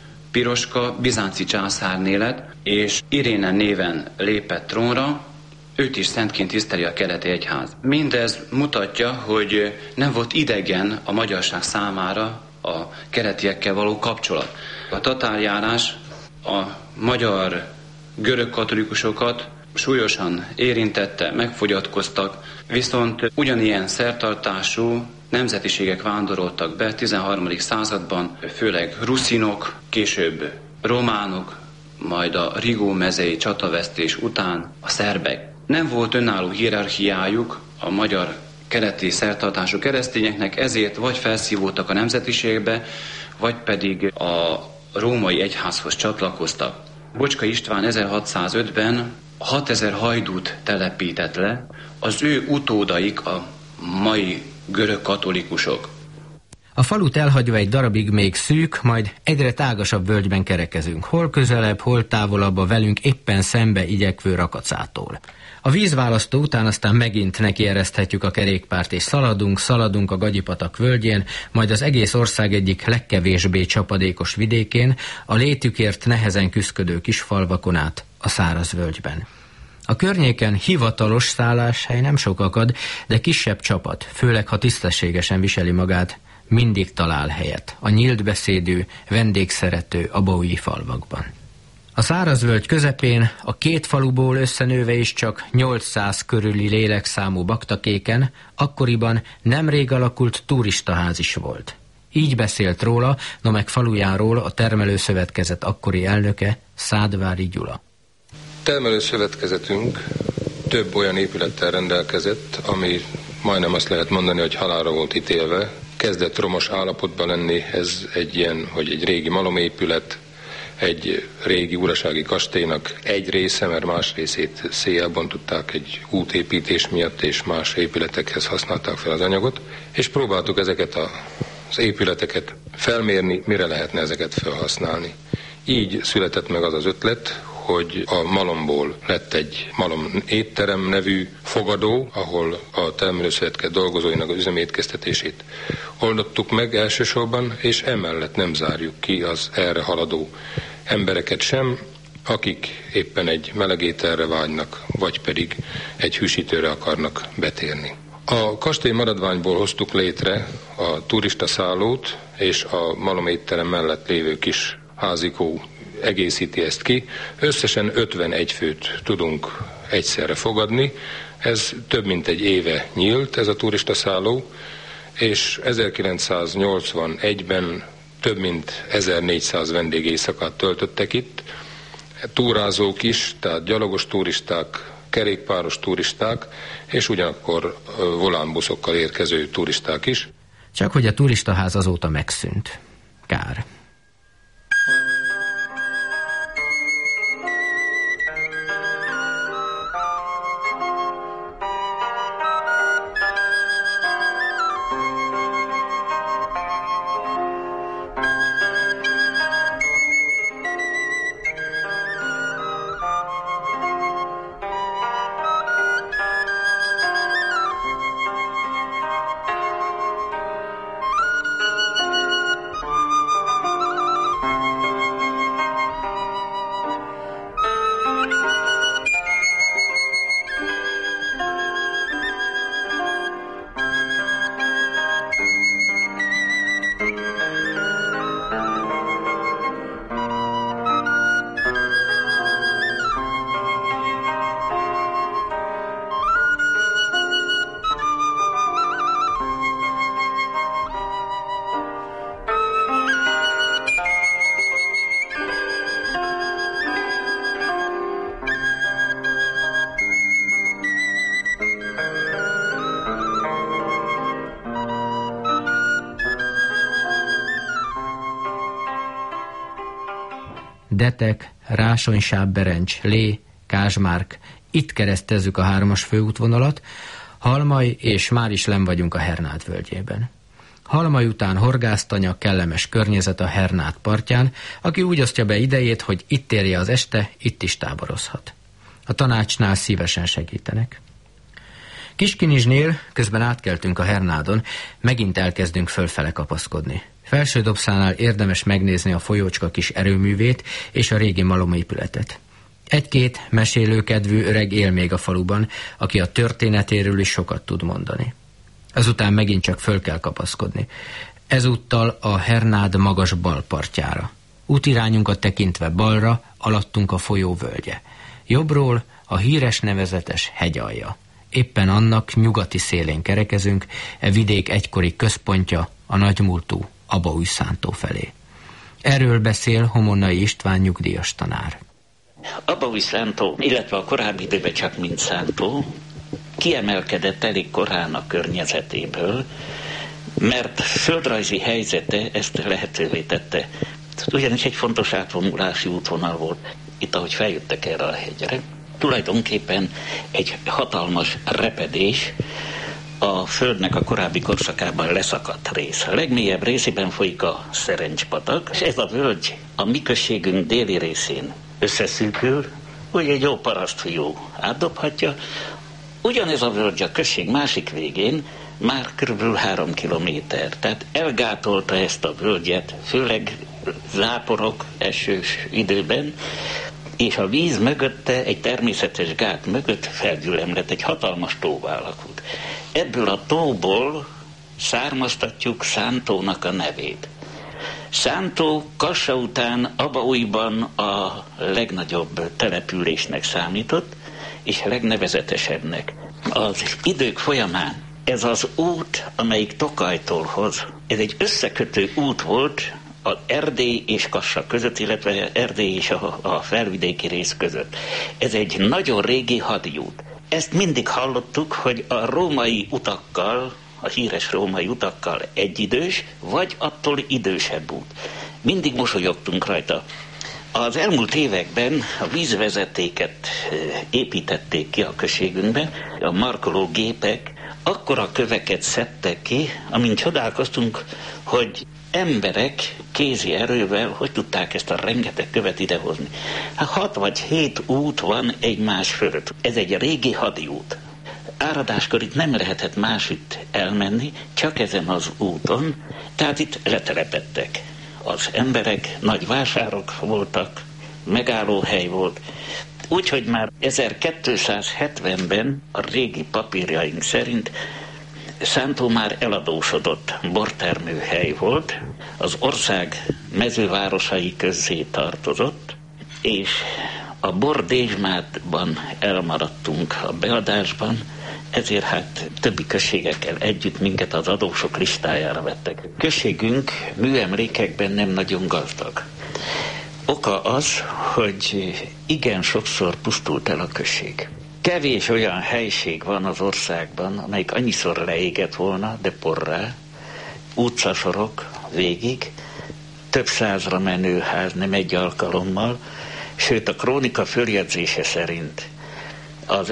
Piroska bizánci császárné lett, és Iréne néven lépett trónra, őt is szentként tiszteli a keleti egyház. Mindez mutatja, hogy nem volt idegen a magyarság számára a keletiekkel való kapcsolat. A tatárjárás a magyar görög katolikusokat súlyosan érintette, megfogyatkoztak, viszont ugyanilyen szertartású nemzetiségek vándoroltak be 13. században, főleg ruszinok, később románok, majd a Rigó mezei csatavesztés után a szerbek. Nem volt önálló hierarchiájuk a magyar keleti szertartású keresztényeknek, ezért vagy felszívódtak a nemzetiségbe, vagy pedig a római egyházhoz csatlakoztak. Bocska István 1605-ben 6000 hajdút telepített le, az ő utódaik a mai görög katolikusok. A falut elhagyva egy darabig még szűk, majd egyre tágasabb völgyben kerekezünk, hol közelebb, hol távolabb a velünk éppen szembe igyekvő Rakacától. A vízválasztó után aztán megint nekiereszthetjük a kerékpárt, és szaladunk a Gagyipatak völgyén, majd az egész ország egyik legkevésbé csapadékos vidékén, a létükért nehezen küszködő kisfalvakon át a szárazvölgyben. A környéken hivatalos szálláshely nem sok akad, de kisebb csapat, főleg ha tisztességesen viseli magát, mindig talál helyet a nyílt beszédű, vendégszerető abaúji falvakban. A szárazvölgy közepén a 2 faluból összenőve is csak 800 körüli lélekszámú Baktakéken akkoriban nemrég alakult turistaház is volt. Így beszélt róla, no meg falujáról a termelőszövetkezet akkori elnöke, Szádvári Gyula. Termelőszövetkezetünk több olyan épülettel rendelkezett, ami majdnem azt lehet mondani, hogy halálra volt ítélve. Kezdett romos állapotban lenni, ez egy ilyen, hogy egy régi malomépület, egy régi urasági kastélynak egy része, mert más részét széjjel bontották egy útépítés miatt, és más épületekhez használták fel az anyagot, és próbáltuk ezeket az épületeket felmérni, mire lehetne ezeket felhasználni. Így született meg az az ötlet, hogy a malomból lett egy malom étterem nevű fogadó, ahol a termelőszövetkezet dolgozóinak az üzemétkeztetését oldottuk meg elsősorban, és emellett nem zárjuk ki az erre haladó embereket sem, akik éppen egy melegételre vágynak, vagy pedig egy hűsítőre akarnak betérni. A kastély maradványból hoztuk létre a turistaszállót, és a malom étterem mellett lévő kis házikó egészíti ezt ki. Összesen 51 főt tudunk egyszerre fogadni. Ez több mint egy éve nyílt, ez a turistaszálló, és 1981-ben több mint 1400 vendégéjszakát töltöttek itt. Túrázók is, tehát gyalogos turisták, kerékpáros turisták, és ugyanakkor volánbuszokkal érkező turisták is. Csak hogy a turistaház azóta megszűnt. Kár. Detek, Rásony-Sábberencs, Lé, Kázsmárk, itt keresztezzük a 3-as főútvonalat, Halmai, és már is lenn vagyunk a Hernád völgyében. Halmai után horgásztanya, kellemes környezet a Hernád partján, aki úgy osztja be idejét, hogy itt érje az este, itt is táborozhat. A tanácsnál szívesen segítenek. Kiskinizsnél közben átkeltünk a Hernádon, megint elkezdünk fölfele kapaszkodni. Felső Dobszánál érdemes megnézni a folyócska kis erőművét és a régi malomépületet. Egy-két mesélőkedvű öreg él még a faluban, aki a történetéről is sokat tud mondani. Ezután megint csak föl kell kapaszkodni. Ezúttal a Hernád magas bal partjára. Útirányunkat tekintve balra, alattunk a folyó völgye. Jobbról a híres nevezetes hegyalja. Éppen annak nyugati szélén kerekezünk, e vidék egykori központja, a nagymúltú Abaújszántó felé. Erről beszél Homonnai István nyugdíjas tanár. Abaújszántó, illetve a korábbi időben csak mint Szántó, kiemelkedett elég korán a környezetéből, mert földrajzi helyzete ezt lehetővé tette. Ugyanis egy fontos átvonulási útvonal volt itt, ahogy feljöttek erre a hegyre. Tulajdonképpen egy hatalmas repedés, a földnek a korábbi korszakában leszakadt rész. A legmélyebb részében folyik a Szerencspatak, és ez a völgy a mi községünk déli részén összeszűkül, úgy egy jó parasztfiú átdobhatja. Ugyanez a völgy a község másik végén már kb. 3 kilométer, tehát elgátolta ezt a völgyet, főleg záporok esős időben, és a víz mögötte, egy természetes gát mögött felgyülemlett, egy hatalmas tóvá alakult. Ebből a tóból származtatjuk Szántónak a nevét. Szántó Kassa után Abaújban a legnagyobb településnek számított, és legnevezetesebbnek. Az idők folyamán ez az út, amelyik Tokajtól hoz, ez egy összekötő út volt az Erdély és Kassa között, illetve Erdély és a felvidéki rész között. Ez egy nagyon régi hadiút. Ezt mindig hallottuk, hogy a római utakkal, a híres római utakkal egyidős, vagy attól idősebb út. Mindig mosolyogtunk rajta. Az elmúlt években a vízvezetéket építették ki a községünkben, a markoló gépek akkora köveket szedtek ki, amint csodálkoztunk, hogy emberek kézi erővel hogy tudták ezt a rengeteg követ idehozni. 6 vagy 7 út van egymás fölött. Ez egy régi hadiút. Áradáskor itt nem lehetett másitt elmenni, csak ezen az úton, tehát itt letelepedtek az emberek, nagy vásárok voltak, megállóhely volt, úgyhogy már 1270-ben a régi papírjaink szerint Szántó már eladósodott bortermőhely volt, az ország mezővárosai közé tartozott, és a bordézsmátban elmaradtunk a beadásban, ezért hát többi községekkel együtt minket az adósok listájára vettek. Községünk műemlékekben nem nagyon gazdag. Oka az, hogy igen sokszor pusztult el a község. Kevés olyan helység van az országban, amelyik annyiszor leégett volna, de porrá, utcasorok végig, több százra menő ház nem egy alkalommal, sőt a krónika följegyzése szerint az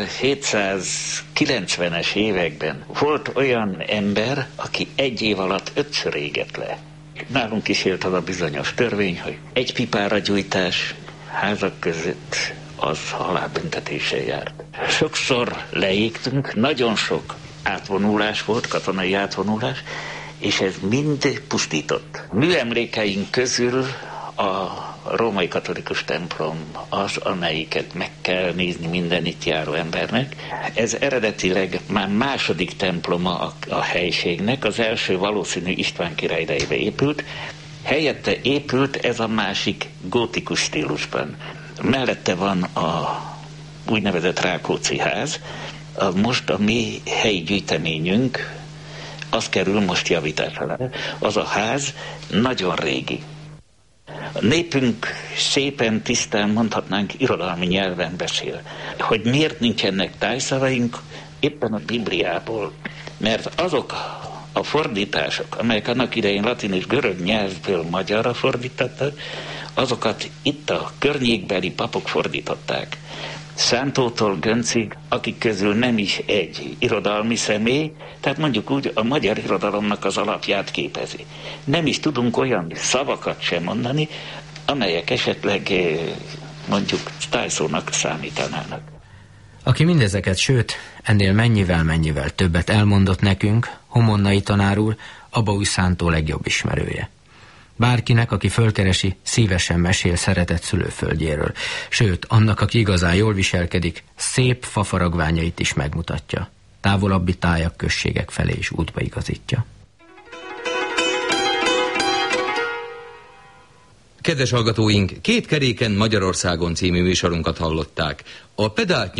1790-es években volt olyan ember, aki 1 év alatt 5-ször égett le. Nálunk is élt az a bizonyos törvény, hogy 1 pipára gyújtás házak között az halálbüntetéssel járt. Sokszor leégtünk, nagyon sok átvonulás volt, katonai átvonulás, és ez mind pusztított. Műemlékeink közül a római katolikus templom az, amelyiket meg kell nézni minden itt járó embernek. Ez eredetileg már második temploma a helységnek, az első valószínű István király idejébe épült, helyette épült ez a másik gótikus stílusban. Mellette van a úgynevezett Rákóczi ház, most a mi helyi gyűjteményünk, az kerül most javításra. Az a ház nagyon régi. A népünk szépen, tisztán, mondhatnánk, irodalmi nyelven beszél. Hogy miért nincsenek tájszavaink? Éppen a Bibliából. Mert azok a fordítások, amelyek annak idején latin és görög nyelvből magyarra fordítottak, azokat itt a környékbeli papok fordították. Szántótól Göncig, akik közül nem is egy irodalmi személy, tehát mondjuk úgy a magyar irodalomnak az alapját képezi. Nem is tudunk olyan szavakat sem mondani, amelyek esetleg mondjuk tájszónak számítanának. Aki mindezeket, sőt, ennél mennyivel többet elmondott nekünk, Homonnai tanár úr, Abaúj Szántó legjobb ismerője. Bárkinek, aki fölkeresi, szívesen mesél szeretett szülőföldjéről, sőt, annak, aki igazán jól viselkedik, szép fafaragványait is megmutatja. Távolabbi tájak, községek felé is útba igazítja. Kedves hallgatóink, Két keréken Magyarországon című műsorunkat hallották. A pedált